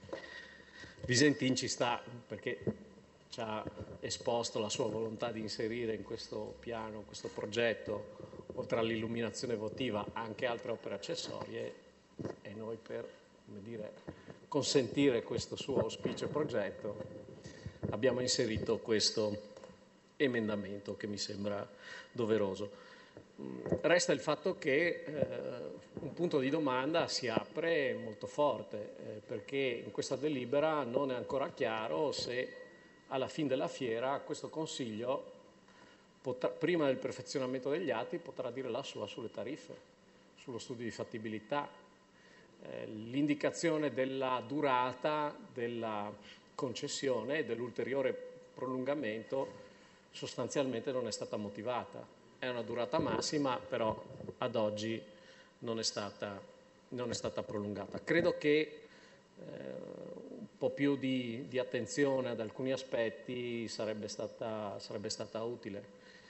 Visentin ci sta, perché ci ha esposto la sua volontà di inserire in questo piano, in questo progetto, oltre all'illuminazione votiva, anche altre opere accessorie, e noi per, come dire, consentire questo suo auspicio e progetto abbiamo inserito questo emendamento che mi sembra doveroso. Resta il fatto che eh, un punto di domanda si apre molto forte, eh, perché in questa delibera non è ancora chiaro se alla fine della fiera questo Consiglio, potrà, prima del perfezionamento degli atti, potrà dire la sua sulle tariffe, sullo studio di fattibilità, eh, l'indicazione della durata della concessione e dell'ulteriore prolungamento sostanzialmente non è stata motivata. È una durata massima, però ad oggi non è stata, non è stata prolungata. Credo che eh, un po' più di, di attenzione ad alcuni aspetti sarebbe stata, sarebbe stata utile.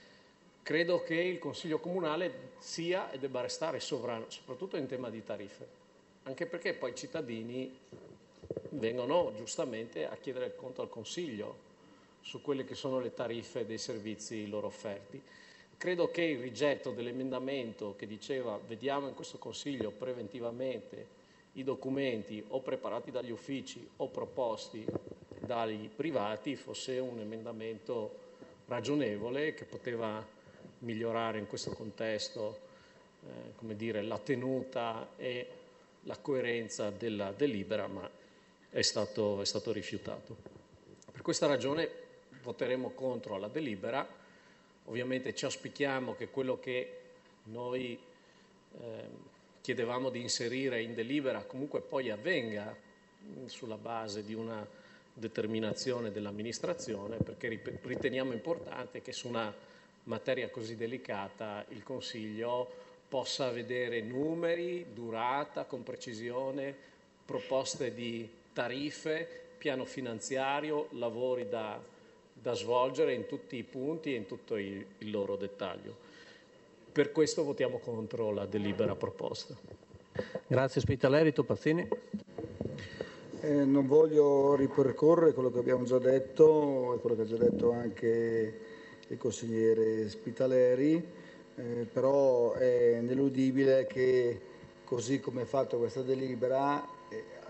Credo che il Consiglio Comunale sia e debba restare sovrano, soprattutto in tema di tariffe, anche perché poi i cittadini vengono giustamente a chiedere il conto al Consiglio su quelle che sono le tariffe dei servizi loro offerti. Credo che il rigetto dell'emendamento che diceva vediamo in questo Consiglio preventivamente i documenti o preparati dagli uffici o proposti dai privati fosse un emendamento ragionevole che poteva migliorare in questo contesto eh, come dire, la tenuta e la coerenza della delibera, ma è stato, è stato rifiutato. Per questa ragione voteremo contro la delibera. Ovviamente ci auspichiamo che quello che noi eh, chiedevamo di inserire in delibera comunque poi avvenga mh, sulla base di una determinazione dell'amministrazione, perché riteniamo importante che su una materia così delicata il Consiglio possa vedere numeri, durata, con precisione, proposte di tariffe, piano finanziario, lavori da, da svolgere in tutti i punti e in tutto il, il loro dettaglio. Per questo votiamo contro la delibera proposta. Grazie Spitaleri. Topazzini. Eh, non voglio ripercorrere quello che abbiamo già detto e quello che ha già detto anche il consigliere Spitaleri, eh, però è ineludibile che così come è fatta questa delibera eh,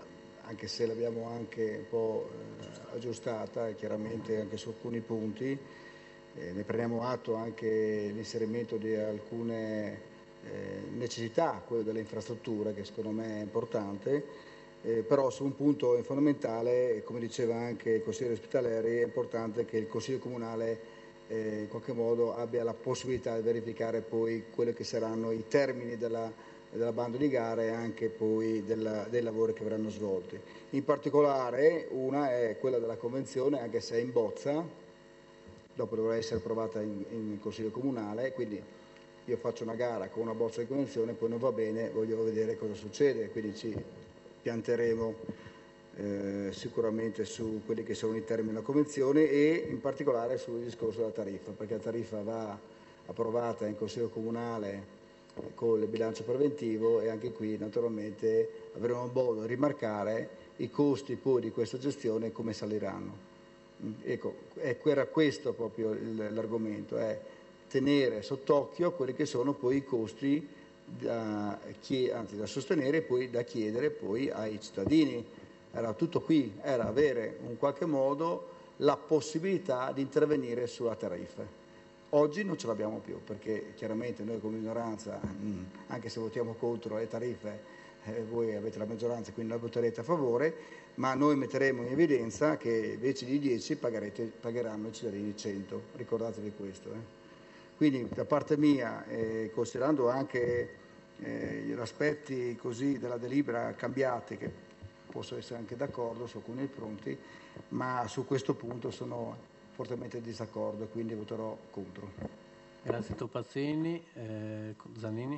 anche se l'abbiamo anche un po' eh, aggiustata, e chiaramente anche su alcuni punti. Eh, ne prendiamo atto anche l'inserimento di alcune eh, necessità, quello delle infrastrutture, che secondo me è importante, eh, però su un punto fondamentale, come diceva anche il consigliere Spitaleri, è importante che il Consiglio Comunale eh, in qualche modo abbia la possibilità di verificare poi quelli che saranno i termini della, della bando di gara e anche poi della, dei lavori che verranno svolti. In particolare una è quella della convenzione, anche se è in bozza, dopo dovrà essere approvata in, in Consiglio Comunale, quindi io faccio una gara con una bozza di convenzione, poi non va bene, voglio vedere cosa succede, quindi ci pianteremo eh, sicuramente su quelli che sono i termini della convenzione e in particolare sul discorso della tariffa, perché la tariffa va approvata in Consiglio Comunale con il bilancio preventivo e anche qui naturalmente avremo modo di rimarcare i costi poi di questa gestione e come saliranno. Ecco, era questo proprio l'argomento, è tenere sott'occhio quelli che sono poi i costi da, anzi, da sostenere e poi da chiedere poi ai cittadini. Era tutto qui, era avere in qualche modo la possibilità di intervenire sulla tariffa. Oggi non ce l'abbiamo più, perché chiaramente noi come minoranza, anche se votiamo contro le tariffe, eh, voi avete la maggioranza, quindi la voterete a favore, ma noi metteremo in evidenza che invece di dieci pagherete, pagheranno i cittadini cento, ricordatevi questo. Eh. Quindi da parte mia, eh, considerando anche eh, gli aspetti così della delibera cambiati, che posso essere anche d'accordo su alcuni punti, ma su questo punto sono fortemente in disaccordo e quindi voterò contro. Grazie Topazzini. Eh, Zanini.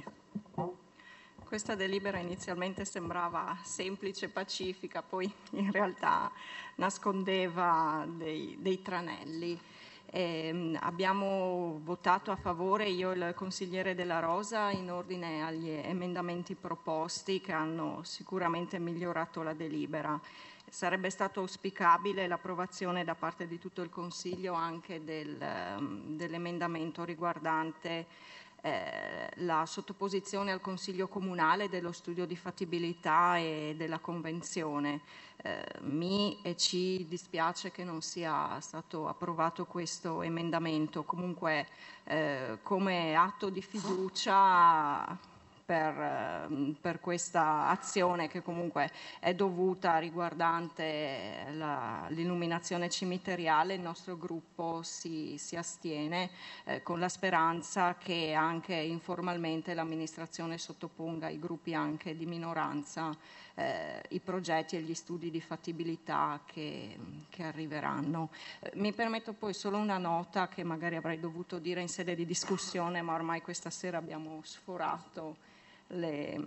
Questa delibera inizialmente sembrava semplice e pacifica, poi in realtà nascondeva dei, dei tranelli. Eh, abbiamo votato a favore, io e il consigliere Della Rosa, in ordine agli emendamenti proposti che hanno sicuramente migliorato la delibera. Sarebbe stato auspicabile l'approvazione da parte di tutto il Consiglio anche del, dell'emendamento riguardante Eh, la sottoposizione al Consiglio Comunale dello studio di fattibilità e della convenzione. Eh, mi e ci dispiace che non sia stato approvato questo emendamento. Comunque eh, come atto di fiducia per, per questa azione che comunque è dovuta riguardante la, l'illuminazione cimiteriale, il nostro gruppo si, si astiene eh, con la speranza che anche informalmente l'amministrazione sottoponga ai gruppi anche di minoranza eh, i progetti e gli studi di fattibilità che, che arriveranno. Eh, mi permetto poi solo una nota che magari avrei dovuto dire in sede di discussione, ma ormai questa sera abbiamo sforato Le,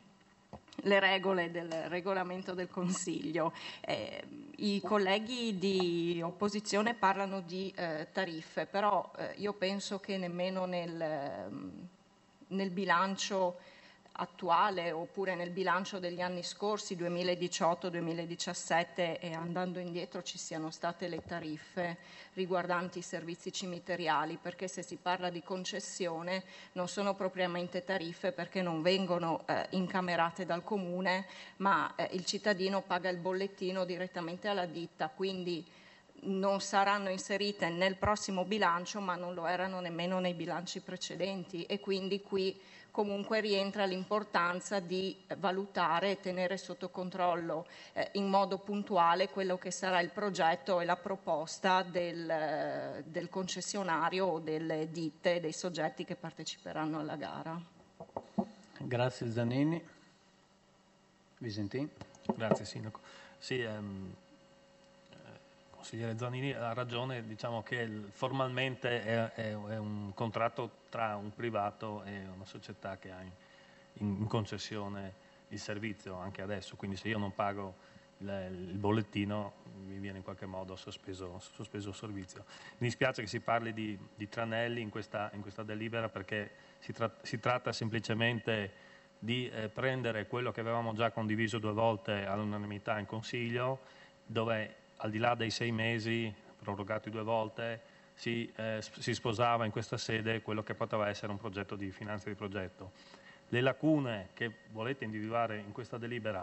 le regole del regolamento del Consiglio. Eh, I colleghi di opposizione parlano di eh, tariffe, però eh, io penso che nemmeno nel, nel bilancio attuale oppure nel bilancio degli anni scorsi, duemiladiciotto duemiladiciassette, e andando indietro ci siano state le tariffe riguardanti i servizi cimiteriali, perché se si parla di concessione non sono propriamente tariffe perché non vengono eh, incamerate dal comune, ma eh, il cittadino paga il bollettino direttamente alla ditta, quindi non saranno inserite nel prossimo bilancio, ma non lo erano nemmeno nei bilanci precedenti, e quindi qui comunque rientra l'importanza di valutare e tenere sotto controllo eh, in modo puntuale quello che sarà il progetto e la proposta del, del concessionario o delle ditte, dei soggetti che parteciperanno alla gara. Grazie Zanini. Visentin. Grazie Sindaco. Sì, ehm, consigliere Zanini ha ragione, diciamo che il, formalmente è, è, è un contratto tra un privato e una società che ha in, in concessione il servizio anche adesso, quindi se io non pago il, il bollettino mi viene in qualche modo sospeso, sospeso il servizio. Mi dispiace che si parli di, di tranelli in questa, in questa delibera, perché si, tra, si tratta semplicemente di eh, prendere quello che avevamo già condiviso due volte all'unanimità in Consiglio, dove al di là dei sei mesi, prorogati due volte, si, eh, si sposava in questa sede quello che poteva essere un progetto di finanza di progetto. Le lacune che volete individuare in questa delibera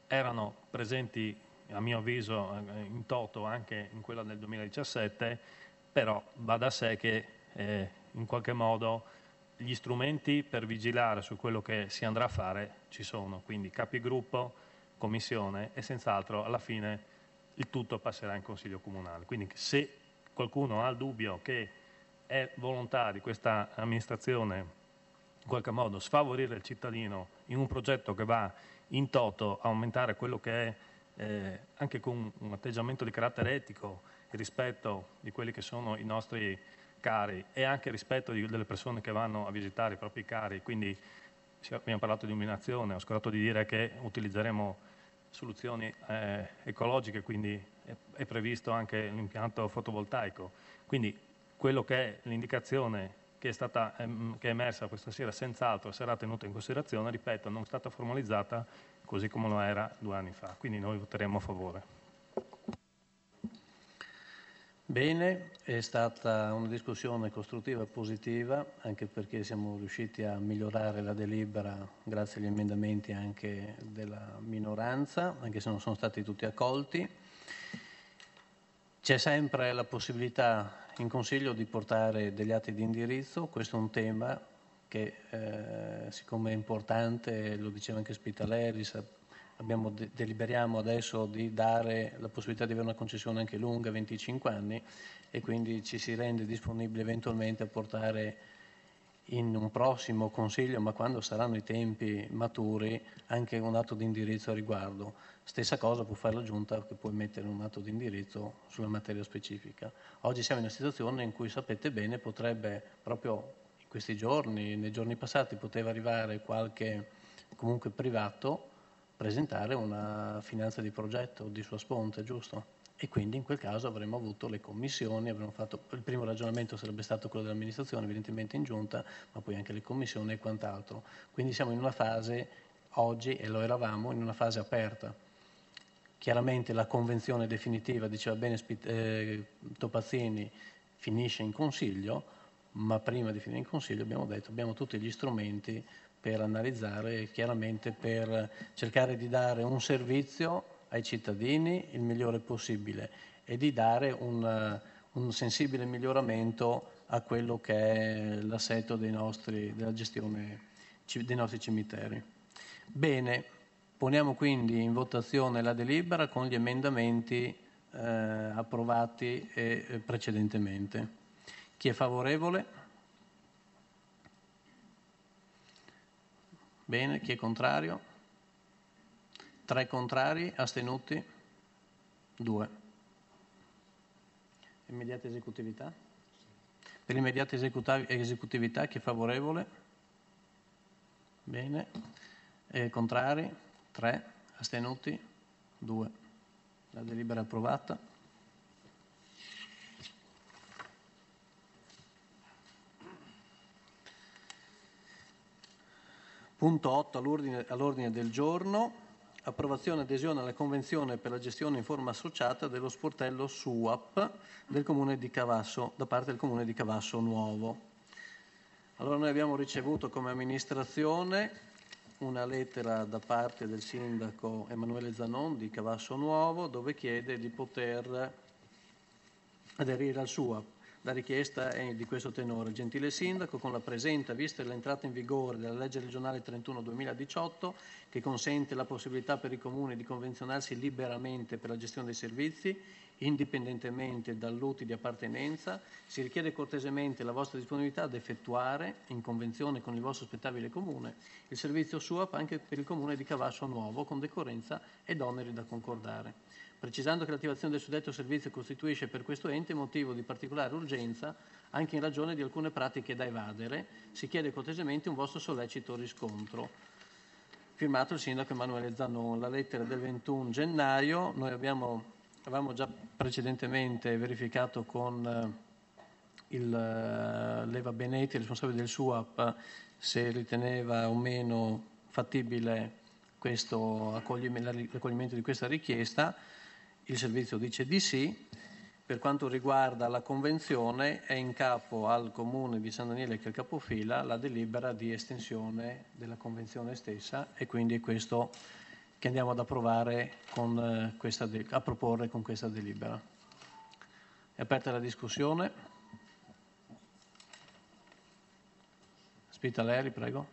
erano presenti a mio avviso in toto anche in quella del duemiladiciassette, però va da sé che eh, in qualche modo gli strumenti per vigilare su quello che si andrà a fare ci sono, quindi capigruppo, commissione e senz'altro alla fine il tutto passerà in Consiglio Comunale. Quindi se qualcuno ha il dubbio che è volontà di questa amministrazione in qualche modo sfavorire il cittadino in un progetto che va in toto a aumentare quello che è eh, anche con un atteggiamento di carattere etico e rispetto di quelli che sono i nostri cari e anche rispetto di, delle persone che vanno a visitare i propri cari, quindi abbiamo parlato di illuminazione, ho scordato di dire che utilizzeremo soluzioni eh, ecologiche, quindi è, è previsto anche l'impianto fotovoltaico, quindi quello che è l'indicazione che è stata ehm, che è emersa questa sera senz'altro sarà tenuta in considerazione, ripeto, non è stata formalizzata così come lo era due anni fa, quindi noi voteremo a favore. Bene, è stata una discussione costruttiva e positiva, anche perché siamo riusciti a migliorare la delibera grazie agli emendamenti anche della minoranza, anche se non sono stati tutti accolti. C'è sempre la possibilità in Consiglio di portare degli atti di indirizzo, questo è un tema che eh, siccome è importante, lo diceva anche Spitaleri, abbiamo de- deliberiamo adesso di dare la possibilità di avere una concessione anche lunga, venticinque anni, e quindi ci si rende disponibili eventualmente a portare in un prossimo Consiglio, ma quando saranno i tempi maturi, anche un atto di indirizzo a riguardo. Stessa cosa può fare la Giunta, che può emettere un atto di indirizzo sulla materia specifica. Oggi siamo in una situazione in cui, sapete bene, potrebbe proprio in questi giorni, nei giorni passati, poteva arrivare qualche comunque privato presentare una finanza di progetto di sua sponte, giusto? E quindi in quel caso avremmo avuto le commissioni, avremmo fatto, il primo ragionamento sarebbe stato quello dell'amministrazione, evidentemente in giunta, ma poi anche le commissioni e quant'altro. Quindi siamo in una fase, oggi, e lo eravamo, in una fase aperta. Chiaramente la convenzione definitiva, diceva bene eh, Topazzini, finisce in Consiglio, ma prima di finire in Consiglio abbiamo detto abbiamo tutti gli strumenti per analizzare e chiaramente per cercare di dare un servizio ai cittadini il migliore possibile e di dare un, un sensibile miglioramento a quello che è l'assetto dei nostri, della gestione dei nostri cimiteri. Bene, poniamo quindi in votazione la delibera con gli emendamenti eh, approvati e, e precedentemente. Chi è favorevole? Bene, chi è contrario? Tre contrari, astenuti? Due. Immediata esecutività? Per l'immediata esecutività chi è favorevole? Bene. E contrari? Tre. Astenuti? Due. La delibera è approvata. Punto otto all'ordine, all'ordine del giorno. Approvazione e adesione alla Convenzione per la gestione in forma associata dello sportello S U A P del Comune di Cavasso, da parte del Comune di Cavasso Nuovo. Allora noi abbiamo ricevuto come amministrazione una lettera da parte del sindaco Emanuele Zanon di Cavasso Nuovo dove chiede di poter aderire al S U A P. La richiesta è di questo tenore. Gentile Sindaco, con la presente, vista l'entrata in vigore della legge regionale trentuno duemiladiciotto, che consente la possibilità per i comuni di convenzionarsi liberamente per la gestione dei servizi, indipendentemente dall'U T I di appartenenza, si richiede cortesemente la vostra disponibilità ad effettuare, in convenzione con il vostro spettabile comune, il servizio S U A P anche per il comune di Cavasso Nuovo, con decorrenza ed oneri da concordare. Precisando che l'attivazione del suddetto servizio costituisce per questo ente motivo di particolare urgenza, anche in ragione di alcune pratiche da evadere, si chiede cortesemente un vostro sollecito riscontro. Firmato il sindaco Emanuele Zanon. La lettera del ventuno gennaio, noi abbiamo, avevamo già precedentemente verificato con il, l'Eva Benetti, responsabile del S U A P, se riteneva o meno fattibile questo accoglimento, l'accoglimento di questa richiesta. Il servizio dice di sì. Per quanto riguarda la convenzione, è in capo al Comune di San Daniele, che è il capofila, la delibera di estensione della convenzione stessa, e quindi è questo che che andiamo ad approvare con eh, questa de- a proporre con questa delibera. È aperta la discussione. Spitaleri, prego.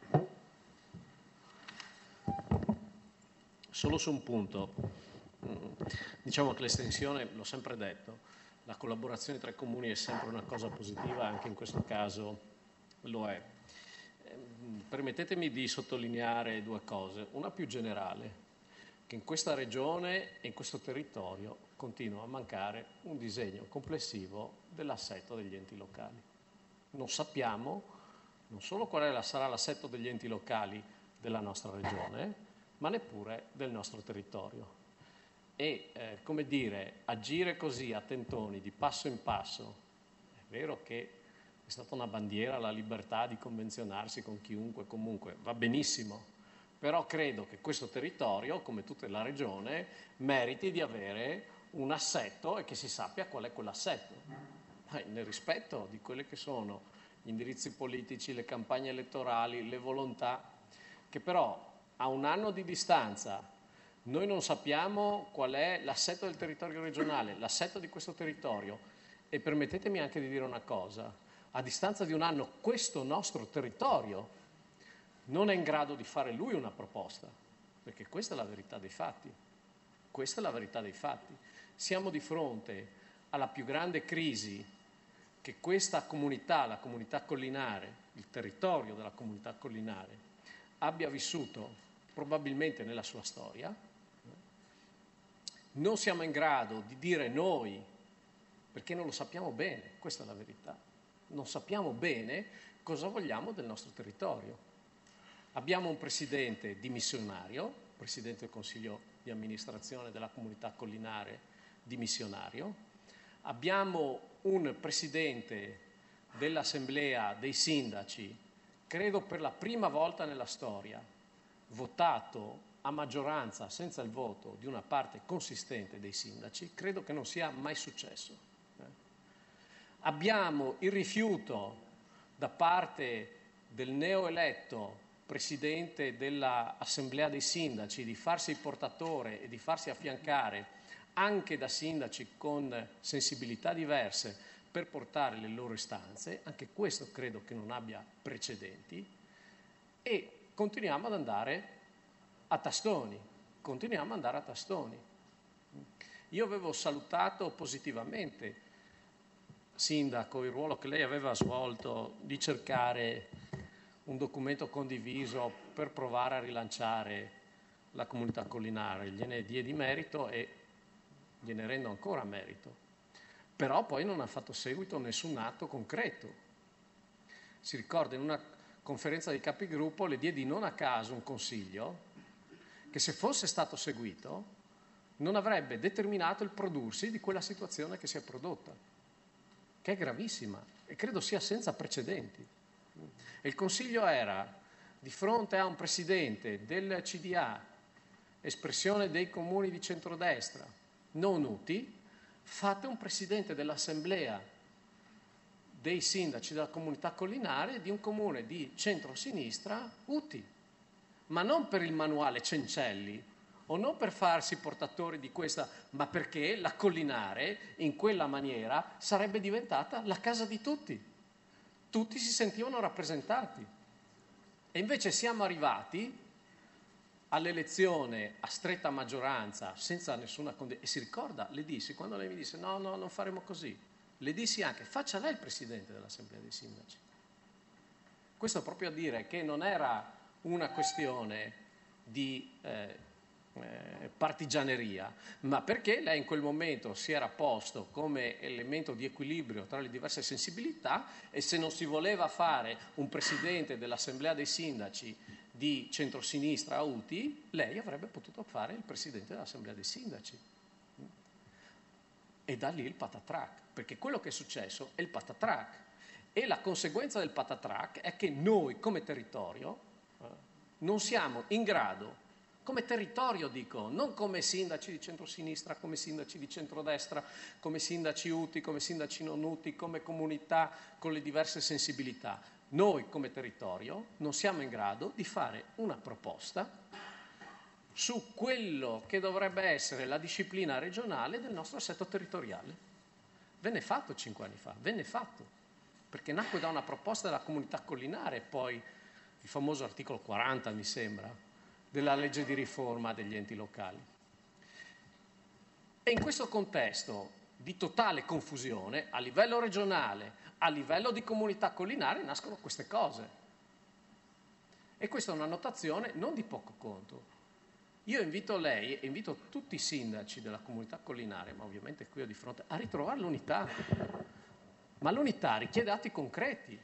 Solo su un punto. Diciamo che l'estensione, l'ho sempre detto, la collaborazione tra i comuni è sempre una cosa positiva, anche in questo caso lo è. Permettetemi di sottolineare due cose. Una più generale, che in questa regione e in questo territorio continua a mancare un disegno complessivo dell'assetto degli enti locali. Non sappiamo non solo qual è la, sarà l'assetto degli enti locali della nostra regione, ma neppure del nostro territorio. E, eh, come dire, agire così a tentoni, di passo in passo, è vero che è stata una bandiera la libertà di convenzionarsi con chiunque, comunque, va benissimo, però credo che questo territorio, come tutta la regione, meriti di avere un assetto e che si sappia qual è quell'assetto, eh, nel rispetto di quelli che sono gli indirizzi politici, le campagne elettorali, le volontà, che però a un anno di distanza noi non sappiamo qual è l'assetto del territorio regionale, l'assetto di questo territorio, e permettetemi anche di dire una cosa, a distanza di un anno questo nostro territorio non è in grado di fare lui una proposta, perché questa è la verità dei fatti, questa è la verità dei fatti. Siamo di fronte alla più grande crisi che questa comunità, la comunità collinare, il territorio della comunità collinare, abbia vissuto probabilmente nella sua storia. Non siamo in grado di dire noi, perché non lo sappiamo bene, questa è la verità, non sappiamo bene cosa vogliamo del nostro territorio. Abbiamo un presidente dimissionario, presidente del Consiglio di amministrazione della comunità collinare dimissionario, abbiamo un presidente dell'assemblea dei sindaci, credo per la prima volta nella storia, votato a maggioranza senza il voto di una parte consistente dei sindaci, credo che non sia mai successo. Eh. Abbiamo il rifiuto da parte del neoeletto presidente dell'assemblea dei sindaci di farsi portatore e di farsi affiancare anche da sindaci con sensibilità diverse per portare le loro istanze, anche questo credo che non abbia precedenti, e continuiamo ad andare a tastoni, continuiamo ad andare a tastoni. Io avevo salutato positivamente, sindaco, il ruolo che lei aveva svolto di cercare un documento condiviso per provare a rilanciare la comunità collinare, gliene diedi merito e gliene rendo ancora merito, però poi non ha fatto seguito nessun atto concreto. Si ricorda, in una conferenza dei capigruppo le diedi non a caso un consiglio che, se fosse stato seguito, non avrebbe determinato il prodursi di quella situazione che si è prodotta, che è gravissima e credo sia senza precedenti. E il consiglio era di fronte a un presidente del C D A, espressione dei comuni di centrodestra, non U T I, fate un presidente dell'assemblea dei sindaci della comunità collinare di un comune di centro-sinistra U T I, ma non per il manuale Cencelli o non per farsi portatori di questa, ma perché la collinare in quella maniera sarebbe diventata la casa di tutti. Tutti si sentivano rappresentati. E invece siamo arrivati all'elezione a stretta maggioranza, senza nessuna condizione. E si ricorda, le dissi, quando lei mi disse no, no, non faremo così, le dissi anche, faccia lei il presidente dell'Assemblea dei Sindaci. Questo proprio a dire che non era una questione di eh, eh, partigianeria, ma perché lei in quel momento si era posto come elemento di equilibrio tra le diverse sensibilità, e se non si voleva fare un presidente dell'Assemblea dei Sindaci di centrosinistra a U T I, lei avrebbe potuto fare il presidente dell'Assemblea dei Sindaci. E da lì il patatrac, perché quello che è successo è il patatrac, e la conseguenza del patatrac è che noi come territorio eh, non siamo in grado, come territorio dico, non come sindaci di centrosinistra, come sindaci di centrodestra, come sindaci U T I, come sindaci non U T I, come comunità con le diverse sensibilità, noi come territorio non siamo in grado di fare una proposta su quello che dovrebbe essere la disciplina regionale del nostro assetto territoriale. Venne fatto cinque anni fa, venne fatto, perché nacque da una proposta della comunità collinare, poi il famoso articolo quaranta, mi sembra, della legge di riforma degli enti locali. E in questo contesto di totale confusione, a livello regionale, a livello di comunità collinare, nascono queste cose. E questa è una notazione non di poco conto. Io invito lei e invito tutti i sindaci della comunità collinare, ma ovviamente qui ho di fronte, a ritrovare l'unità. Ma l'unità richiede atti concreti.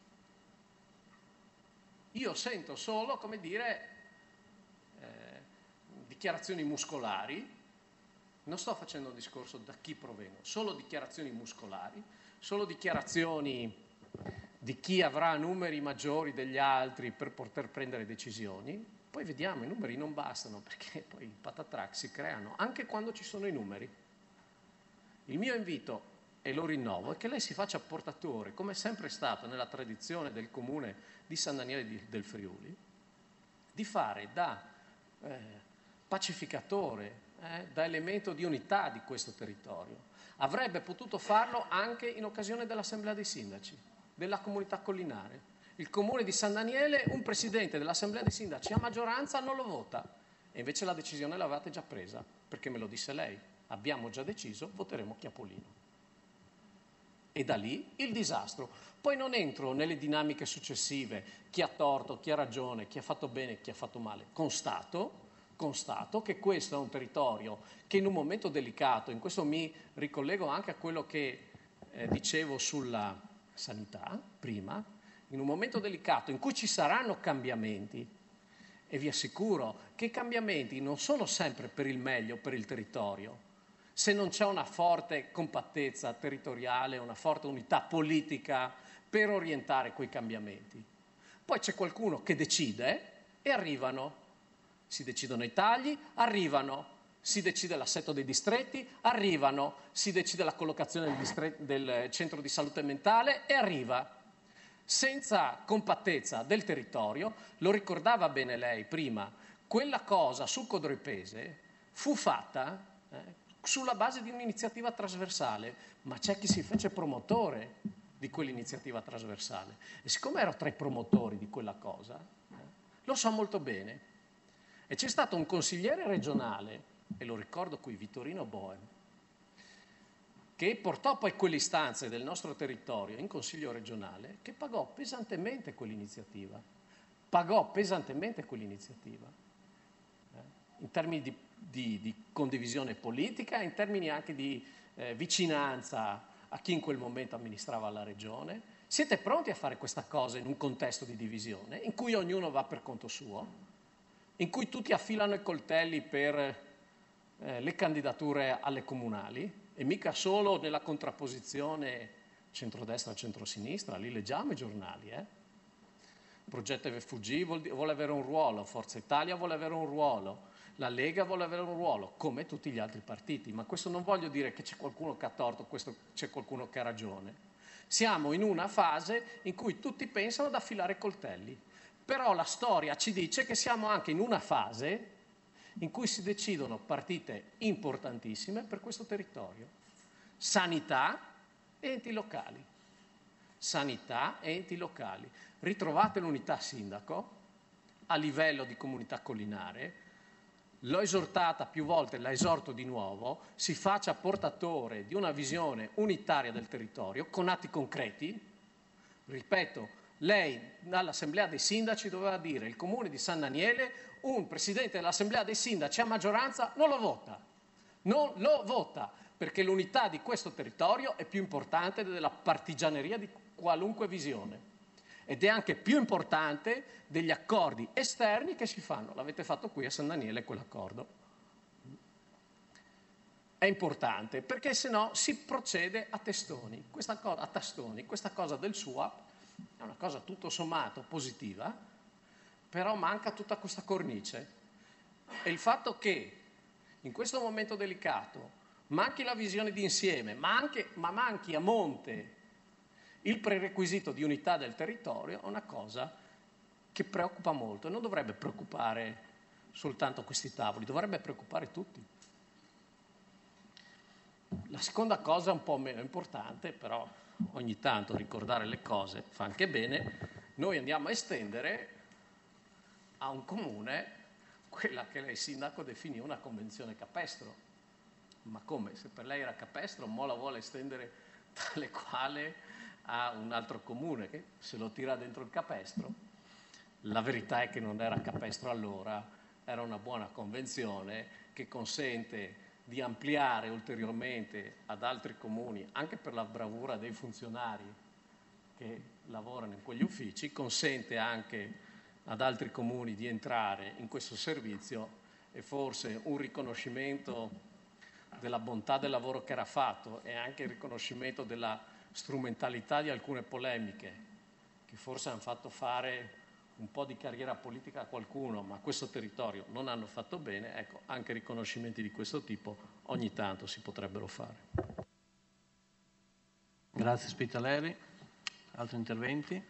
Io sento solo, come dire, eh, dichiarazioni muscolari. Non sto facendo un discorso da chi provengo, solo dichiarazioni muscolari, solo dichiarazioni di chi avrà numeri maggiori degli altri per poter prendere decisioni. Poi vediamo, i numeri non bastano, perché poi i patatrac si creano anche quando ci sono i numeri. Il mio invito, e lo rinnovo, è che lei si faccia portatore, come è sempre stato nella tradizione del comune di San Daniele di, del Friuli, di fare da eh, pacificatore, eh, da elemento di unità di questo territorio. Avrebbe potuto farlo anche in occasione dell'Assemblea dei Sindaci, della comunità collinare. Il comune di San Daniele, un presidente dell'Assemblea dei Sindaci a maggioranza non lo vota, e invece la decisione l'avevate già presa, perché me lo disse lei. Abbiamo già deciso, voteremo Chiapolino. E da lì il disastro. Poi non entro nelle dinamiche successive, chi ha torto, chi ha ragione, chi ha fatto bene, chi ha fatto male. Constato, constato che questo è un territorio che in un momento delicato, in questo mi ricollego anche a quello che eh, dicevo sulla sanità prima, in un momento delicato in cui ci saranno cambiamenti, e vi assicuro che i cambiamenti non sono sempre per il meglio, per il territorio, se non c'è una forte compattezza territoriale, una forte unità politica per orientare quei cambiamenti. Poi c'è qualcuno che decide e arrivano, si decidono i tagli, arrivano, si decide l'assetto dei distretti, arrivano, si decide la collocazione del, distretto, del centro di salute mentale e arriva. Senza compattezza del territorio, lo ricordava bene lei prima, quella cosa sul Codroipese fu fatta eh, sulla base di un'iniziativa trasversale, ma c'è chi si fece promotore di quell'iniziativa trasversale. E siccome ero tra i promotori di quella cosa, eh, lo so molto bene. E c'è stato un consigliere regionale, e lo ricordo qui, Vittorino Boem, che portò poi quelle istanze del nostro territorio in Consiglio regionale, che pagò pesantemente quell'iniziativa. Pagò pesantemente quell'iniziativa. Eh, in termini di, di, di condivisione politica, in termini anche di eh, vicinanza a chi in quel momento amministrava la regione. Siete pronti a fare questa cosa in un contesto di divisione, in cui ognuno va per conto suo, in cui tutti affilano i coltelli per eh, le candidature alle comunali, e mica solo nella contrapposizione centrodestra-centrosinistra, lì leggiamo i giornali. Eh? Progetto F U G vuol, vuole avere un ruolo, Forza Italia vuole avere un ruolo, la Lega vuole avere un ruolo, come tutti gli altri partiti. Ma questo non voglio dire che c'è qualcuno che ha torto, questo, c'è qualcuno che ha ragione. Siamo in una fase in cui tutti pensano ad affilare i coltelli. Però la storia ci dice che siamo anche in una fase in cui si decidono partite importantissime per questo territorio. Sanità e enti locali. Sanità e enti locali. Ritrovate l'unità sindaco a livello di comunità collinare. L'ho esortata più volte, la esorto di nuovo, si faccia portatore di una visione unitaria del territorio con atti concreti. Ripeto, lei all'Assemblea dei Sindaci doveva dire il comune di San Daniele, un presidente dell'Assemblea dei Sindaci a maggioranza non lo vota, non lo vota, perché l'unità di questo territorio è più importante della partigianeria di qualunque visione ed è anche più importante degli accordi esterni che si fanno. L'avete fatto qui a San Daniele quell'accordo. È importante perché se no si procede a testoni, questa cosa, a tastoni, questa cosa del S U A P è una cosa tutto sommato positiva, però manca tutta questa cornice. E il fatto che in questo momento delicato manchi la visione d'insieme, ma, anche, ma manchi a monte il prerequisito di unità del territorio, è una cosa che preoccupa molto e non dovrebbe preoccupare soltanto questi tavoli, dovrebbe preoccupare tutti. La seconda cosa, un po' meno importante, però ogni tanto ricordare le cose fa anche bene, noi andiamo a estendere a un comune quella che lei sindaco definì una convenzione capestro. Ma come? Se per lei era capestro, mo la vuole estendere tale quale a un altro comune che se lo tira dentro il capestro? La verità è che non era capestro allora, era una buona convenzione che consente di ampliare ulteriormente ad altri comuni, anche per la bravura dei funzionari che lavorano in quegli uffici, consente anche ad altri comuni di entrare in questo servizio, e forse un riconoscimento della bontà del lavoro che era fatto e anche il riconoscimento della strumentalità di alcune polemiche che forse hanno fatto fare un po' di carriera politica a qualcuno, ma a questo territorio non hanno fatto bene, ecco, anche riconoscimenti di questo tipo ogni tanto si potrebbero fare. Grazie Spitaleri. Altri interventi?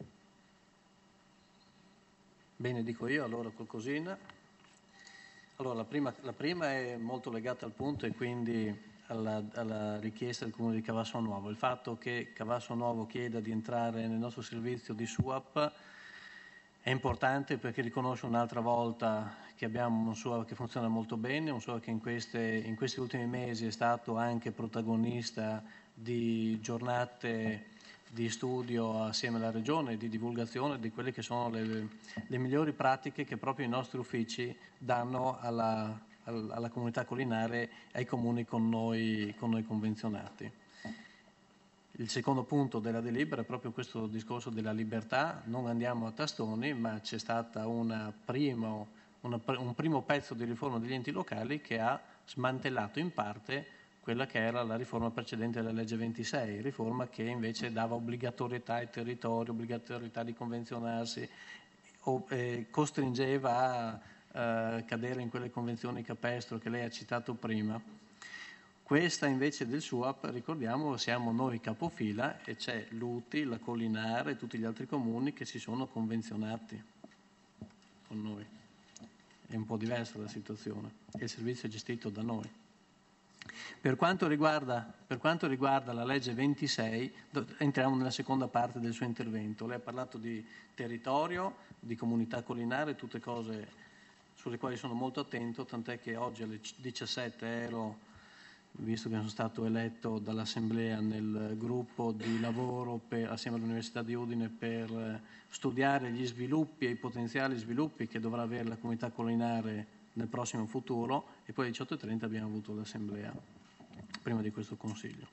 Bene, dico io, allora qualcosina. Allora, la prima, la prima è molto legata al punto e quindi alla, alla richiesta del Comune di Cavasso Nuovo. Il fatto che Cavasso Nuovo chieda di entrare nel nostro servizio di S U A P è importante perché riconosce un'altra volta che abbiamo un S U A P che funziona molto bene, un S U A P che in, queste, in questi ultimi mesi è stato anche protagonista di giornate di studio assieme alla Regione, di divulgazione di quelle che sono le, le migliori pratiche che proprio i nostri uffici danno alla, alla comunità collinare e ai comuni con noi, con noi convenzionati. Il secondo punto della delibera è proprio questo discorso della libertà, non andiamo a tastoni, ma c'è stata una primo, una, un primo pezzo di riforma degli enti locali che ha smantellato in parte quella che era la riforma precedente della legge ventisei, riforma che invece dava obbligatorietà ai territori, obbligatorietà di convenzionarsi, o, eh, costringeva a eh, cadere in quelle convenzioni capestro che lei ha citato prima. Questa invece del S U A P, ricordiamo, siamo noi capofila e c'è l'U T I, la Collinare e tutti gli altri comuni che si sono convenzionati con noi. È un po' diversa la situazione e il servizio è gestito da noi. Per quanto riguarda, per quanto riguarda la legge ventisei, entriamo nella seconda parte del suo intervento. Lei ha parlato di territorio, di comunità collinare, tutte cose sulle quali sono molto attento, tant'è che oggi alle diciassette ero, visto che sono stato eletto dall'Assemblea nel gruppo di lavoro per, assieme all'Università di Udine per studiare gli sviluppi e i potenziali sviluppi che dovrà avere la comunità collinare nel prossimo futuro, e poi alle diciotto e trenta abbiamo avuto l'assemblea prima di questo consiglio.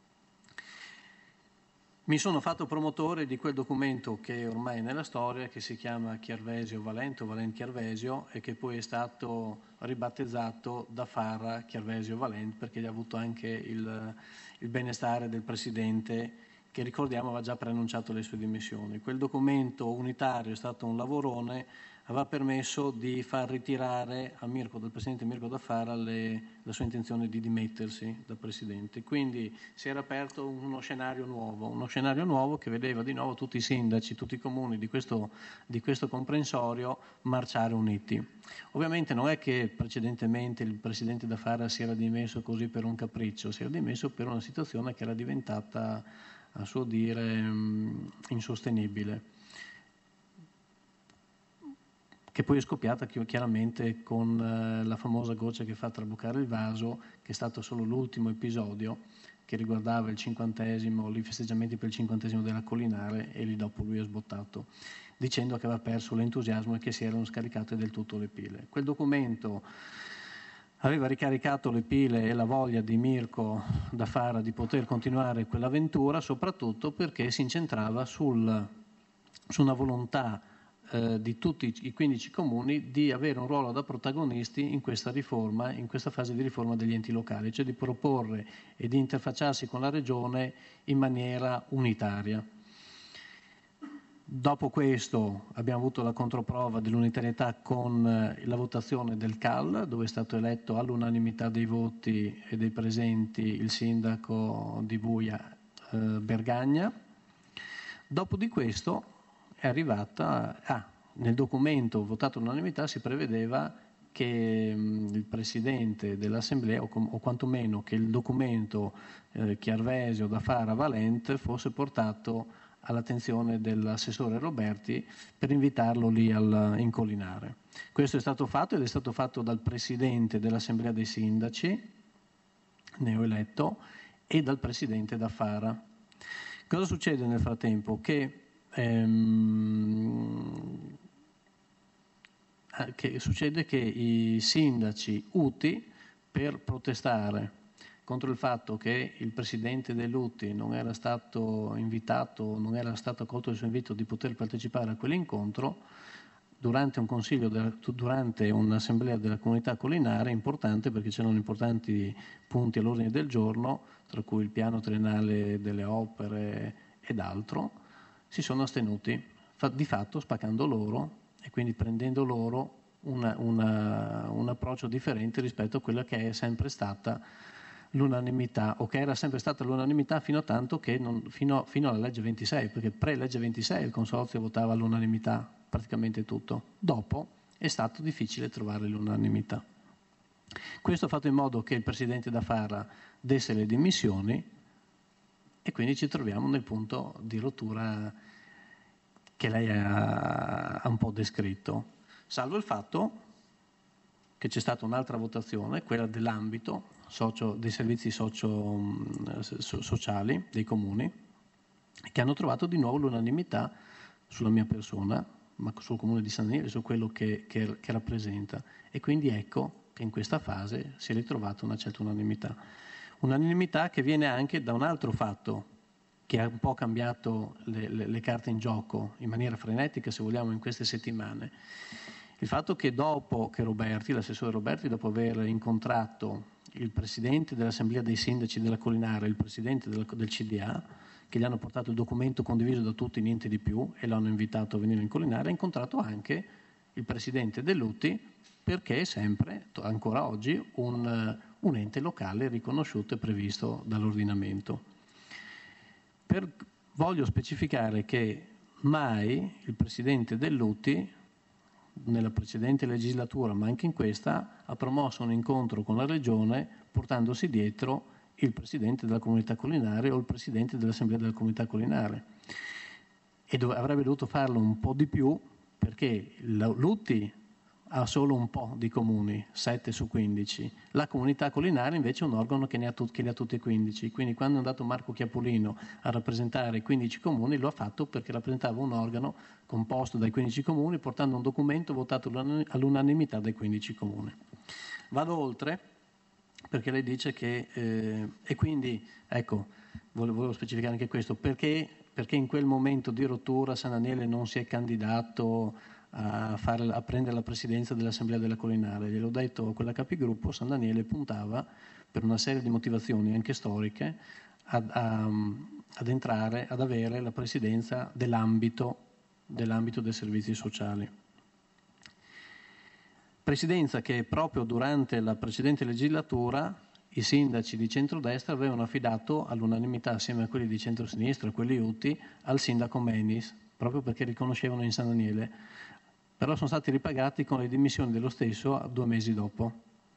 Mi sono fatto promotore di quel documento che ormai è nella storia, che si chiama Chiarvesio Valente o Valente Chiarvesio e che poi è stato ribattezzato da Fara Chiarvesio Valente perché gli ha avuto anche il, il benestare del presidente che, ricordiamo, aveva già preannunciato le sue dimissioni. Quel documento unitario è stato un lavorone, aveva permesso di far ritirare a Mirko, dal presidente Mirko da Fara, le, la sua intenzione di dimettersi da presidente. Quindi si era aperto uno scenario nuovo, uno scenario nuovo che vedeva di nuovo tutti i sindaci, tutti i comuni di questo, di questo comprensorio marciare uniti. Ovviamente non è che precedentemente il presidente da Fara si era dimesso così per un capriccio, si era dimesso per una situazione che era diventata, a suo dire, insostenibile, che poi è scoppiata chiaramente con eh, la famosa goccia che fa traboccare il vaso, che è stato solo l'ultimo episodio che riguardava il cinquantesimo, i festeggiamenti per il cinquantesimo della Collinare, e lì dopo lui ha sbottato dicendo che aveva perso l'entusiasmo e che si erano scaricate del tutto le pile. Quel documento aveva ricaricato le pile e la voglia di Mirko da Fara di poter continuare quell'avventura, soprattutto perché si incentrava sul, su una volontà di tutti i quindici comuni di avere un ruolo da protagonisti in questa riforma, in questa fase di riforma degli enti locali, cioè di proporre e di interfacciarsi con la Regione in maniera unitaria. Dopo questo abbiamo avuto la controprova dell'unitarietà con la votazione del C A L, dove è stato eletto all'unanimità dei voti e dei presenti il sindaco di Buia eh, Bergagna. Dopo di questo è arrivata, ah, nel documento votato all'unanimità si prevedeva che mh, il Presidente dell'Assemblea, o, com- o quantomeno che il documento eh, Chiarvesio da Fara Valente fosse portato all'attenzione dell'assessore Roberti per invitarlo lì al, in Collinare. Questo è stato fatto ed è stato fatto dal Presidente dell'Assemblea dei Sindaci, neoeletto, e dal Presidente da Fara. Cosa succede nel frattempo? Che, ehm, che succede che i sindaci U T I, per protestare contro il fatto che il Presidente dell'U T I non era stato invitato, non era stato accolto il suo invito di poter partecipare a quell'incontro, durante un consiglio, della, durante un'assemblea della comunità collinare importante, perché c'erano importanti punti all'ordine del giorno, tra cui il piano triennale delle opere ed altro, si sono astenuti, di fatto spaccando loro e quindi prendendo loro una, una, un approccio differente rispetto a quella che è sempre stata l'unanimità, o che era sempre stata l'unanimità fino a tanto che non, fino, fino alla legge ventisei, perché pre-legge ventisei il consorzio votava all'unanimità praticamente tutto. Dopo è stato difficile trovare l'unanimità. Questo ha fatto in modo che il Presidente da Fara desse le dimissioni e quindi ci troviamo nel punto di rottura che lei ha, ha un po' descritto, salvo il fatto che c'è stata un'altra votazione, quella dell'ambito socio, dei servizi socio, so, sociali dei comuni, che hanno trovato di nuovo l'unanimità sulla mia persona, ma sul comune di San Daniele, su quello che, che, che rappresenta. E quindi ecco che in questa fase si è ritrovata una certa unanimità. Unanimità che viene anche da un altro fatto che ha un po' cambiato le, le, le carte in gioco in maniera frenetica, se vogliamo, in queste settimane. Il fatto che dopo che Roberti, l'assessore Roberti, dopo aver incontrato il Presidente dell'Assemblea dei Sindaci della Collinare e il Presidente del, del C D A, che gli hanno portato il documento condiviso da tutti, niente di più, e l'hanno invitato a venire in Collinare, ha incontrato anche il Presidente dell'U T I, perché è sempre, ancora oggi, un, un ente locale riconosciuto e previsto dall'ordinamento. Per, voglio specificare che mai il Presidente dell'U T I, nella precedente legislatura, ma anche in questa, ha promosso un incontro con la Regione portandosi dietro il Presidente della Comunità Collinare o il Presidente dell'Assemblea della Comunità Collinare. E dov- avrebbe dovuto farlo un po' di più, perché l'U T I ha solo un po' di comuni, sette su quindici. La Comunità Collinare invece è un organo che ne ha, tut- che ne ha tutti e quindici. Quindi quando è andato Marco Chiapolino a rappresentare i quindici comuni, lo ha fatto perché rappresentava un organo composto dai quindici comuni, portando un documento votato all'unanimità dai quindici comuni. Vado oltre, perché lei dice che, eh, e quindi, ecco, volevo, volevo specificare anche questo, perché, perché in quel momento di rottura San Daniele non si è candidato a, fare, a prendere la presidenza dell'Assemblea della Collinare. Gliel'ho detto a quella capigruppo, San Daniele puntava, per una serie di motivazioni anche storiche, ad, a, ad entrare, ad avere la presidenza dell'ambito, dell'ambito dei servizi sociali. Presidenza che proprio durante la precedente legislatura i sindaci di centrodestra avevano affidato all'unanimità, assieme a quelli di centrosinistra, quelli U T I, al sindaco Menis, proprio perché riconoscevano in San Daniele. Però sono stati ripagati con le dimissioni dello stesso due mesi dopo.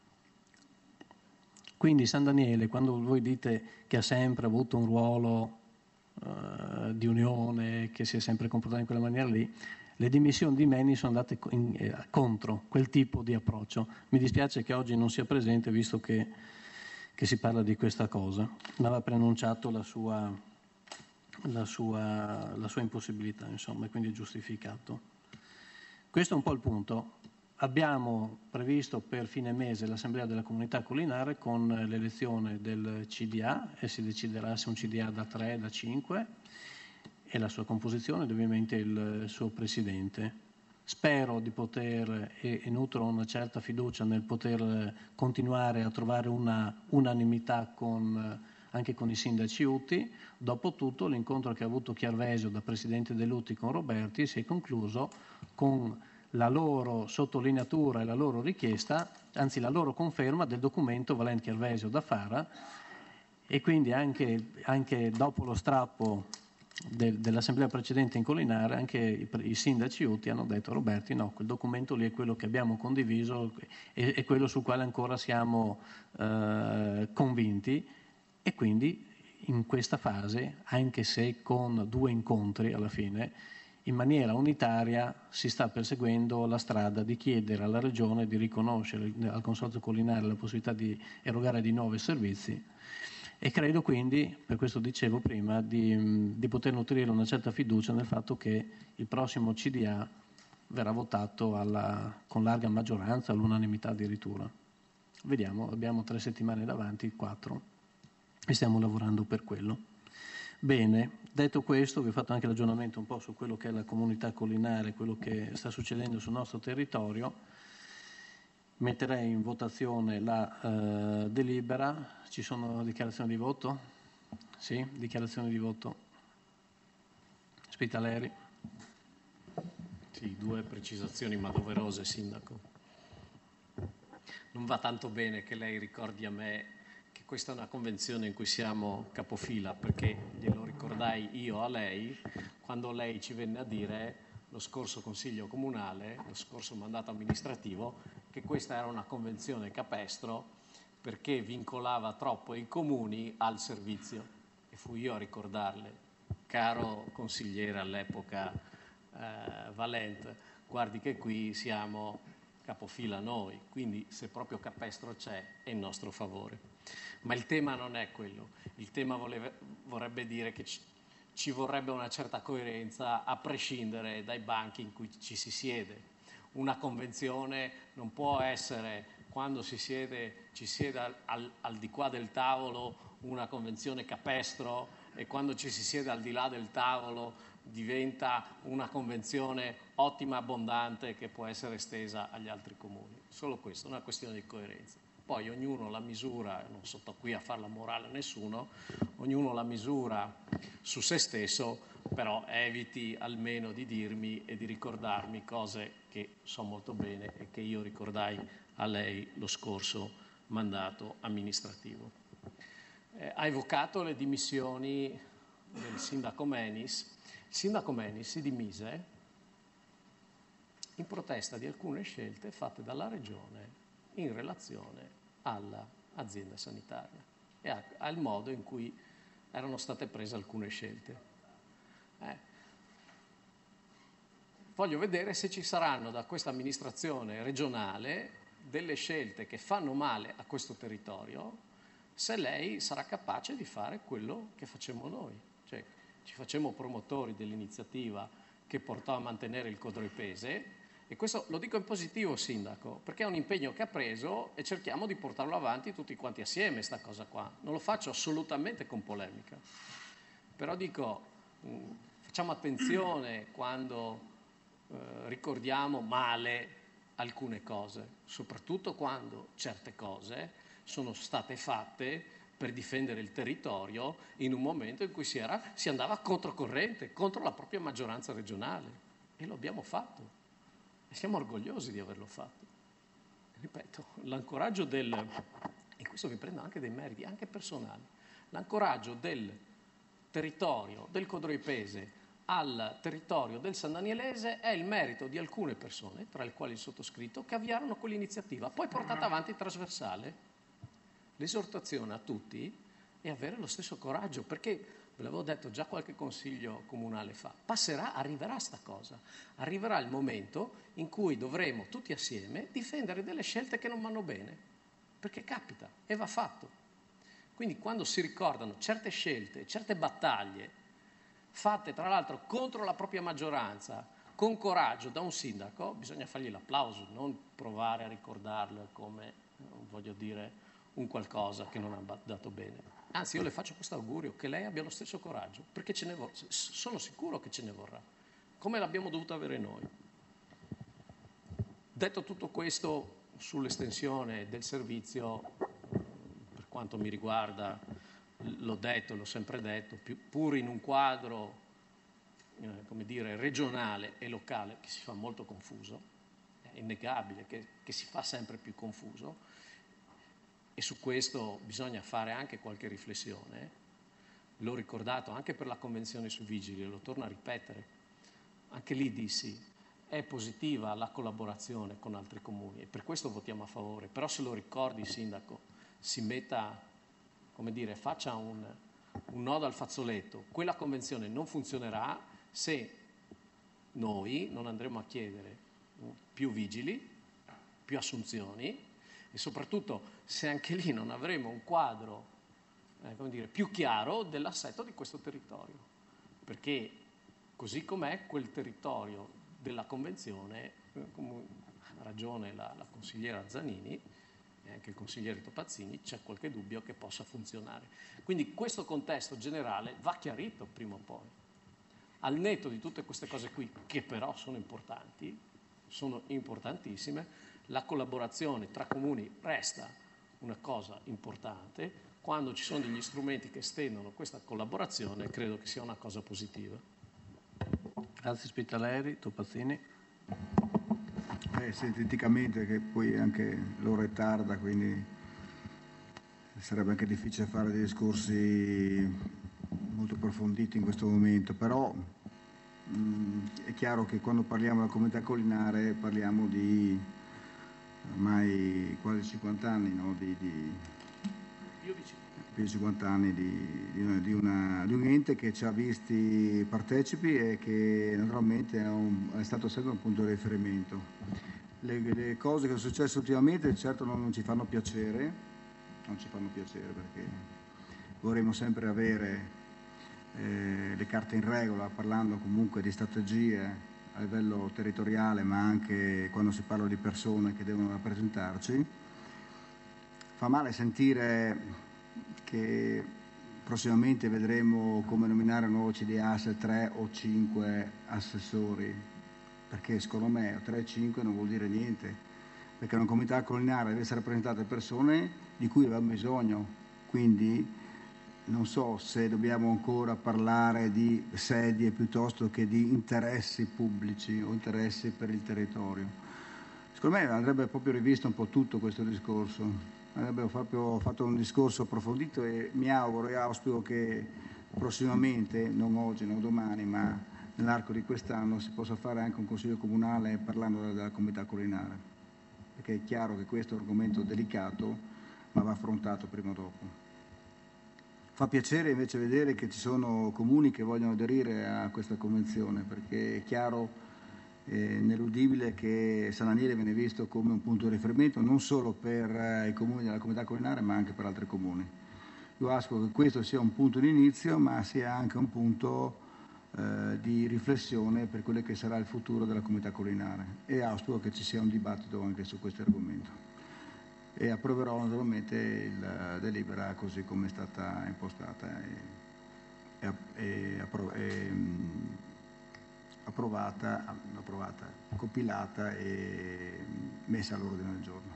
Quindi San Daniele, quando voi dite che ha sempre avuto un ruolo uh, di unione, che si è sempre comportato in quella maniera lì, le dimissioni di Menis sono andate in, eh, contro quel tipo di approccio. Mi dispiace che oggi non sia presente, visto che, che si parla di questa cosa, ma aveva preannunciato la sua, la sua, la sua impossibilità, insomma, e quindi è giustificato. Questo è un po' il punto. Abbiamo previsto per fine mese l'Assemblea della Comunità Collinare con l'elezione del C D A, e si deciderà se un C D A da tre, da cinque, e la sua composizione ed ovviamente il suo Presidente. Spero di poter, e, e nutro una certa fiducia nel poter continuare a trovare una unanimità con, anche con i sindaci U T I. Dopotutto l'incontro che ha avuto Chiarvesio da Presidente dell'U T I con Roberti si è concluso con la loro sottolineatura e la loro richiesta, anzi la loro conferma del documento Valente Chiarvesio da Fara, e quindi anche, anche dopo lo strappo del, dell'assemblea precedente in Collinare, anche i, i sindaci U T I hanno detto: Roberti, no, quel documento lì è quello che abbiamo condiviso, è, è quello sul quale ancora siamo eh, convinti, e quindi in questa fase, anche se con due incontri alla fine, in maniera unitaria si sta perseguendo la strada di chiedere alla Regione di riconoscere al Consorzio Collinare la possibilità di erogare di nuovi servizi, e credo quindi, per questo dicevo prima, di, di poter nutrire una certa fiducia nel fatto che il prossimo C D A verrà votato alla, con larga maggioranza, all'unanimità addirittura. Vediamo, abbiamo tre settimane davanti, quattro, e stiamo lavorando per quello. Bene, detto questo, vi ho fatto anche l'aggiornamento un po' su quello che è la comunità collinare, quello che sta succedendo sul nostro territorio. Metterei in votazione la eh, delibera. Ci sono dichiarazioni di voto? Sì, dichiarazioni di voto. Spitaleri. Sì, due precisazioni ma doverose, Sindaco. Non va tanto bene che lei ricordi a me che questa è una convenzione in cui siamo capofila, perché glielo ricordai io a lei quando lei ci venne a dire lo scorso Consiglio Comunale, lo scorso mandato amministrativo, che questa era una convenzione capestro perché vincolava troppo i comuni al servizio, e fui io a ricordarle, caro consigliere all'epoca eh, Valente, guardi che qui siamo capofila noi, quindi se proprio capestro c'è è in nostro favore. Ma il tema non è quello, il tema voleve, vorrebbe dire che ci, ci vorrebbe una certa coerenza a prescindere dai banchi in cui ci si siede. Una convenzione non può essere, quando si siede, ci siede al, al, al di qua del tavolo, una convenzione capestro, e quando ci si siede al di là del tavolo diventa una convenzione ottima, abbondante, che può essere estesa agli altri comuni. Solo questo, una questione di coerenza. Poi ognuno la misura, non sto qui a fare la morale a nessuno, ognuno la misura su se stesso, però eviti almeno di dirmi e di ricordarmi cose che so molto bene e che io ricordai a lei lo scorso mandato amministrativo. Eh, ha evocato le dimissioni del sindaco Menis. Il sindaco Menis si dimise in protesta di alcune scelte fatte dalla Regione in relazione all'azienda sanitaria e al modo in cui erano state prese alcune scelte. Eh. Voglio vedere se ci saranno da questa amministrazione regionale delle scelte che fanno male a questo territorio, se lei sarà capace di fare quello che facemmo noi. Cioè, ci facemmo promotori dell'iniziativa che portò a mantenere il Codroipese, e questo lo dico in positivo, Sindaco, perché è un impegno che ha preso e cerchiamo di portarlo avanti tutti quanti assieme, sta cosa qua. Non lo faccio assolutamente con polemica, però dico, mh, facciamo attenzione quando eh, ricordiamo male alcune cose, soprattutto quando certe cose sono state fatte per difendere il territorio in un momento in cui si, era, si andava controcorrente, contro la propria maggioranza regionale, e lo abbiamo fatto. E siamo orgogliosi di averlo fatto. Ripeto, l'ancoraggio del, e questo vi prendo anche dei meriti, anche personali, l'ancoraggio del territorio del Codroipese al territorio del San Danielese è il merito di alcune persone, tra le quali il sottoscritto, che avviarono quell'iniziativa, poi portata avanti trasversale. L'esortazione a tutti è avere lo stesso coraggio, perché ve l'avevo detto già qualche consiglio comunale fa, passerà, arriverà sta cosa, arriverà il momento in cui dovremo tutti assieme difendere delle scelte che non vanno bene, perché capita e va fatto. Quindi quando si ricordano certe scelte, certe battaglie fatte tra l'altro contro la propria maggioranza, con coraggio da un sindaco, bisogna fargli l'applauso, non provare a ricordarlo come, non voglio dire, un qualcosa che non ha dato bene. Anzi, io le faccio questo augurio, che lei abbia lo stesso coraggio, perché ce ne vor- sono sicuro che ce ne vorrà, come l'abbiamo dovuto avere noi. Detto tutto questo sull'estensione del servizio, per quanto mi riguarda, l'ho detto, l'ho sempre detto, più, pur in un quadro eh, come dire, regionale e locale che si fa molto confuso, è innegabile che, che si fa sempre più confuso, e su questo bisogna fare anche qualche riflessione. l'ho ricordato anche per la convenzione sui vigili, lo torno a ripetere, anche lì dissi, è positiva la collaborazione con altri comuni e per questo votiamo a favore, però se lo ricordi Sindaco, si metta, come dire, faccia un, un nodo al fazzoletto, quella convenzione non funzionerà se noi non andremo a chiedere più vigili, più assunzioni e soprattutto se anche lì non avremo un quadro eh, come dire, più chiaro dell'assetto di questo territorio, perché così com'è quel territorio della Convenzione, eh, come ha ragione la, la consigliera Zanini e anche il consigliere Topazzini, c'è qualche dubbio che possa funzionare. Quindi questo contesto generale va chiarito prima o poi. Al netto di tutte queste cose qui, che però sono importanti, sono importantissime, la collaborazione tra comuni resta una cosa importante. Quando ci sono degli strumenti che estendono questa collaborazione, credo che sia una cosa positiva. Grazie Spitaleri, Topazzini. Eh, sinteticamente, che poi anche l'ora è tarda, quindi sarebbe anche difficile fare dei discorsi molto approfonditi in questo momento, però mh, è chiaro che quando parliamo della comunità collinare parliamo di ormai quasi cinquanta anni, no? di, di, Più di più di cinquanta anni di, di, una, di, una, di un ente che ci ha visti partecipi e che naturalmente è, un, è stato sempre un punto di riferimento. Le, le cose che sono successe ultimamente certo non, non ci fanno piacere, non ci fanno piacere perché vorremmo sempre avere eh, le carte in regola, parlando comunque di strategie a livello territoriale, ma anche quando si parla di persone che devono rappresentarci. Fa male sentire che prossimamente vedremo come nominare un nuovo C D A S tre o cinque assessori, perché secondo me tre o cinque non vuol dire niente, perché una comunità collinare deve essere rappresentate persone di cui abbiamo bisogno, quindi non so se dobbiamo ancora parlare di sedie piuttosto che di interessi pubblici o interessi per il territorio. Secondo me andrebbe proprio rivisto un po' tutto questo discorso, andrebbe proprio fatto un discorso approfondito e mi auguro e auspico che prossimamente, non oggi, non domani, ma nell'arco di quest'anno si possa fare anche un consiglio comunale parlando della comunità collinare, perché è chiaro che questo è un argomento delicato, ma va affrontato prima o dopo. Fa piacere invece vedere che ci sono comuni che vogliono aderire a questa convenzione, perché è chiaro, eh, ineludibile che San Daniele viene visto come un punto di riferimento non solo per eh, i comuni della comunità collinare, ma anche per altri comuni. Io auspico che questo sia un punto di inizio, ma sia anche un punto eh, di riflessione per quello che sarà il futuro della comunità collinare, e auspico che ci sia un dibattito anche su questo argomento. E approverò naturalmente il delibera così come è stata impostata e, e, e, appro- e mh, approvata, approvata, compilata e messa all'ordine del giorno.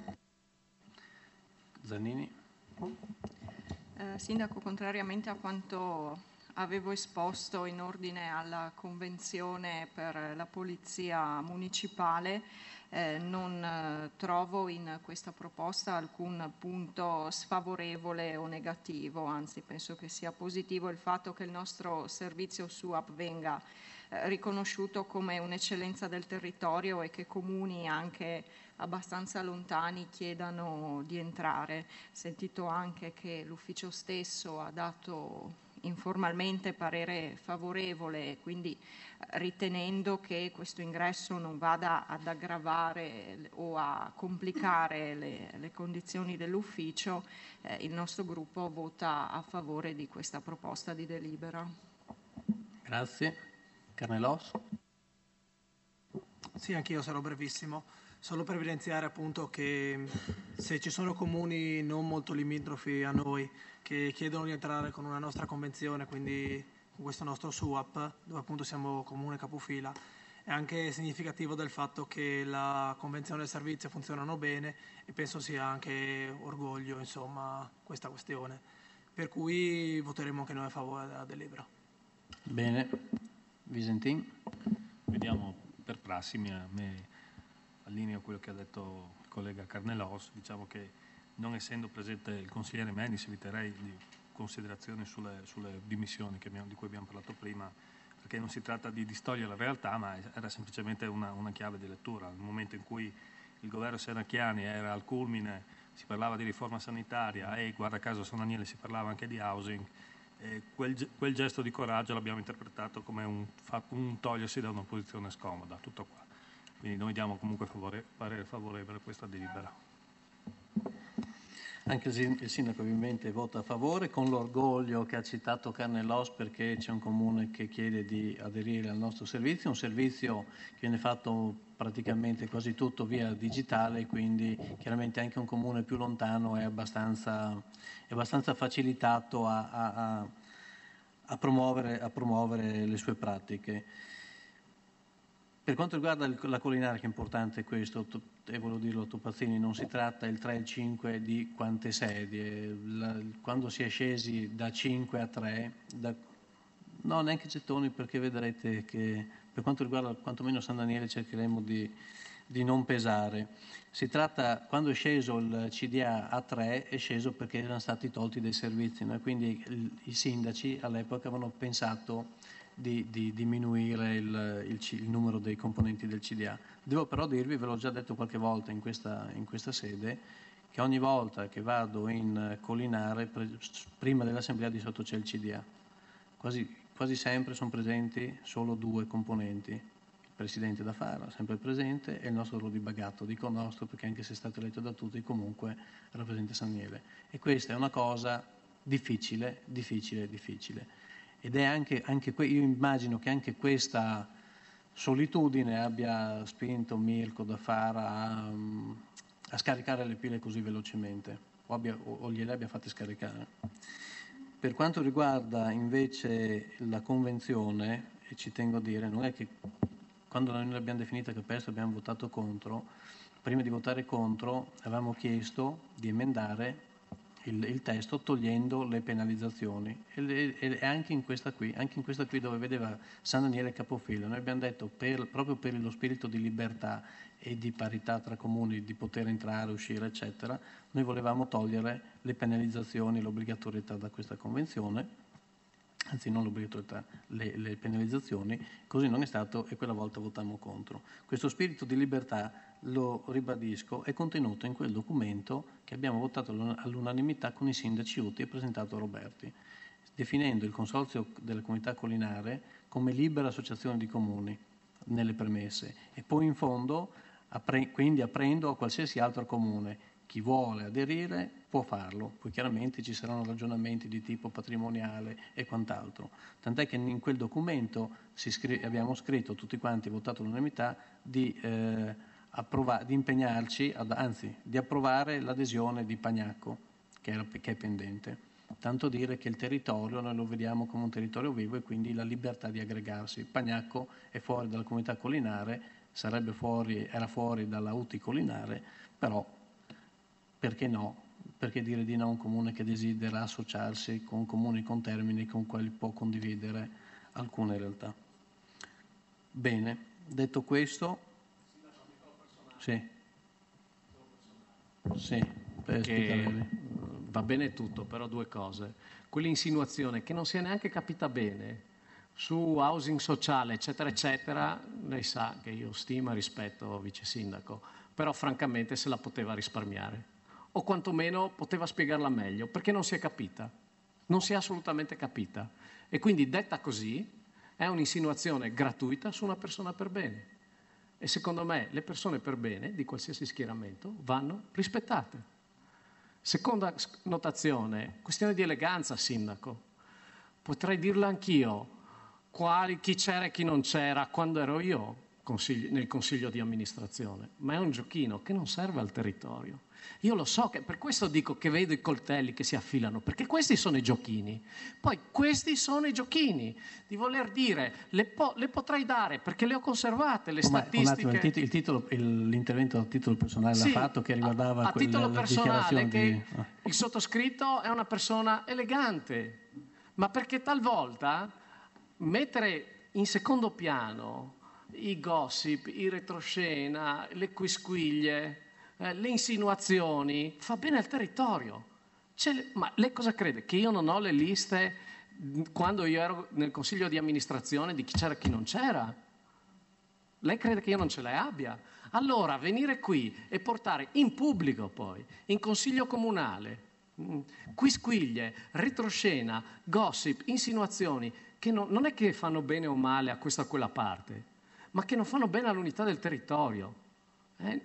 Zanini. Eh, Sindaco, contrariamente a quanto avevo esposto in ordine alla convenzione per la polizia municipale, Eh, non eh, trovo in questa proposta alcun punto sfavorevole o negativo, anzi penso che sia positivo il fatto che il nostro servizio S U A P venga eh, riconosciuto come un'eccellenza del territorio e che comuni anche abbastanza lontani chiedano di entrare. Ho sentito anche che l'ufficio stesso ha dato informalmente parere favorevole, quindi ritenendo che questo ingresso non vada ad aggravare o a complicare le, le condizioni dell'ufficio, eh, il nostro gruppo vota a favore di questa proposta di delibera. Grazie. Carnelos. Sì, anch'io sarò brevissimo. Solo per evidenziare appunto che se ci sono comuni non molto limitrofi a noi che chiedono di entrare con una nostra convenzione, quindi con questo nostro S U A P, dove appunto siamo comune capofila, è anche significativo del fatto che la convenzione e il servizio funzionano bene e penso sia anche orgoglio, insomma, questa questione. Per cui voteremo anche noi a favore della delibera. Bene. Visentin. Vediamo, per prassi, mi, mi allineo a quello che ha detto il collega Carnelos. Diciamo che non essendo presente il consigliere Menis, eviterei di considerazioni sulle, sulle dimissioni che abbiamo, di cui abbiamo parlato prima, perché non si tratta di distogliere la realtà, ma era semplicemente una, una chiave di lettura. Nel momento in cui il governo Serracchiani era al culmine, si parlava di riforma sanitaria e guarda caso a San Daniele si parlava anche di housing, e quel, quel gesto di coraggio l'abbiamo interpretato come un, un togliersi da una posizione scomoda, tutto qua. Quindi noi diamo comunque favore, parere favorevole a questa delibera. Anche il sindaco ovviamente vota a favore, con l'orgoglio che ha citato Carnellos, perché c'è un comune che chiede di aderire al nostro servizio, un servizio che viene fatto praticamente quasi tutto via digitale, quindi chiaramente anche un comune più lontano è abbastanza, è abbastanza facilitato a, a, a, promuovere, a promuovere le sue pratiche. Per quanto riguarda la collinare, che è importante questo, e volevo dirlo a Topazzini, non si tratta il tre e il cinque di quante sedie. La, quando si è scesi da cinque a tre, da, no neanche gettoni, perché vedrete che per quanto riguarda quantomeno San Daniele cercheremo di, di non pesare. Si tratta, quando è sceso il C D A a tre, è sceso perché erano stati tolti dei servizi, no? Quindi il, i sindaci all'epoca avevano pensato Di, di diminuire il, il, il numero dei componenti del C D A. Devo però dirvi, ve l'ho già detto qualche volta in questa, in questa sede, che ogni volta che vado in Collinare, pre, prima dell'assemblea di sotto c'è il C D A. Quasi, quasi sempre sono presenti solo due componenti. Il presidente da Fara, sempre presente, e il nostro Rudi Bagatto. Dico nostro perché anche se è stato eletto da tutti, comunque rappresenta San Daniele. E questa è una cosa difficile, difficile, difficile. Ed è anche, anche que- io immagino che anche questa solitudine abbia spinto Mirko da Fara a, a scaricare le pile così velocemente, o, abbia, o, o gliele abbia fatte scaricare. Per quanto riguarda invece la convenzione, e ci tengo a dire, non è che quando noi l'abbiamo definita capestro abbiamo votato contro, prima di votare contro avevamo chiesto di emendare Il, il testo togliendo le penalizzazioni e, e anche in questa qui, anche in questa qui dove vedeva San Daniele capofilo, noi abbiamo detto per, proprio per lo spirito di libertà e di parità tra comuni, di poter entrare, uscire, eccetera, noi volevamo togliere le penalizzazioni, l'obbligatorietà da questa convenzione, anzi non l'obbligatorietà, le, le penalizzazioni, così non è stato e quella volta votammo contro. Questo spirito di libertà, lo ribadisco, è contenuto in quel documento che abbiamo votato all'unanimità con i sindaci uti e presentato a Roberti, definendo il consorzio della comunità collinare come libera associazione di comuni nelle premesse e poi in fondo, apre, quindi aprendo a qualsiasi altro comune. Chi vuole aderire può farlo, poi chiaramente ci saranno ragionamenti di tipo patrimoniale e quant'altro. Tant'è che in quel documento si scri- abbiamo scritto tutti quanti, votato all'unanimità, di, eh, approva- di impegnarci, ad, anzi di approvare l'adesione di Pagnacco, che, era, che è pendente. Tanto dire che il territorio noi lo vediamo come un territorio vivo e quindi la libertà di aggregarsi. Pagnacco è fuori dalla comunità collinare, sarebbe fuori, era fuori dalla U T I collinare, però perché no? Perché dire di no a un comune che desidera associarsi con comuni con termini con quali può condividere alcune realtà. Bene, detto questo, sì, sì, per che va bene tutto, però due cose. Quell'insinuazione che non sia neanche capita bene su housing sociale, eccetera, eccetera, lei sa che io stimo e rispetto vice sindaco, però francamente se la poteva risparmiare. O quantomeno poteva spiegarla meglio, perché non si è capita, non si è assolutamente capita. E quindi detta così è un'insinuazione gratuita su una persona per bene. E secondo me le persone per bene, di qualsiasi schieramento, vanno rispettate. Seconda notazione, questione di eleganza, sindaco. Potrei dirla anch'io, quali, chi c'era e chi non c'era quando ero io consiglio, nel consiglio di amministrazione, ma è un giochino che non serve al territorio. Io lo so, che per questo dico che vedo i coltelli che si affilano, perché questi sono i giochini. Poi questi sono i giochini, di voler dire, le, po- le potrei dare perché le ho conservate, le oh, statistiche. Un attimo, il titolo, il titolo, il, l'intervento a titolo personale sì, l'ha fatto che riguardava a, a quella, titolo la personale che di... ah. il sottoscritto è una persona elegante, ma perché talvolta mettere in secondo piano i gossip, i retroscena, le quisquiglie, Eh, le insinuazioni, fa bene al territorio, Ce le, ma lei cosa crede? Che io non ho le liste quando io ero nel consiglio di amministrazione di chi c'era e chi non c'era? Lei crede che io non ce le abbia? Allora venire qui e portare in pubblico poi, in consiglio comunale, quisquiglie, retroscena, gossip, insinuazioni, che non, non è che fanno bene o male a questa o quella parte, ma che non fanno bene all'unità del territorio. Eh?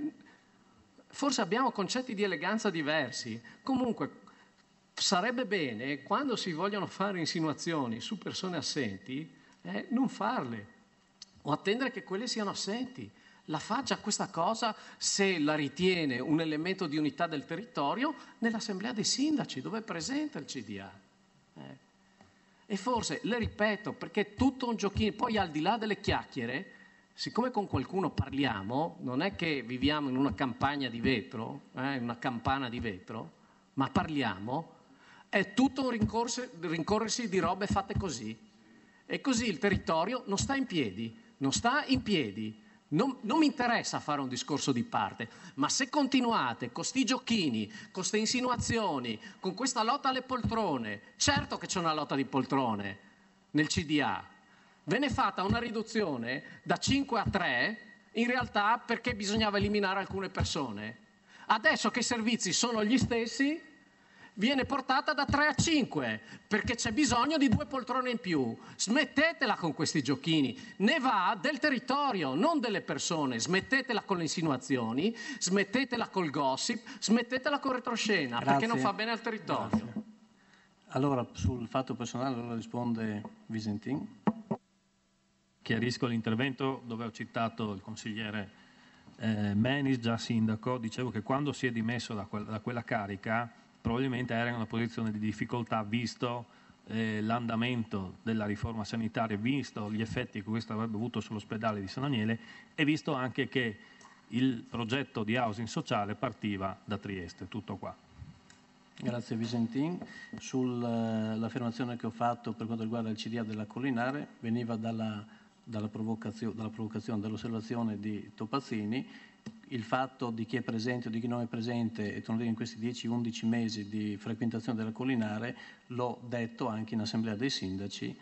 Forse abbiamo concetti di eleganza diversi. Comunque sarebbe bene, quando si vogliono fare insinuazioni su persone assenti, eh, non farle o attendere che quelle siano assenti. La faccia questa cosa, se la ritiene un elemento di unità del territorio, nell'assemblea dei sindaci, dove è presente il C D A. Eh. E forse, le ripeto, perché è tutto un giochino, poi al di là delle chiacchiere, siccome con qualcuno parliamo, non è che viviamo in una campagna di vetro, eh, una campana di vetro, ma parliamo, è tutto un rincorse, rincorrersi di robe fatte così. E così il territorio non sta in piedi, non sta in piedi. Non, non mi interessa fare un discorso di parte, ma se continuate con sti giochini, con queste insinuazioni, con questa lotta alle poltrone, certo che c'è una lotta di poltrone nel C D A, ve ne è fatta una riduzione da cinque a tre, in realtà perché bisognava eliminare alcune persone. Adesso che i servizi sono gli stessi, viene portata da tre a cinque, perché c'è bisogno di due poltrone in più. Smettetela con questi giochini, ne va del territorio, non delle persone. Smettetela con le insinuazioni, smettetela col gossip, smettetela con retroscena, Grazie. perché non fa bene al territorio. Grazie. Allora, sul fatto personale, allora risponde Visentin. Chiarisco l'intervento dove ho citato il consigliere eh, Menis, già sindaco. Dicevo che quando si è dimesso da, que- da quella carica probabilmente era in una posizione di difficoltà, visto eh, l'andamento della riforma sanitaria, visto gli effetti che questo avrebbe avuto sull'ospedale di San Daniele e visto anche che il progetto di housing sociale partiva da Trieste. Tutto qua. Grazie Visentin. Sull'affermazione che ho fatto per quanto riguarda il C D A della Collinare veniva dalla, dalla, provocazione, dalla provocazione, dall'osservazione di Topazzini. Il fatto di chi è presente o di chi non è presente, e torno in questi dieci undici mesi di frequentazione della Collinare, l'ho detto anche in assemblea dei sindaci.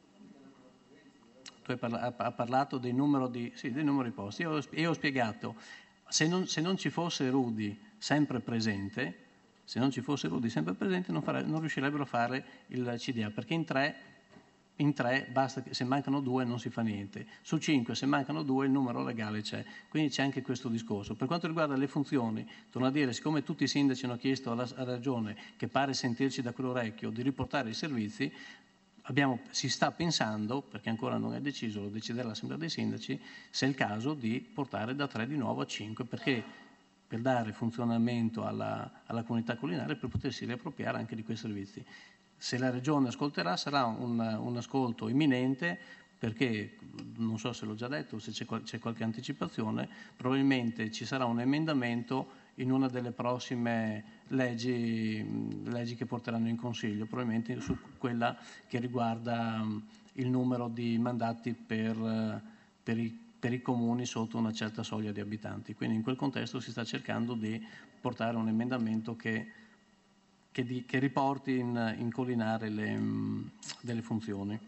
Tu hai parla- ha parlato del numero di, sì, del numero di posti. Io ho, io ho spiegato, se non, se non ci fosse Rudi sempre presente, se non ci fosse Rudi sempre presente, non, fare, non riuscirebbero a fare il C D A, perché in tre In tre, basta che se mancano due non si fa niente. Su cinque, se mancano due, il numero legale c'è. Quindi c'è anche questo discorso. Per quanto riguarda le funzioni, torno a dire, siccome tutti i sindaci hanno chiesto alla, alla Regione, che pare sentirci da quell'orecchio, di riportare i servizi, abbiamo, si sta pensando, perché ancora non è deciso, lo deciderà l'Assemblea dei Sindaci, se è il caso di portare da tre di nuovo a cinque, perché per dare funzionamento alla, alla comunità collinare, per potersi riappropriare anche di quei servizi. Se la Regione ascolterà sarà un, un ascolto imminente, perché non so se l'ho già detto, se c'è, c'è qualche anticipazione, probabilmente ci sarà un emendamento in una delle prossime leggi, leggi che porteranno in Consiglio, probabilmente su quella che riguarda il numero di mandati per, per, i, per i comuni sotto una certa soglia di abitanti. Quindi in quel contesto si sta cercando di portare un emendamento che Che, di, che riporti in, in Collinare le, mh, delle funzioni.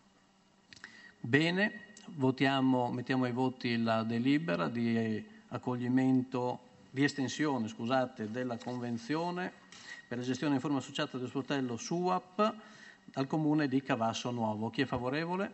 Bene, votiamo, mettiamo ai voti la delibera di accoglimento, di estensione, scusate, della convenzione per la gestione in forma associata del sportello S U A P al comune di Cavasso Nuovo. Chi è favorevole?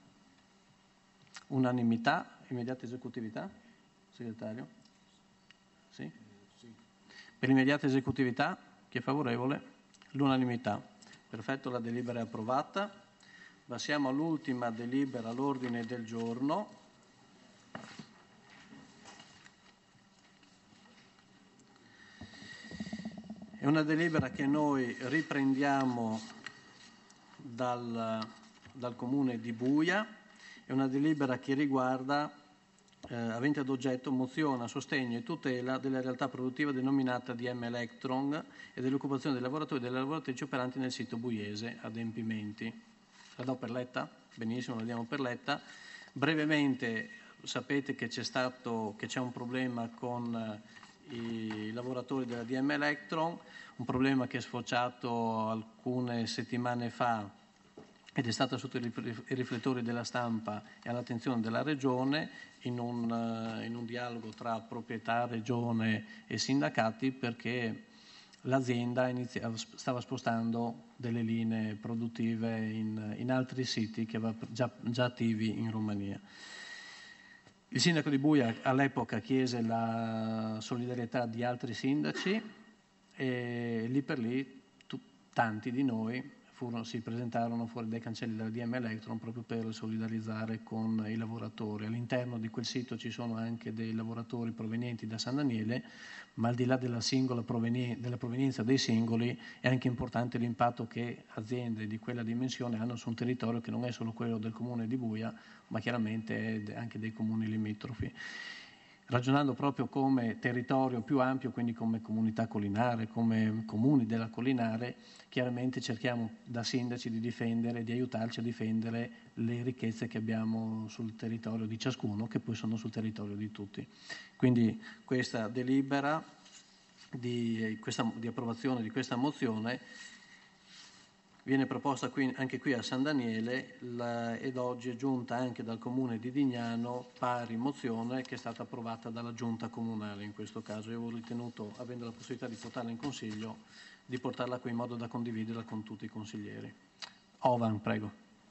Unanimità, immediata esecutività? Segretario? Sì? Per l'immediata esecutività? Chi è favorevole? L'unanimità. Perfetto, la delibera è approvata. Passiamo all'ultima delibera all'ordine del giorno. È una delibera che noi riprendiamo dal, dal comune di Buia. È una delibera che riguarda Eh, avente ad oggetto mozione a sostegno e tutela della realtà produttiva denominata D M Electron e dell'occupazione dei lavoratori e delle lavoratrici operanti nel sito buiese adempimenti. La do per letta? Benissimo, la diamo per letta. Brevemente sapete che c'è stato che c'è un problema con i lavoratori della D M Electron, un problema che è sfociato alcune settimane fa ed è stato sotto i riflettori della stampa e all'attenzione della Regione in un, in un dialogo tra proprietà, Regione e sindacati, perché l'azienda iniziava, stava spostando delle linee produttive in, in altri siti che aveva già, già attivi in Romania. Il sindaco di Buia all'epoca chiese la solidarietà di altri sindaci e lì per lì tu, tanti di noi furono, si presentarono fuori dai cancelli della D M Electron proprio per solidarizzare con i lavoratori. All'interno di quel sito ci sono anche dei lavoratori provenienti da San Daniele, ma al di là della, singola proveni- della provenienza dei singoli è anche importante l'impatto che aziende di quella dimensione hanno su un territorio che non è solo quello del comune di Buia, ma chiaramente è anche dei comuni limitrofi. Ragionando proprio come territorio più ampio, quindi come comunità collinare, come comuni della collinare, chiaramente cerchiamo da sindaci di difendere, di aiutarci a difendere le ricchezze che abbiamo sul territorio di ciascuno, che poi sono sul territorio di tutti. Quindi questa delibera di, questa, di approvazione di questa mozione viene proposta qui, anche qui a San Daniele la, ed oggi è giunta anche dal comune di Dignano pari mozione che è stata approvata dalla giunta comunale in questo caso. Io ho ritenuto, avendo la possibilità di portarla in consiglio, di portarla qui in modo da condividerla con tutti i consiglieri. Ovan, prego.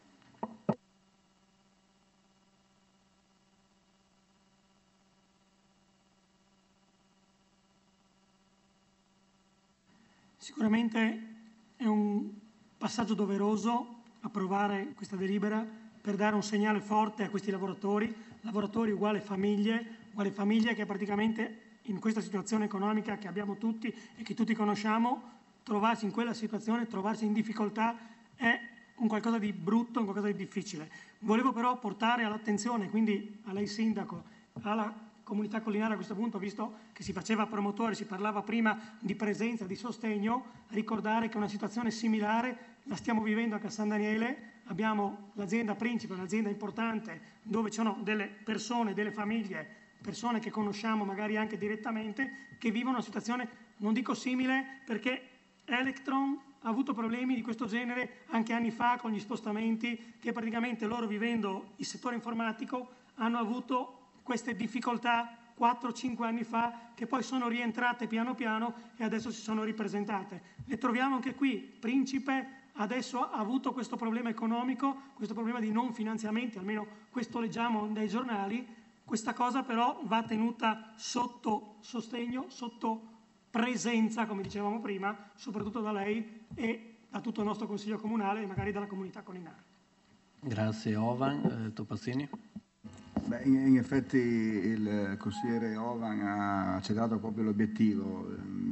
Sicuramente è un passaggio doveroso approvare questa delibera per dare un segnale forte a questi lavoratori, lavoratori uguale famiglie, uguale famiglie che praticamente in questa situazione economica che abbiamo tutti e che tutti conosciamo, trovarsi in quella situazione, trovarsi in difficoltà è un qualcosa di brutto, un qualcosa di difficile. Volevo però portare all'attenzione, quindi a lei sindaco, alla comunità collinare a questo punto, visto che si faceva promotore, si parlava prima di presenza, di sostegno, ricordare che una situazione similare la stiamo vivendo anche a San Daniele. Abbiamo l'azienda Principe, un'azienda importante dove ci sono delle persone, delle famiglie, persone che conosciamo magari anche direttamente, che vivono una situazione, non dico simile, perché Electron ha avuto problemi di questo genere anche anni fa con gli spostamenti, che praticamente loro, vivendo il settore informatico, hanno avuto queste difficoltà quattro cinque anni fa, che poi sono rientrate piano piano e adesso si sono ripresentate. Le troviamo anche qui. Principe adesso ha avuto questo problema economico, questo problema di non finanziamenti, almeno questo leggiamo dai giornali. Questa cosa però va tenuta sotto sostegno, sotto presenza, come dicevamo prima, soprattutto da lei e da tutto il nostro Consiglio Comunale e magari dalla comunità collinare. Grazie Ovan. Eh, Topazzini? Beh, in, in effetti il consigliere Ovan ha centrato proprio l'obiettivo.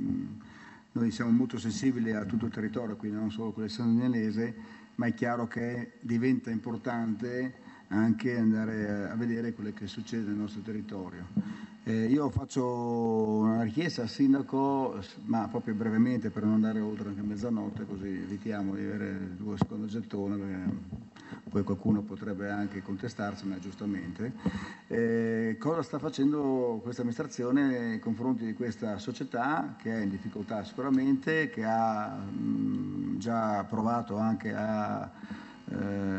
Noi siamo molto sensibili a tutto il territorio, quindi non solo quello sandanelese, ma è chiaro che diventa importante anche andare a vedere quello che succede nel nostro territorio. Eh, io faccio una richiesta al sindaco, ma proprio brevemente per non andare oltre anche mezzanotte, così evitiamo di avere due secondi gettone, perché poi qualcuno potrebbe anche contestarsene giustamente. Eh, cosa sta facendo questa amministrazione nei confronti di questa società che è in difficoltà sicuramente, che ha mh, già provato anche a, eh,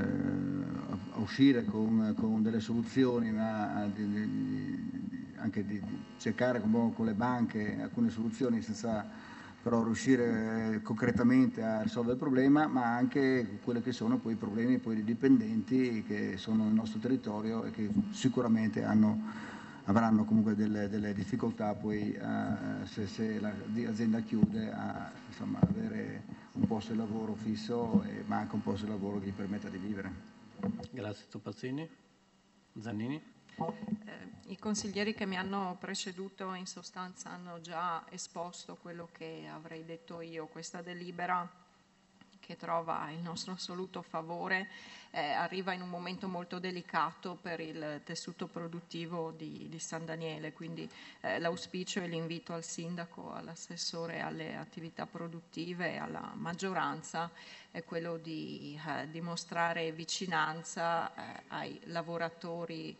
a uscire con, con delle soluzioni, ma di, di, anche di cercare con, con le banche alcune soluzioni senza però riuscire concretamente a risolvere il problema, ma anche quelli che sono poi i problemi poi dei dipendenti che sono nel nostro territorio e che sicuramente hanno, avranno comunque delle, delle difficoltà poi a, se, se l'azienda chiude a insomma, avere un posto di lavoro fisso, e, ma anche un posto di lavoro che gli permetta di vivere. Grazie Topazzini. Zannini? Eh, I consiglieri che mi hanno preceduto in sostanza hanno già esposto quello che avrei detto io. Questa delibera, che trova il nostro assoluto favore, eh, arriva in un momento molto delicato per il tessuto produttivo di, di San Daniele, quindi eh, l'auspicio e l'invito al sindaco, all'assessore alle attività produttive e alla maggioranza è quello di eh, dimostrare vicinanza eh, ai lavoratori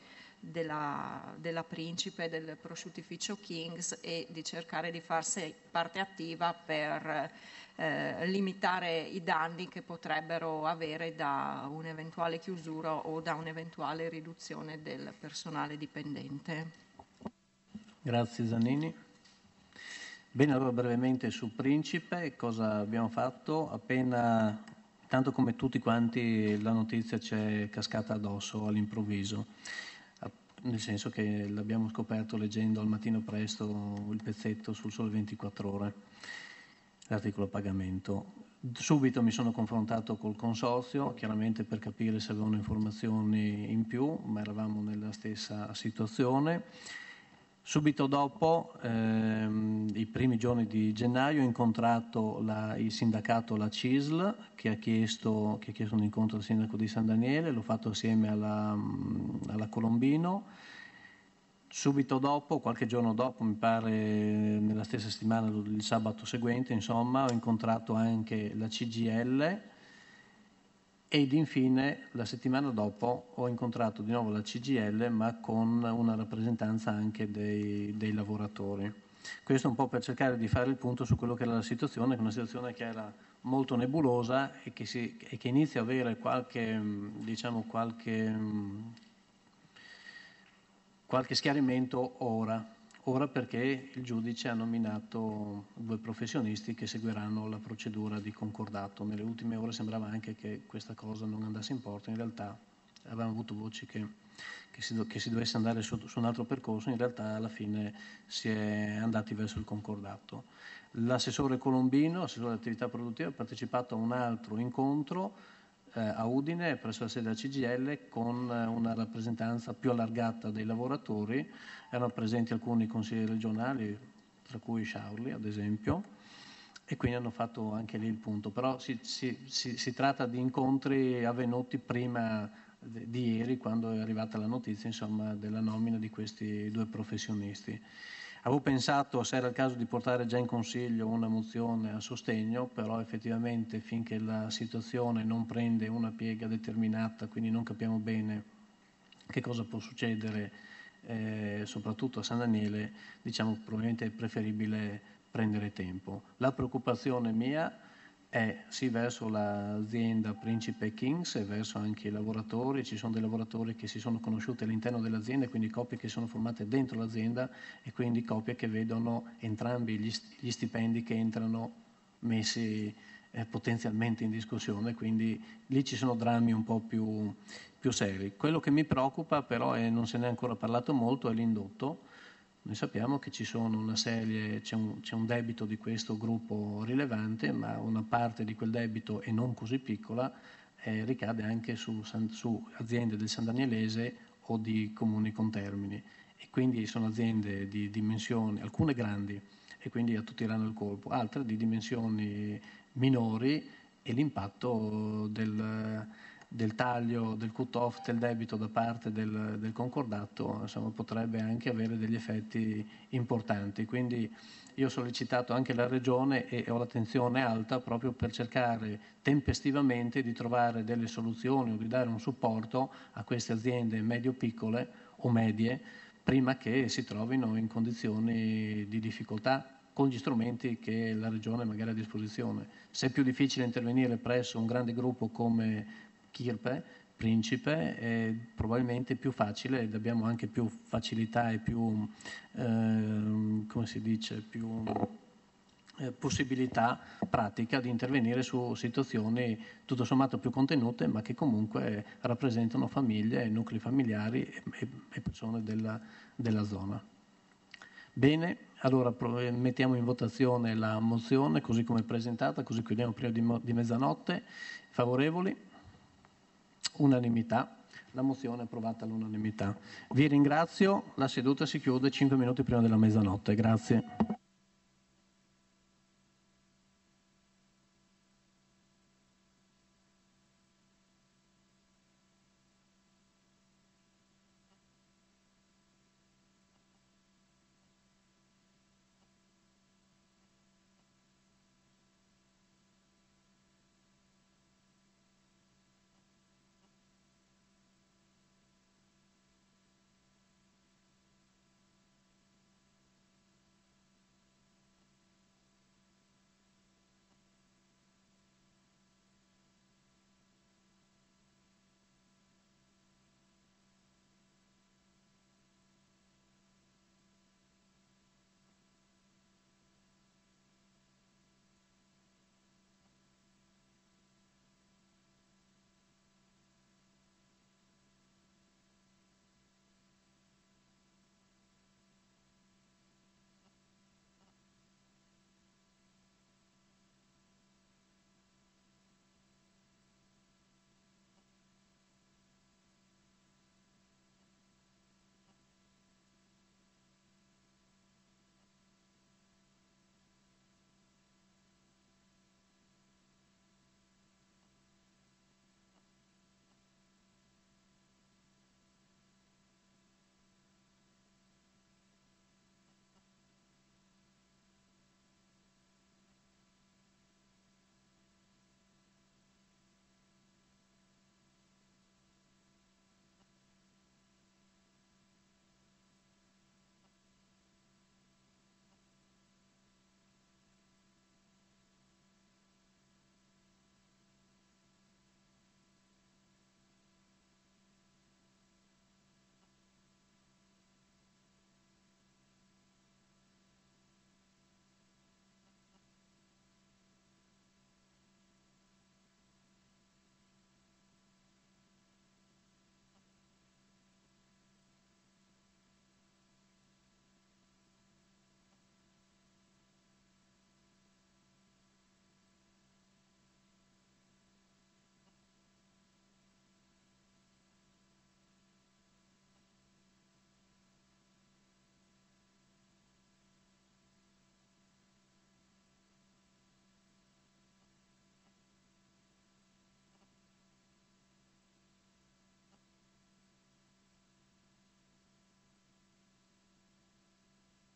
della, della Principe, del prosciuttificio Kings, e di cercare di farsi parte attiva per eh, limitare i danni che potrebbero avere da un'eventuale chiusura o da un'eventuale riduzione del personale dipendente. Grazie Zannini. Bene, allora brevemente su Principe, cosa abbiamo fatto? Appena, tanto come tutti quanti, la notizia ci è cascata addosso all'improvviso, nel senso che l'abbiamo scoperto leggendo al mattino presto il pezzetto sul Sole ventiquattro Ore, l'articolo pagamento. Subito mi sono confrontato col consorzio, chiaramente per capire se avevano informazioni in più, ma eravamo nella stessa situazione. Subito dopo, ehm, i primi giorni di gennaio, ho incontrato la, il sindacato, la C I S L, che ha, chiesto, che ha chiesto un incontro al sindaco di San Daniele, l'ho fatto assieme alla, alla Colombino. Subito dopo, qualche giorno dopo, mi pare nella stessa settimana, il sabato seguente, insomma, ho incontrato anche la C G I L. Ed infine, la settimana dopo, ho incontrato di nuovo la C G I L, ma con una rappresentanza anche dei, dei lavoratori. Questo un po' per cercare di fare il punto su quello che era la situazione, una situazione che era molto nebulosa e che, si, e che inizia a avere qualche, diciamo, qualche, qualche schiarimento ora. Ora perché il giudice ha nominato due professionisti che seguiranno la procedura di concordato. Nelle ultime ore sembrava anche che questa cosa non andasse in porto, in realtà avevamo avuto voci che, che, si, che si dovesse andare su, su un altro percorso, in realtà alla fine si è andati verso il concordato. L'assessore Colombino, assessore dell'attività produttiva, ha partecipato a un altro incontro a Udine presso la sede della C G I L con una rappresentanza più allargata dei lavoratori. Erano presenti alcuni consiglieri regionali, tra cui Sciaurli ad esempio, e quindi hanno fatto anche lì il punto. Però si, si, si, si tratta di incontri avvenuti prima di ieri, quando è arrivata la notizia, insomma, della nomina di questi due professionisti. Avevo pensato se era il caso di portare già in Consiglio una mozione a sostegno, però effettivamente finché la situazione non prende una piega determinata, quindi non capiamo bene che cosa può succedere, eh, soprattutto a San Daniele, diciamo probabilmente è preferibile prendere tempo. La preoccupazione mia è sì verso l'azienda Principe Kings e verso anche i lavoratori. Ci sono dei lavoratori che si sono conosciuti all'interno dell'azienda, quindi coppie che sono formate dentro l'azienda e quindi coppie che vedono entrambi gli, gli stipendi che entrano messi eh, potenzialmente in discussione, quindi lì ci sono drammi un po' più, più seri. Quello che mi preoccupa però, e non se ne è ancora parlato molto, è l'indotto. Noi sappiamo che ci sono una serie, c'è un, c'è un debito di questo gruppo rilevante, ma una parte di quel debito, e non così piccola, eh, ricade anche su, su aziende del San Danielese o di comuni contermini. E quindi sono aziende di dimensioni, alcune grandi, e quindi a tutti danno il colpo, altre di dimensioni minori, e l'impatto del... del taglio, del cut-off del debito da parte del, del concordato, insomma, potrebbe anche avere degli effetti importanti. Quindi io ho sollecitato anche la Regione e ho l'attenzione alta proprio per cercare tempestivamente di trovare delle soluzioni o di dare un supporto a queste aziende medio-piccole o medie prima che si trovino in condizioni di difficoltà con gli strumenti che la Regione magari ha a disposizione. Se è più difficile intervenire presso un grande gruppo come Kirpe, Principe, è probabilmente più facile ed abbiamo anche più facilità e più, eh, come si dice, più eh, possibilità pratica di intervenire su situazioni tutto sommato più contenute, ma che comunque rappresentano famiglie, nuclei familiari e, e persone della, della zona. Bene, allora mettiamo in votazione la mozione così come presentata, così chiudiamo prima di, di mezzanotte. Favorevoli? Unanimità, la mozione è approvata all'unanimità. Vi ringrazio, la seduta si chiude cinque minuti prima della mezzanotte. Grazie.